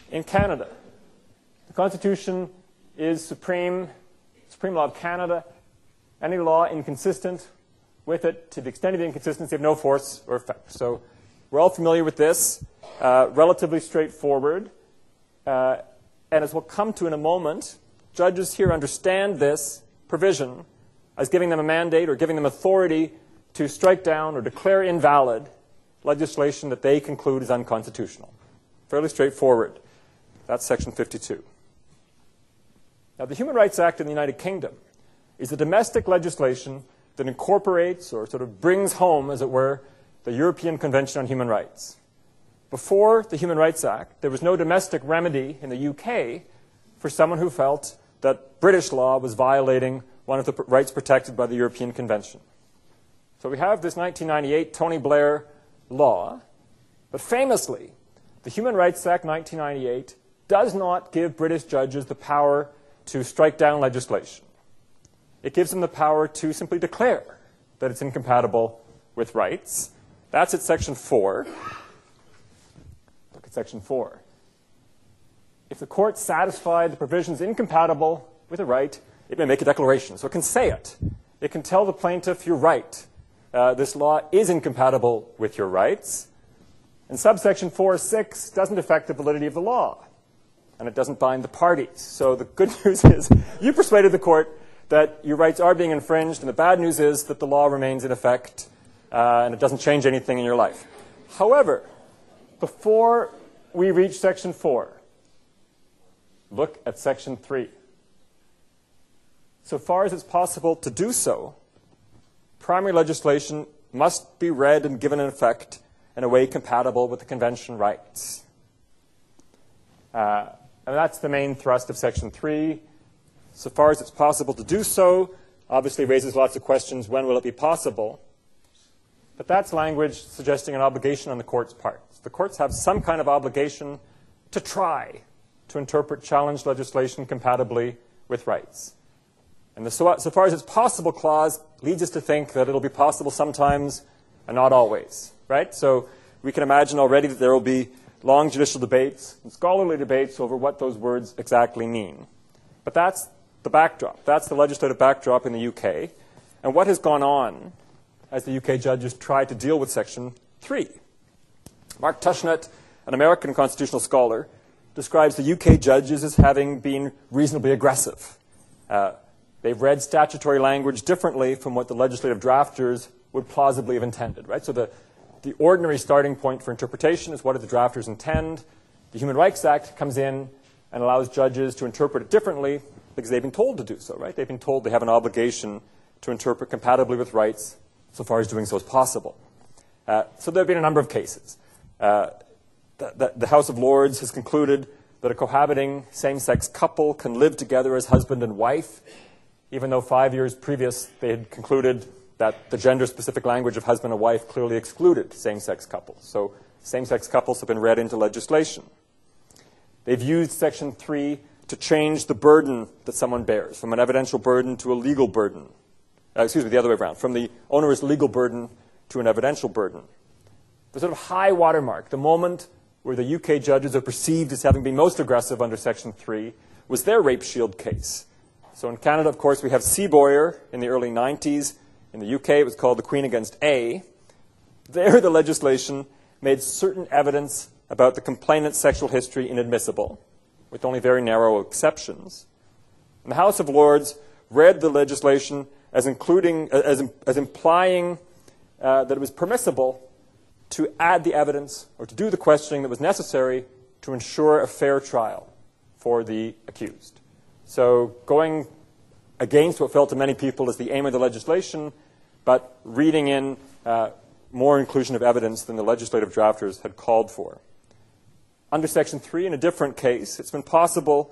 H: in Canada. The Constitution is supreme, supreme law of Canada. Any law inconsistent with it, to the extent of the inconsistency, have no force or effect. So we're all familiar with this, uh, relatively straightforward. Uh, and as we'll come to in a moment, judges here understand this provision as giving them a mandate or giving them authority to strike down or declare invalid legislation that they conclude is unconstitutional. Fairly straightforward. That's Section fifty-two. Now, the Human Rights Act in the United Kingdom is the domestic legislation that incorporates or sort of brings home, as it were, the European Convention on Human Rights. Before the Human Rights Act, there was no domestic remedy in the U K for someone who felt that British law was violating one of the rights protected by the European Convention. So we have this nineteen ninety-eight Tony Blair law, but famously, the Human Rights Act nineteen ninety-eight does not give British judges the power to strike down legislation. It gives them the power to simply declare that it's incompatible with rights. That's at Section four. Look at Section four. If the court satisfied the provisions incompatible with a right, it may make a declaration. So it can say it. It can tell the plaintiff, you're right. Uh, this law is incompatible with your rights. And subsection four six doesn't affect the validity of the law. And it doesn't bind the parties. So the good news is you persuaded the court that your rights are being infringed, and the bad news is that the law remains in effect uh, and it doesn't change anything in your life. However, before we reach Section four, look at Section three. So far as it's possible to do so, primary legislation must be read and given an effect in a way compatible with the Convention rights. Uh, and that's the main thrust of Section three. So far as it's possible to do so, obviously raises lots of questions. When will it be possible? But that's language suggesting an obligation on the court's part. So the courts have some kind of obligation to try to interpret challenged legislation compatibly with rights. And the so, so far as it's possible clause leads us to think that it'll be possible sometimes and not always, right? So we can imagine already that there will be long judicial debates and scholarly debates over what those words exactly mean. But that's the backdrop. That's the legislative backdrop in the U K. And what has gone on as the U K judges tried to deal with Section three? Mark Tushnet, an American constitutional scholar, describes the U K judges as having been reasonably aggressive. Uh, they've read statutory language differently from what the legislative drafters would plausibly have intended, right? So the, the ordinary starting point for interpretation is what did the drafters intend. The Human Rights Act comes in and allows judges to interpret it differently because they've been told to do so, right? They've been told they have an obligation to interpret compatibly with rights so far as doing so is possible. Uh, so there have been a number of cases. Uh, the, the, the House of Lords has concluded that a cohabiting same-sex couple can live together as husband and wife, even though five years previous they had concluded that the gender-specific language of husband and wife clearly excluded same-sex couples. So same-sex couples have been read into legislation. They've used Section three to change the burden that someone bears, from an evidential burden to a legal burden. Uh, excuse me, the other way around, from the onerous legal burden to an evidential burden. The sort of high watermark, the moment where the U K judges are perceived as having been most aggressive under Section three, was their Rape Shield case. So in Canada, of course, we have Seaboyer in the early nineties. In the U K, it was called the Queen against A. There, the legislation made certain evidence about the complainant's sexual history inadmissible, with only very narrow exceptions. And the House of Lords read the legislation as including, as, as implying uh, that it was permissible to add the evidence or to do the questioning that was necessary to ensure a fair trial for the accused. So going against what felt to many people as the aim of the legislation, but reading in uh, more inclusion of evidence than the legislative drafters had called for. Under Section three, in a different case, it's been possible,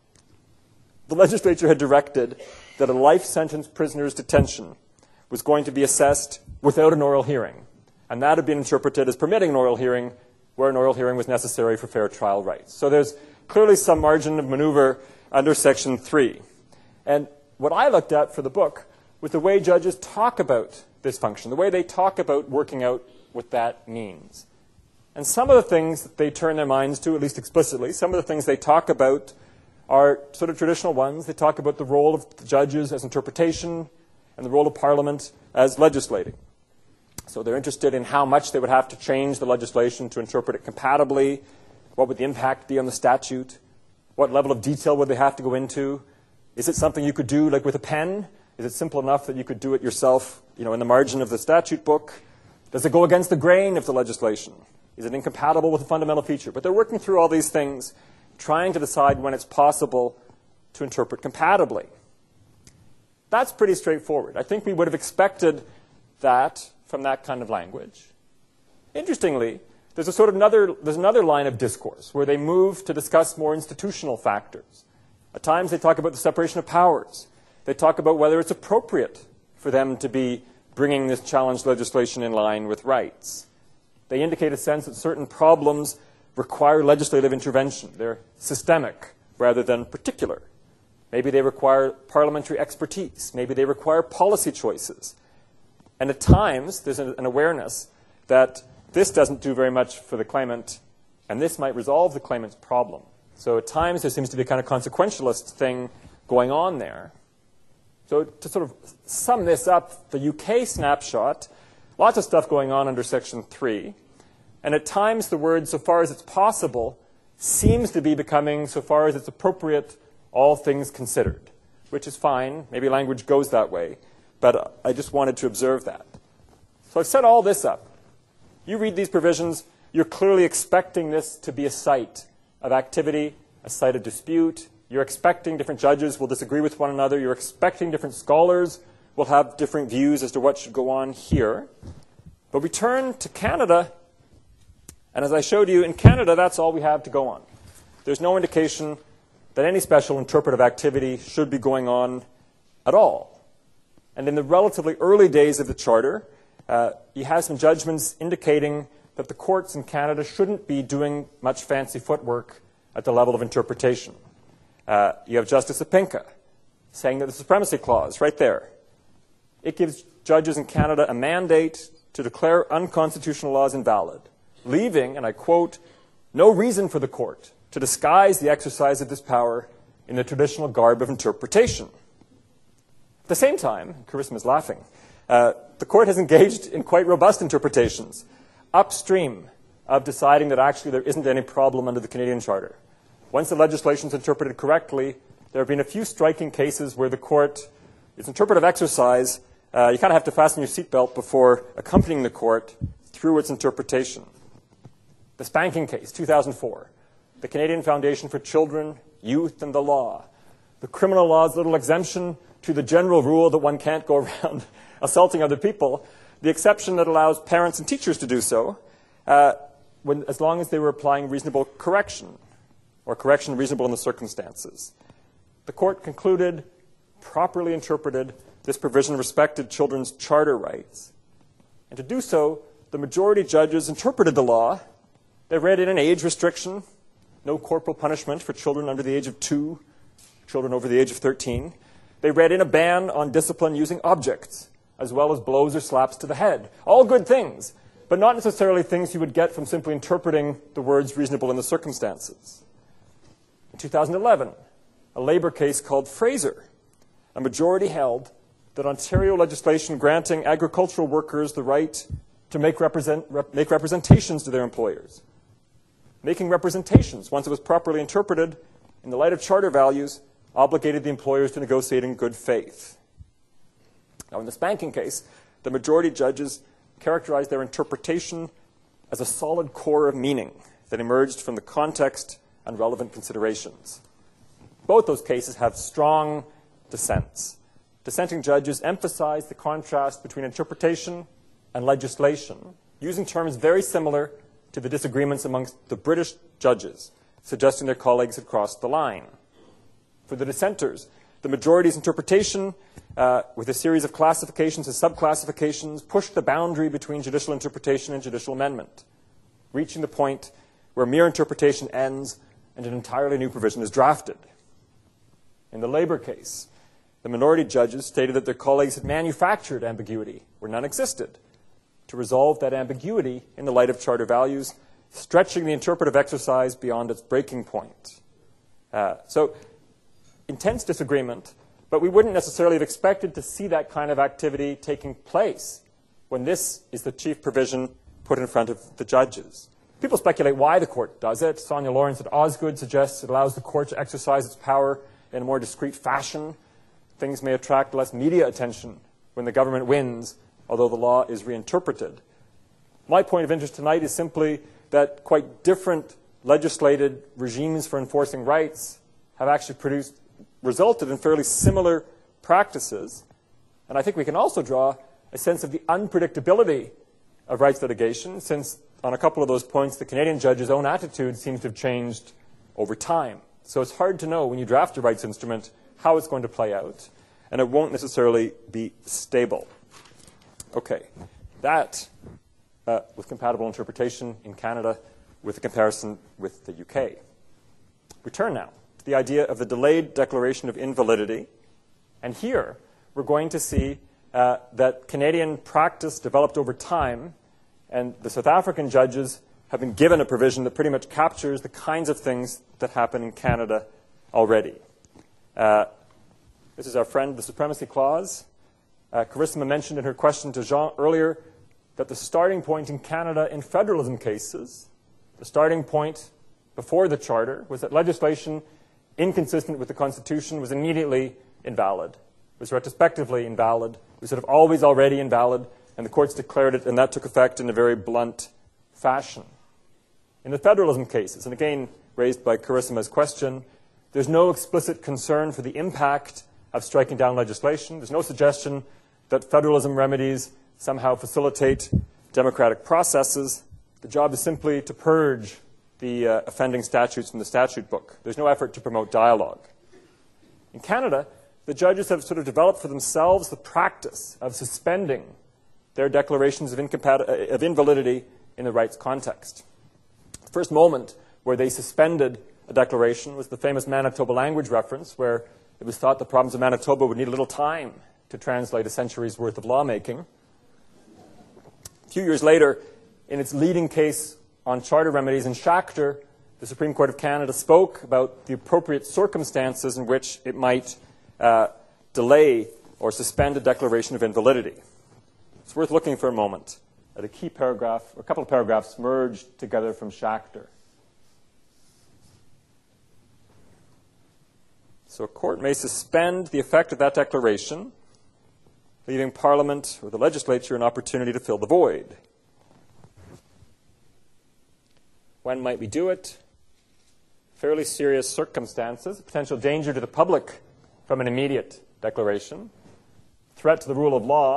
H: the legislature had directed that a life sentence prisoner's detention was going to be assessed without an oral hearing. And that had been interpreted as permitting an oral hearing where an oral hearing was necessary for fair trial rights. So there's clearly some margin of maneuver under Section three. And what I looked at for the book was the way judges talk about this function, the way they talk about working out what that means. And some of the things that they turn their minds to, at least explicitly, some of the things they talk about are sort of traditional ones. They talk about the role of the judges as interpretation and the role of Parliament as legislating. So they're interested in how much they would have to change the legislation to interpret it compatibly. What would the impact be on the statute? What level of detail would they have to go into? Is it something you could do like with a pen? Is it simple enough that you could do it yourself, you know, in the margin of the statute book? Does it go against the grain of the legislation? Is it incompatible with a fundamental feature? But they're working through all these things, trying to decide when it's possible to interpret compatibly. That's pretty straightforward. I think we would have expected that from that kind of language. Interestingly, there's a sort of another, there's another line of discourse where they move to discuss more institutional factors. At times they talk about the separation of powers. They talk about whether it's appropriate for them to be bringing this challenged legislation in line with rights. They indicate a sense that certain problems require legislative intervention. They're systemic rather than particular. Maybe they require parliamentary expertise. Maybe they require policy choices. And at times, there's an awareness that this doesn't do very much for the claimant, and this might resolve the claimant's problem. So at times, there seems to be a kind of consequentialist thing going on there. So to sort of sum this up, the U K snapshot, lots of stuff going on under Section three. And at times, the word, so far as it's possible, seems to be becoming, so far as it's appropriate, all things considered, which is fine. Maybe language goes that way. But I just wanted to observe that. So I've set all this up. You read these provisions, you're clearly expecting this to be a site of activity, a site of dispute. You're expecting different judges will disagree with one another. You're expecting different scholars will have different views as to what should go on here. But we turn to Canada, and as I showed you, in Canada, that's all we have to go on. There's no indication that any special interpretive activity should be going on at all. And in the relatively early days of the Charter, uh, you have some judgments indicating that the courts in Canada shouldn't be doing much fancy footwork at the level of interpretation. Uh, you have Justice Opinka saying that the Supremacy Clause, right there, it gives judges in Canada a mandate to declare unconstitutional laws invalid, leaving, and I quote, no reason for the court to disguise the exercise of this power in the traditional garb of interpretation. At the same time, Charisma is laughing, uh, the court has engaged in quite robust interpretations upstream of deciding that actually there isn't any problem under the Canadian Charter. Once the legislation is interpreted correctly, there have been a few striking cases where the court, its interpretive exercise, uh, you kind of have to fasten your seatbelt before accompanying the court through its interpretation. The spanking case, two thousand four, the Canadian Foundation for Children, Youth, and the Law, the criminal law's little exemption to the general rule that one can't go around assaulting other people, the exception that allows parents and teachers to do so, uh, when, as long as they were applying reasonable correction, or correction reasonable in the circumstances. The court concluded, properly interpreted, this provision respected children's charter rights. And to do so, the majority judges interpreted the law. They read in an age restriction, no corporal punishment for children under the age of two, children over the age of thirteen. They read in a ban on discipline using objects, as well as blows or slaps to the head. All good things, but not necessarily things you would get from simply interpreting the words reasonable in the circumstances. In two thousand eleven, a labor case called Fraser, a majority held that Ontario legislation granting agricultural workers the right to make, represent, rep, make representations to their employers. Making representations, once it was properly interpreted, in the light of charter values, obligated the employers to negotiate in good faith. Now, in the spanking case, the majority judges characterized their interpretation as a solid core of meaning that emerged from the context and relevant considerations. Both those cases have strong dissents. Dissenting judges emphasize the contrast between interpretation and legislation, using terms very similar to the disagreements amongst the British judges, suggesting their colleagues had crossed the line. For the dissenters, the majority's interpretation, uh, with a series of classifications and subclassifications, pushed the boundary between judicial interpretation and judicial amendment, reaching the point where mere interpretation ends and an entirely new provision is drafted. In the labor case, the minority judges stated that their colleagues had manufactured ambiguity where none existed. To resolve that ambiguity in the light of charter values, stretching the interpretive exercise beyond its breaking point. Uh, so, intense disagreement, but we wouldn't necessarily have expected to see that kind of activity taking place when this is the chief provision put in front of the judges. People speculate why the court does it. Sonia Lawrence at Osgood suggests it allows the court to exercise its power in a more discreet fashion. Things may attract less media attention when the government wins, although the law is reinterpreted. My point of interest tonight is simply that quite different legislated regimes for enforcing rights have actually produced, resulted in fairly similar practices. And I think we can also draw a sense of the unpredictability of rights litigation, since on a couple of those points, the Canadian judge's own attitude seems to have changed over time. So it's hard to know when you draft a rights instrument how it's going to play out, and it won't necessarily be stable. Okay, that uh, with compatible interpretation in Canada with a comparison with the U K. We turn now to the idea of the delayed declaration of invalidity, and here we're going to see uh, that Canadian practice developed over time, and the South African judges have been given a provision that pretty much captures the kinds of things that happen in Canada already. Uh, this is our friend, the Supremacy Clause. Uh, Carissima mentioned in her question to Jean earlier that the starting point in Canada in federalism cases, the starting point before the Charter, was that legislation inconsistent with the Constitution was immediately invalid, was retrospectively invalid, was sort of always already invalid, and the courts declared it, and that took effect in a very blunt fashion. In the federalism cases, and again raised by Carissima's question, there's no explicit concern for the impact of striking down legislation. There's no suggestion that federalism remedies somehow facilitate democratic processes. The job is simply to purge the uh, offending statutes from the statute book. There's no effort to promote dialogue. In Canada, the judges have sort of developed for themselves the practice of suspending their declarations of, incompati- of invalidity in the rights context. The first moment where they suspended a declaration was the famous Manitoba language reference, where it was thought the province of Manitoba would need a little time to translate a century's worth of lawmaking. A few years later, in its leading case on charter remedies in Schachter, the Supreme Court of Canada spoke about the appropriate circumstances in which it might uh, delay or suspend a declaration of invalidity. It's worth looking for a moment at a key paragraph, or a couple of paragraphs merged together from Schachter. So a court may suspend the effect of that declaration, leaving Parliament or the legislature an opportunity to fill the void. When might we do it? Fairly serious circumstances, potential danger to the public from an immediate declaration, threat to the rule of law.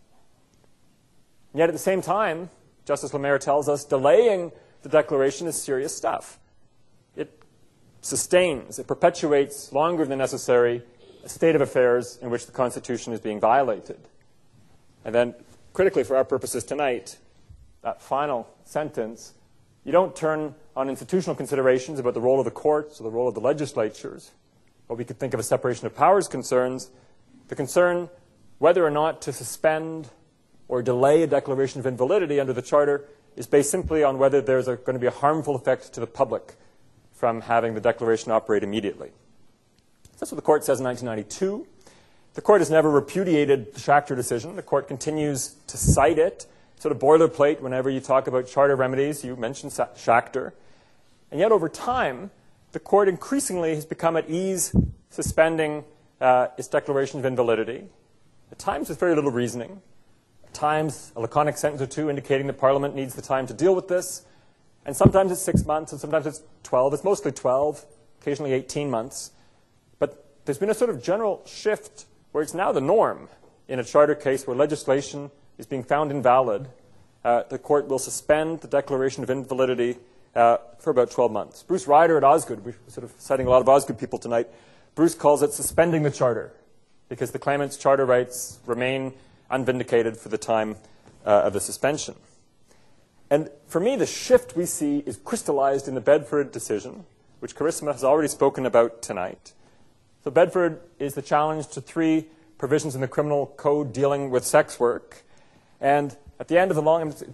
H: And yet at the same time, Justice Lemaire tells us, delaying the declaration is serious stuff. It sustains, it perpetuates longer than necessary a state of affairs in which the Constitution is being violated. And then, critically for our purposes tonight, that final sentence, you don't turn on institutional considerations about the role of the courts or the role of the legislatures, what we could think of as separation of powers concerns. The concern whether or not to suspend or delay a declaration of invalidity under the Charter is based simply on whether there's a, going to be a harmful effect to the public from having the declaration operate immediately. That's what the court says in nineteen ninety-two. The court has never repudiated the Schachter decision. The court continues to cite it, sort of boilerplate whenever you talk about charter remedies. You mentioned Schachter. And yet over time, the court increasingly has become at ease suspending uh, its declaration of invalidity, at times with very little reasoning, at times a laconic sentence or two indicating that Parliament needs the time to deal with this, and sometimes it's six months and sometimes it's twelve. It's mostly twelve, occasionally eighteen months. But there's been a sort of general shift where it's now the norm in a charter case where legislation is being found invalid. Uh, the court will suspend the declaration of invalidity uh, for about twelve months. Bruce Ryder at Osgood, we're sort of citing a lot of Osgood people tonight, Bruce calls it suspending the charter because the claimant's charter rights remain unvindicated for the time uh, of the suspension. And for me, the shift we see is crystallized in the Bedford decision, which Carissima has already spoken about tonight. So Bedford is the challenge to three provisions in the criminal code dealing with sex work. And at the end of the long, it's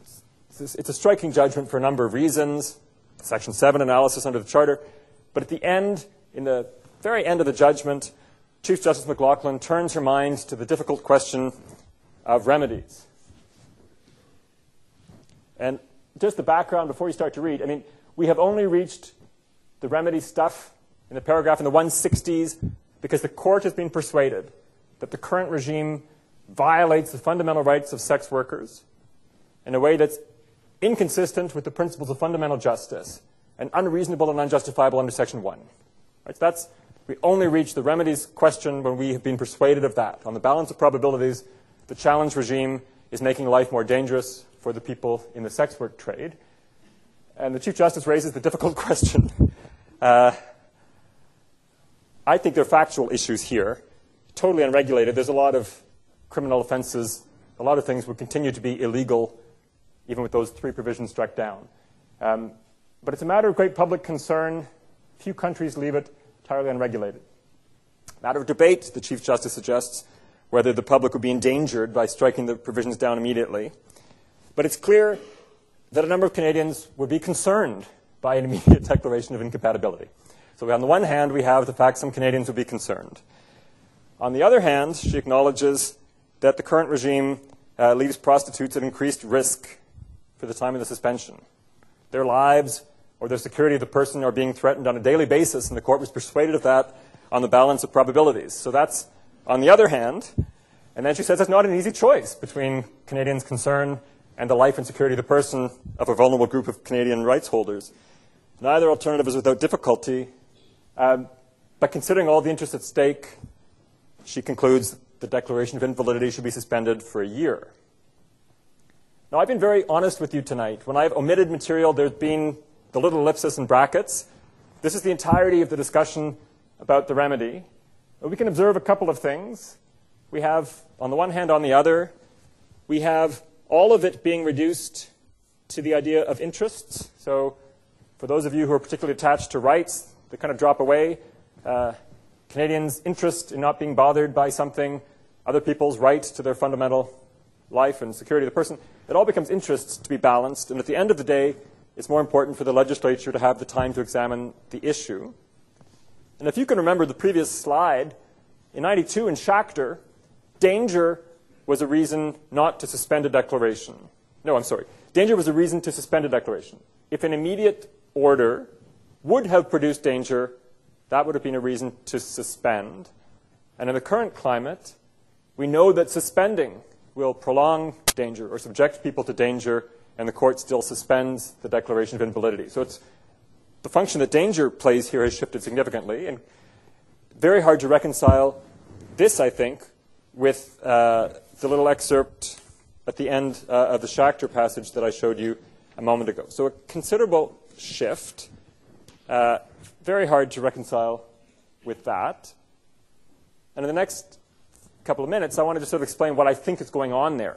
H: It's, it's a striking judgment for a number of reasons, Section seven analysis under the Charter, but at the end, in the very end of the judgment, Chief Justice McLaughlin turns her mind to the difficult question of remedies. And just the background before you start to read, I mean, we have only reached the remedy stuff in the paragraph in the one sixties because the court has been persuaded that the current regime violates the fundamental rights of sex workers in a way that's inconsistent with the principles of fundamental justice and unreasonable and unjustifiable under Section one. Right? So that's, we only reach the remedies question when we have been persuaded of that. On the balance of probabilities, the challenge regime is making life more dangerous for the people in the sex work trade. And the Chief Justice raises the difficult question. Uh, I think there are factual issues here, totally unregulated. There's a lot of criminal offenses. A lot of things would continue to be illegal, even with those three provisions struck down. Um, but it's a matter of great public concern. Few countries leave it entirely unregulated. Matter of debate, the Chief Justice suggests, whether the public would be endangered by striking the provisions down immediately. But it's clear that a number of Canadians would be concerned by an immediate declaration of incompatibility. So on the one hand, we have the fact some Canadians would be concerned. On the other hand, she acknowledges that the current regime uh, leaves prostitutes at increased risk for the time of the suspension. Their lives or the security of the person are being threatened on a daily basis, and the court was persuaded of that on the balance of probabilities. So that's on the other hand. And then she says it's not an easy choice between Canadians' concern and the life and security of the person of a vulnerable group of Canadian rights holders. Neither alternative is without difficulty. Um, but considering all the interests at stake, she concludes the declaration of invalidity should be suspended for a year. Now, I've been very honest with you tonight. When I've omitted material, there's been the little ellipsis and brackets. This is the entirety of the discussion about the remedy. We can observe a couple of things. We have, on the one hand, on the other, we have all of it being reduced to the idea of interests. So for those of you who are particularly attached to rights, they kind of drop away. Uh, Canadians' interest in not being bothered by something, other people's right to their fundamental life and security of the person, it all becomes interests to be balanced. And at the end of the day, it's more important for the legislature to have the time to examine the issue. And if you can remember the previous slide, in ninety-two in Schachter, danger was a reason not to suspend a declaration. No, I'm sorry. Danger was a reason to suspend a declaration. If an immediate order would have produced danger, that would have been a reason to suspend. And in the current climate, we know that suspending will prolong danger or subject people to danger, and the court still suspends the declaration of invalidity. So it's the function that danger plays here has shifted significantly, and very hard to reconcile this, I think, with uh, the little excerpt at the end uh, of the Schachter passage that I showed you a moment ago. So a considerable shift, uh, very hard to reconcile with that. And in the next couple of minutes, I want to just sort of explain what I think is going on there.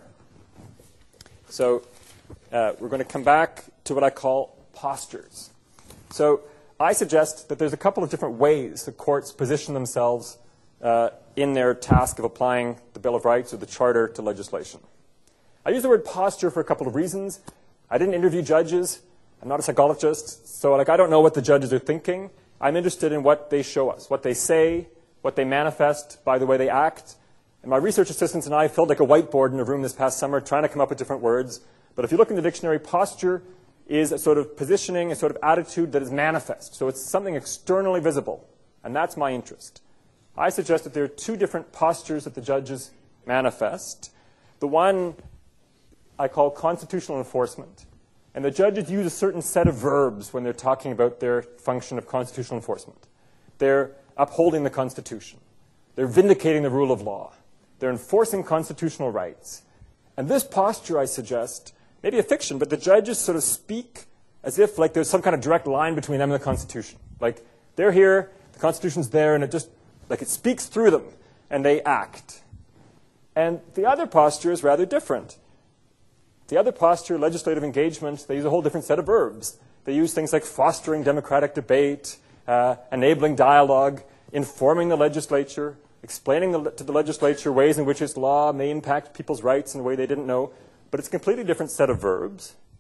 H: So uh, we're going to come back to what I call postures. So I suggest that there's a couple of different ways the courts position themselves uh, in their task of applying the Bill of Rights or the Charter to legislation. I use the word posture for a couple of reasons. I didn't interview judges. I'm not a psychologist. So like, I don't know what the judges are thinking. I'm interested in what they show us, what they say, what they manifest by the way they act. And my research assistants and I filled like a whiteboard in a room this past summer trying to come up with different words. But if you look in the dictionary, posture is a sort of positioning, a sort of attitude that is manifest. So it's something externally visible. And that's my interest. I suggest that there are two different postures that the judges manifest. The one I call constitutional enforcement. And the judges use a certain set of verbs when they're talking about their function of constitutional enforcement. They're upholding the Constitution. They're vindicating the rule of law. They're enforcing constitutional rights. And this posture, I suggest, maybe a fiction, but the judges sort of speak as if like there's some kind of direct line between them and the Constitution. Like they're here, the Constitution's there, and it just, like it speaks through them, and they act. And the other posture is rather different. The other posture, legislative engagement, they use a whole different set of verbs. They use things like fostering democratic debate, uh, enabling dialogue, informing the legislature, explaining the, to the legislature ways in which its law may impact people's rights in a way they didn't know. But it's a completely different set of verbs.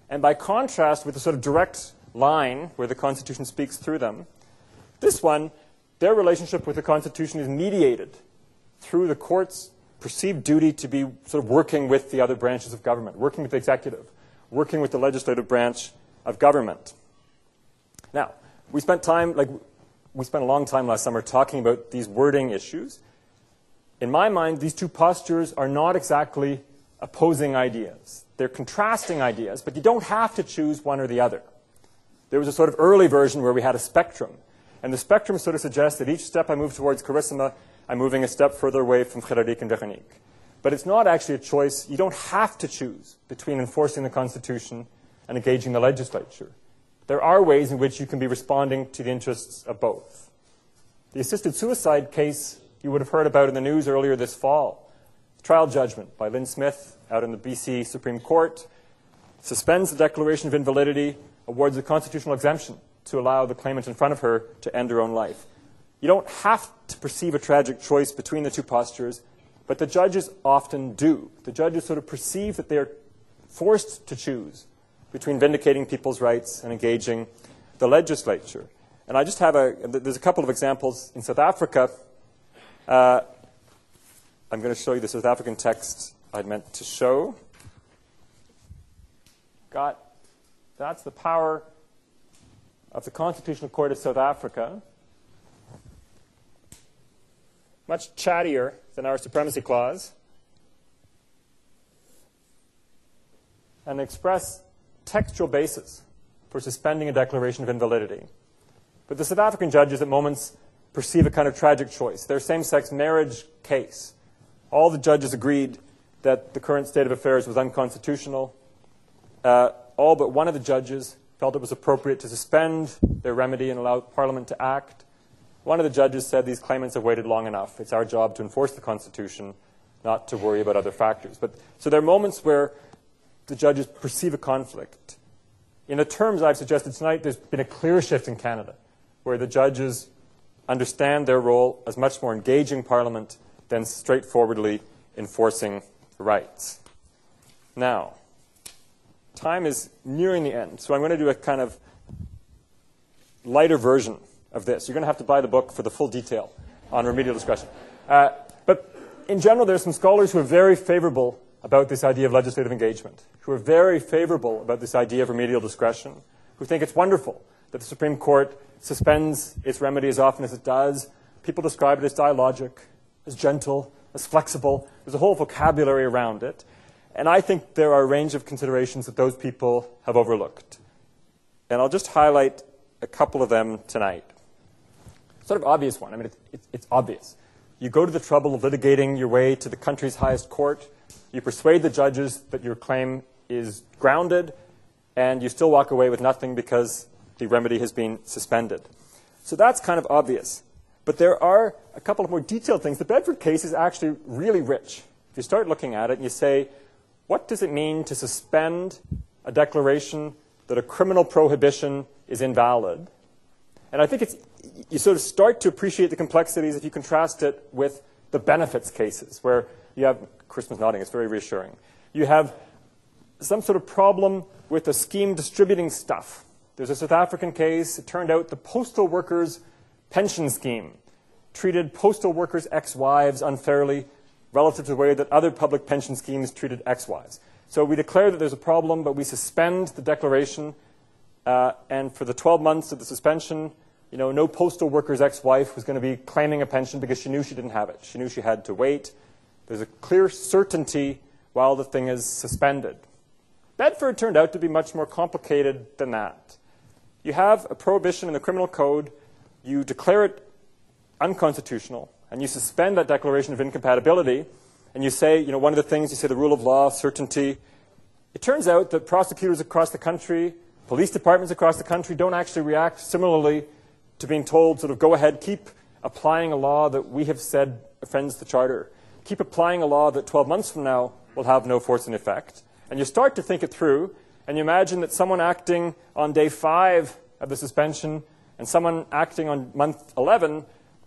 H: And by contrast with the sort of direct line where the Constitution speaks through them, this one, their relationship with the Constitution is mediated through the court's perceived duty to be sort of working with the other branches of government, working with the executive, working with the legislative branch of government. Now, we spent time, like, we spent a long time last summer talking about these wording issues. In my mind, these two postures are not exactly opposing ideas. They're contrasting ideas, but you don't have to choose one or the other. There was a sort of early version where we had a spectrum, and the spectrum sort of suggests that each step I move towards Carissima, I'm moving a step further away from Frédéric and Véronique. But it's not actually a choice. You don't have to choose between enforcing the Constitution and engaging the legislature. There are ways in which you can be responding to the interests of both. The assisted suicide case you would have heard about in the news earlier this fall. Trial judgment by Lynn Smith out in the B C Supreme Court suspends the declaration of invalidity, awards a constitutional exemption to allow the claimant in front of her to end her own life. You don't have to perceive a tragic choice between the two postures, but the judges often do. The judges sort of perceive that they are forced to choose between vindicating people's rights and engaging the legislature. And I just have a, there's a couple of examples in South Africa. Uh, I'm going to show you the South African text I meant to show. Got, that's the power of the Constitutional Court of South Africa. Much chattier than our Supremacy Clause. And express textual basis for suspending a declaration of invalidity. But the South African judges at moments perceive a kind of tragic choice. Their same-sex marriage case, all the judges agreed that the current state of affairs was unconstitutional. Uh, all but one of the judges felt it was appropriate to suspend their remedy and allow Parliament to act. One of the judges said these claimants have waited long enough. It's our job to enforce the Constitution, not to worry about other factors. But, so there are moments where the judges perceive a conflict. In the terms I've suggested tonight, there's been a clear shift in Canada, where the judges understand their role as much more engaging Parliament than straightforwardly enforcing rights. Now, time is nearing the end, so I'm going to do a kind of lighter version of this. You're going to have to buy the book for the full detail on remedial discretion. Uh, but in general, there's some scholars who are very favorable about this idea of legislative engagement, who are very favorable about this idea of remedial discretion, who think it's wonderful that the Supreme Court suspends its remedy as often as it does. People describe it as dialogic, as gentle, as flexible. There's a whole vocabulary around it. And I think there are a range of considerations that those people have overlooked. And I'll just highlight a couple of them tonight. Sort of obvious one. I mean, it's, it's, it's obvious. You go to the trouble of litigating your way to the country's highest court. You persuade the judges that your claim is grounded, and you still walk away with nothing because the remedy has been suspended. So that's kind of obvious. But there are a couple of more detailed things. The Bedford case is actually really rich. If you start looking at it and you say, what does it mean to suspend a declaration that a criminal prohibition is invalid? And I think it's, you sort of start to appreciate the complexities if you contrast it with the benefits cases, where you have, Christmas nodding, it's very reassuring. You have some sort of problem with a scheme distributing stuff. There's a South African case. It turned out the postal workers' pension scheme treated postal workers' ex-wives unfairly relative to the way that other public pension schemes treated ex-wives. So we declare that there's a problem, but we suspend the declaration. Uh, and for the twelve months of the suspension, you know, no postal worker's ex-wife was going to be claiming a pension because she knew she didn't have it. She knew she had to wait. There's a clear certainty while the thing is suspended. Bedford turned out to be much more complicated than that. You have a prohibition in the criminal code. You declare it unconstitutional, and you suspend that declaration of incompatibility, and you say, you know, one of the things, you say the rule of law, certainty. It turns out that prosecutors across the country, police departments across the country don't actually react similarly to being told, sort of, go ahead, keep applying a law that we have said offends the Charter. Keep applying a law that twelve months from now will have no force and effect. And you start to think it through, and you imagine that someone acting on day five of the suspension and someone acting on month eleven,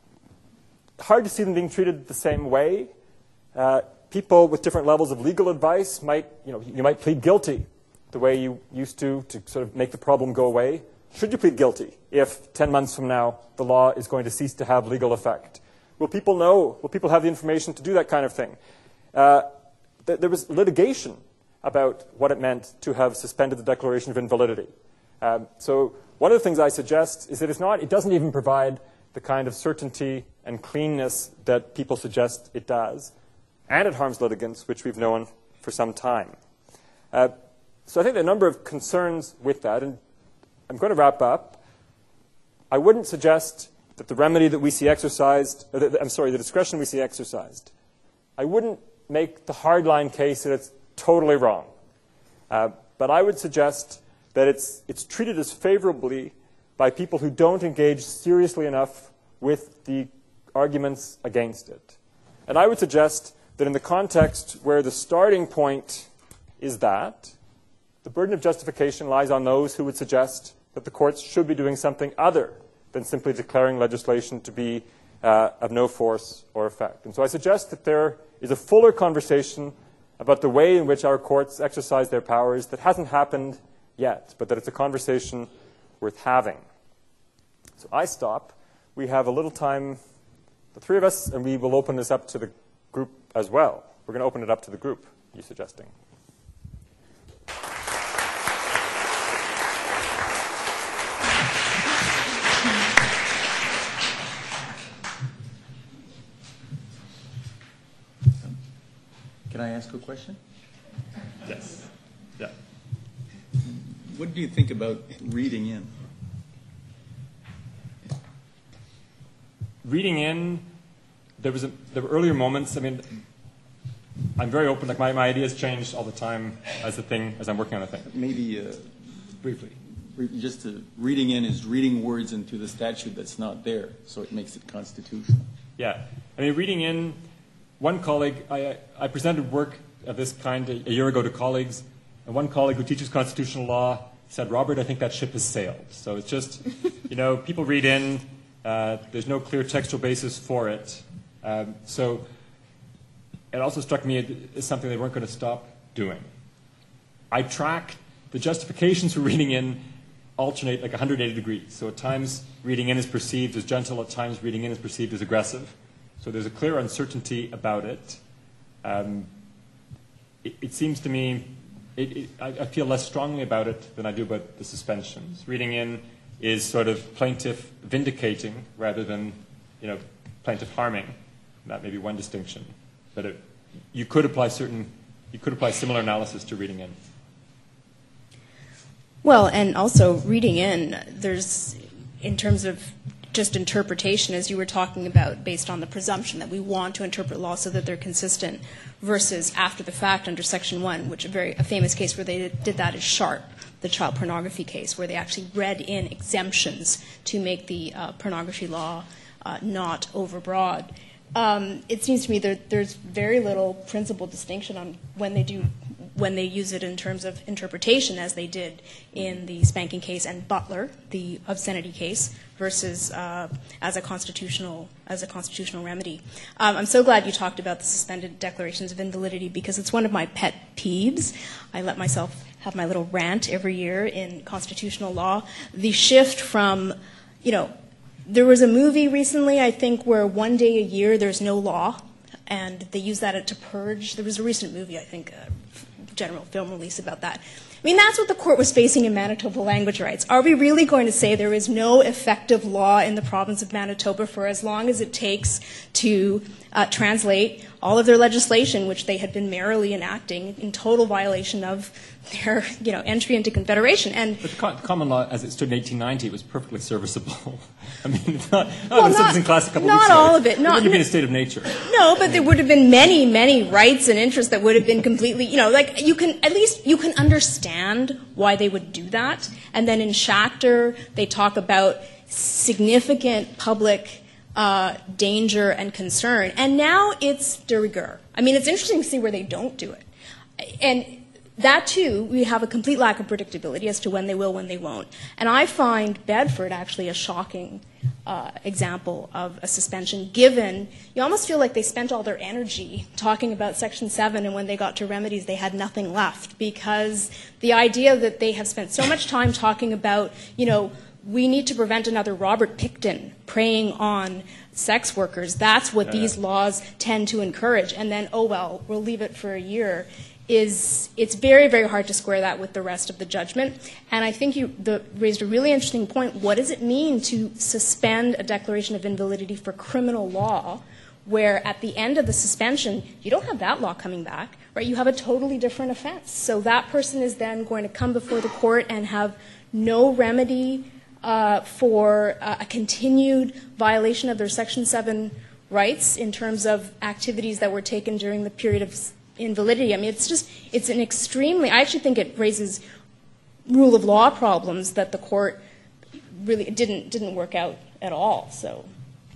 H: hard to see them being treated the same way. Uh, people with different levels of legal advice might, you know, you might plead guilty the way you used to to sort of make the problem go away? Should you plead guilty if ten months from now the law is going to cease to have legal effect? Will people know? Will people have the information to do that kind of thing? Uh, th- there was litigation about what it meant to have suspended the declaration of invalidity. Um, so one of the things I suggest is that it's not, it doesn't even provide the kind of certainty and cleanness that people suggest it does, and it harms litigants, which we've known for some time. Uh, so I think there are a number of concerns with that, and I'm going to wrap up. I wouldn't suggest that the remedy that we see exercised, or the, I'm sorry, the discretion we see exercised, I wouldn't make the hardline case that it's totally wrong. Uh, but I would suggest that it's, it's treated as favorably by people who don't engage seriously enough with the arguments against it. And I would suggest that in the context where the starting point is that, the burden of justification lies on those who would suggest that the courts should be doing something other than simply declaring legislation to be uh, of no force or effect. And so I suggest that there is a fuller conversation about the way in which our courts exercise their powers that hasn't happened yet, but that it's a conversation worth having. So I stop. We have a little time, the three of us, and we will open this up to the group as well. We're going to open it up to the group, you suggesting.
E: Can I ask a question?
D: Yes. Yeah.
E: What do you think about reading in?
D: Reading in, there was a, there were earlier moments. I mean, I'm very open. Like my, my ideas change all the time as the thing as I'm working on a thing.
E: Maybe uh,
D: Briefly.
E: re- just to, reading in is reading words into the statute that's not there, so it makes it constitutional.
D: Yeah. I mean, reading in. One colleague, I, I presented work of this kind a, a year ago to colleagues, and one colleague who teaches constitutional law said, Robert, I think that ship has sailed. So it's just, you know, people read in, uh, there's no clear textual basis for it. Um, so it also struck me as something they weren't going to stop doing. I track the justifications for reading in alternate like one hundred eighty degrees. So at times reading in is perceived as gentle, at times reading in is perceived as aggressive. So there's a clear uncertainty about it. Um, it, it seems to me, it, it, I, I feel less strongly about it than I do about the suspensions. Reading in is sort of plaintiff vindicating rather than, you know, plaintiff harming. That may be one distinction. But it, you could apply certain, you could apply similar analysis to reading in.
B: Well, and also reading in, there's, in terms of just interpretation, as you were talking about, based on the presumption that we want to interpret law so that they're consistent, versus after the fact under Section one, which a very a famous case where they did that is Sharp, the child pornography case, where they actually read in exemptions to make the uh, pornography law uh, not overbroad. Um, it seems to me that there's very little principal distinction on when they do when they use it in terms of interpretation, as they did in the spanking case and Butler, the obscenity case, versus uh, as a constitutional as a constitutional remedy. Um, I'm so glad you talked about the suspended declarations of invalidity, because it's one of my pet peeves. I let myself have my little rant every year in constitutional law. The shift from, you know, there was a movie recently, I think, where one day a year there's no law, and they use that to purge. There was a recent movie, I think, uh, general film release about that. I mean, that's what the court was facing in Manitoba language rights. Are we really going to say there is no effective law in the province of Manitoba for as long as it takes to uh, translate all of their legislation, which they had been merrily enacting, in total violation of their, you know, entry into Confederation? And
D: but the common law, as it stood in eighteen ninety, was perfectly serviceable. I mean, it's not, not
B: well,
D: it
B: not,
D: in class a couple
B: not
D: weeks
B: all
D: ago.
B: of it. Not,
D: it wouldn't have been a state of nature.
B: No, but there would have been many, many rights and interests that would have been completely, you know, like you can, at least you can understand why they would do that. And then in Schachter, they talk about significant public uh, danger and concern. And now it's de rigueur. I mean, it's interesting to see where they don't do it. And that too, we have a complete lack of predictability as to when they will, when they won't. And I find Bedford actually a shocking uh, example of a suspension, given you almost feel like they spent all their energy talking about Section seven, and when they got to remedies, they had nothing left, because the idea that they have spent so much time talking about, you know, we need to prevent another Robert Pickton preying on sex workers. That's what these laws tend to encourage. And then, oh, well, we'll leave it for a year. Is it's very, very hard to square that with the rest of the judgment. And I think you the, raised a really interesting point. What does it mean to suspend a declaration of invalidity for criminal law, where at the end of the suspension, you don't have that law coming back, right? You have a totally different offense. So that person is then going to come before the court and have no remedy uh, for uh, a continued violation of their Section seven rights in terms of activities that were taken during the period of invalidity. I mean, it's just, it's an extremely, I actually think it raises rule of law problems that the court really didn't, didn't work out at all, so.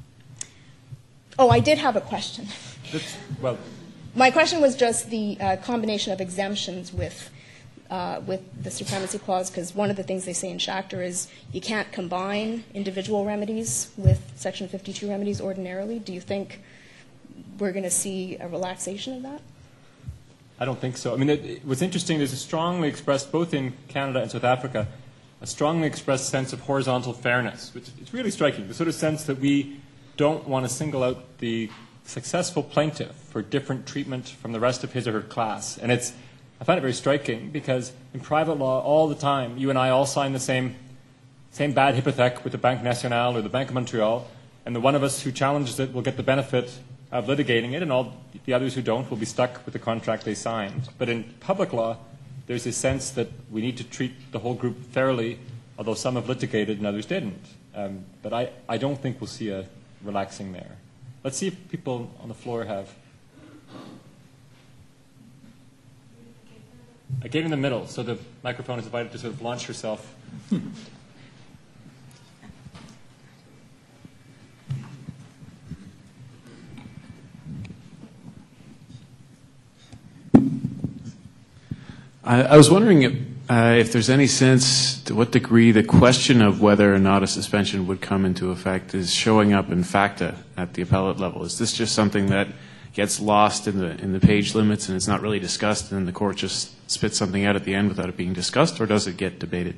B: Oh, I did have a question.
D: That's, well,
B: my question was just the uh, combination of exemptions with, uh, with the supremacy clause, because one of the things they say in Schachter is you can't combine individual remedies with Section fifty-two remedies ordinarily. Do you think we're going to see a relaxation of that?
D: I don't think so. I mean, it, it, what's interesting, there's a strongly expressed, both in Canada and South Africa, a strongly expressed sense of horizontal fairness, which is really striking, the sort of sense that we don't want to single out the successful plaintiff for different treatment from the rest of his or her class. And it's, I find it very striking, because in private law, all the time, you and I all sign the same, same bad hypothèque with the Banque Nationale or the Bank of Montreal, and the one of us who challenges it will get the benefit of litigating it, and all the others who don't will be stuck with the contract they signed. But in public law, there's a sense that we need to treat the whole group fairly, although some have litigated and others didn't. Um, but I, I don't think we'll see a relaxing there. Let's see if people on the floor have. I gave in the middle, so the microphone is invited to sort of launch herself.
I: I, I was wondering if, uh, if there's any sense to what degree the question of whether or not a suspension would come into effect is showing up in FACTA at the appellate level. Is this just something that gets lost in the in the page limits and it's not really discussed, and the court just spits something out at the end without it being discussed, or does it get debated?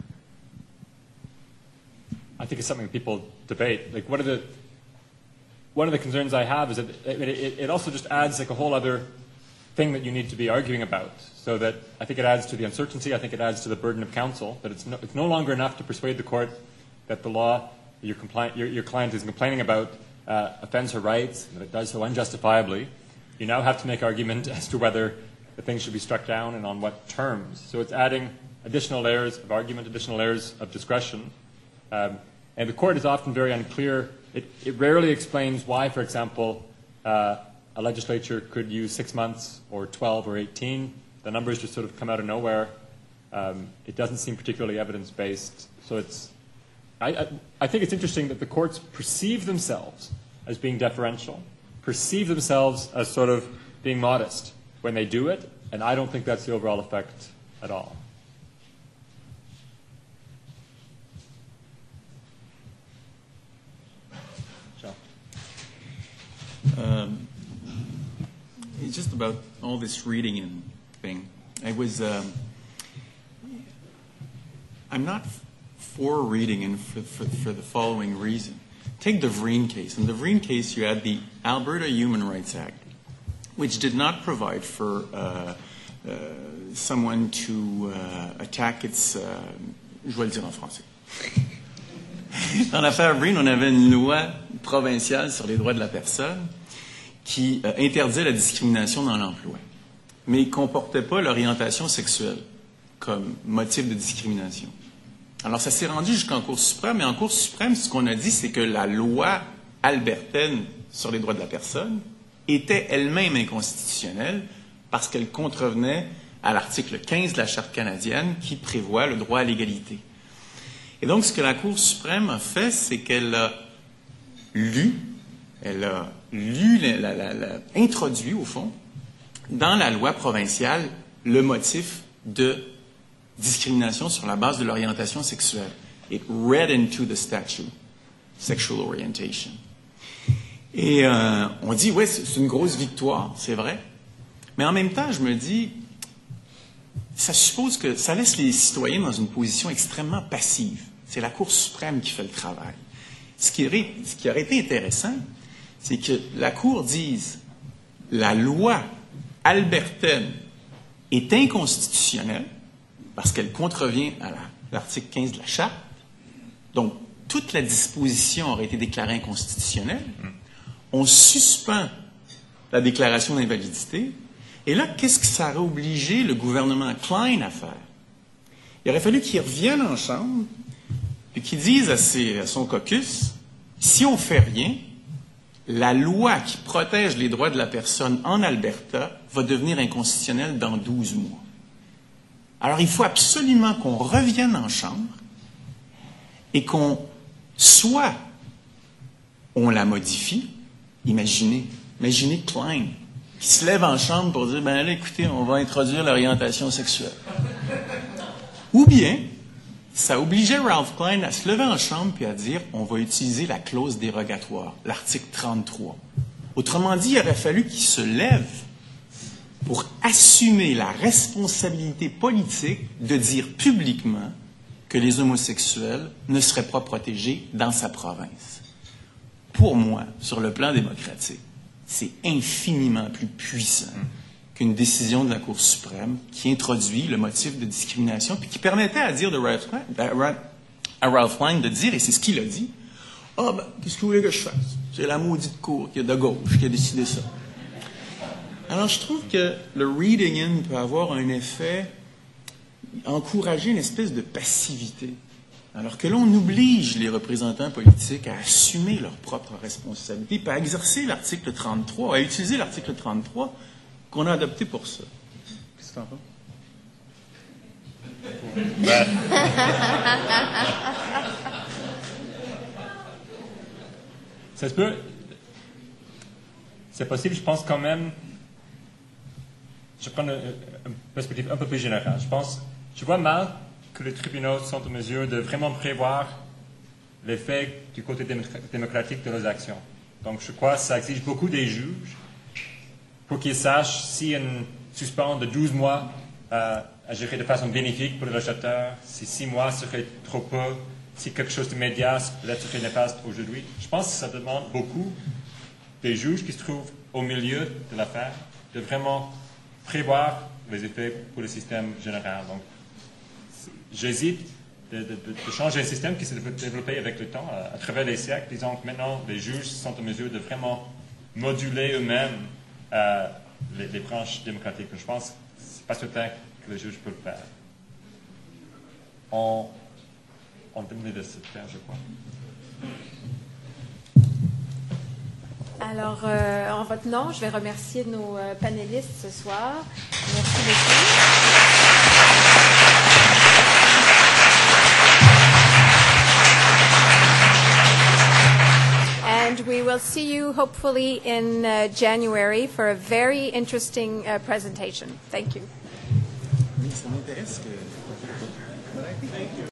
D: I think it's something that people debate. Like, one of the one of the concerns I have is that it, it, it also just adds like a whole other thing that you need to be arguing about. So that I think it adds to the uncertainty. I think it adds to the burden of counsel. That it's no, it's no longer enough to persuade the court that the law your, compli- your, your client is complaining about uh, offends her rights, and that it does so unjustifiably. You now have to make argument as to whether the thing should be struck down and on what terms. So it's adding additional layers of argument, additional layers of discretion. Um, and the court is often very unclear. It, it rarely explains why, for example, uh, a legislature could use six months or twelve or eighteen. The numbers just sort of come out of nowhere. Um, it doesn't seem particularly evidence-based. So it's, I, I, I think it's interesting that the courts perceive themselves as being deferential, perceive themselves as sort of being modest when they do it, and I don't think that's the overall effect at all. Joe.
E: Um, it's just about all this reading and thing. I was, um, I'm not f- for reading and for, for, for the following reason. Take the Vreen case. In the Vreen case, you had the Alberta Human Rights Act, which did not provide for uh, uh, someone to uh, attack its, uh, je vais le dire en français. Dans l'affaire Vreen, on avait une loi provinciale sur les droits de la personne qui euh, interdisait la discrimination dans l'emploi, mais il ne comportait pas l'orientation sexuelle comme motif de discrimination. Alors, ça s'est rendu jusqu'en Cour suprême, et en Cour suprême, ce qu'on a dit, c'est que la loi albertaine sur les droits de la personne était elle-même inconstitutionnelle parce qu'elle contrevenait à l'article quinze de la Charte canadienne qui prévoit le droit à l'égalité. Et donc, ce que la Cour suprême a fait, c'est qu'elle a lu, elle a lu, la, la, la, introduit, au fond, dans la loi provinciale, le motif de discrimination sur la base de l'orientation sexuelle. It read into the statute, sexual orientation. Et euh, on dit, ouais, c'est une grosse victoire, c'est vrai. Mais en même temps, je me dis, ça suppose que ça laisse les citoyens dans une position extrêmement passive. C'est la Cour suprême qui fait le travail. Ce qui aurait, ce qui aurait été intéressant, c'est que la Cour dise la loi albertaine est inconstitutionnelle parce qu'elle contrevient à la, l'article quinze de la Charte. Donc, toute la disposition aurait été déclarée inconstitutionnelle. On suspend la déclaration d'invalidité. Et là, qu'est-ce que ça aurait obligé le gouvernement Klein à faire? Il aurait fallu qu'il revienne en Chambre et qu'il dise à, ses, à son caucus, si on ne fait rien, la loi qui protège les droits de la personne en Alberta va devenir inconstitutionnelle dans douze mois. Alors, il faut absolument qu'on revienne en Chambre et qu'on, soit on la modifie, imaginez, imaginez Klein, qui se lève en Chambre pour dire, ben là, écoutez, on va introduire l'orientation sexuelle. Ou bien, ça obligeait Ralph Klein à se lever en Chambre et à dire, on va utiliser la clause dérogatoire, l'article trente-trois. Autrement dit, il aurait fallu qu'il se lève pour assumer la responsabilité politique de dire publiquement que les homosexuels ne seraient pas protégés dans sa province. Pour moi, sur le plan démocratique, c'est infiniment plus puissant qu'une décision de la Cour suprême qui introduit le motif de discrimination puis qui permettait à dire de Ralph Klein, à Ralph Klein de dire, et c'est ce qu'il a dit, « Ah, ben, qu'est-ce que vous voulez que je fasse? C'est la maudite Cour qui est de gauche qui a décidé ça. » Alors, je trouve que le reading in peut avoir un effet, encourager une espèce de passivité. Alors que l'on oblige les représentants politiques à assumer leurs propres responsabilités, puis à exercer l'article trente-trois, à utiliser l'article trente-trois qu'on a adopté pour ça. Qu'est-ce que tu en penses?
D: Ça se peut. C'est possible, je pense quand même. Je prends une, une perspective un peu plus générale. Je pense, je vois mal que les tribunaux sont en mesure de vraiment prévoir l'effet du côté démocratique de leurs actions. Donc, je crois que ça exige beaucoup des juges pour qu'ils sachent si une suspens de douze mois euh, agirait de façon bénéfique pour le législateur, si six mois serait trop peu, si quelque chose de médias peut-être serait néfaste aujourd'hui. Je pense que ça demande beaucoup des juges qui se trouvent au milieu de l'affaire de vraiment prévoir les effets pour le système général. Donc, j'hésite de, de, de changer un système qui s'est développé avec le temps, à, à travers les siècles. Disons que maintenant, les juges sont en mesure de vraiment moduler eux-mêmes euh, les, les branches démocratiques. Je pense que ce n'est pas certain que les juges peuvent le faire. On, on termine de se faire, je crois.
A: Alors, euh, en votre nom, je vais remercier nos euh, panélistes ce soir. Merci beaucoup. And we will see you hopefully in uh, January for a very interesting uh, presentation. Thank you.
E: Oui, ça m'intéresse que...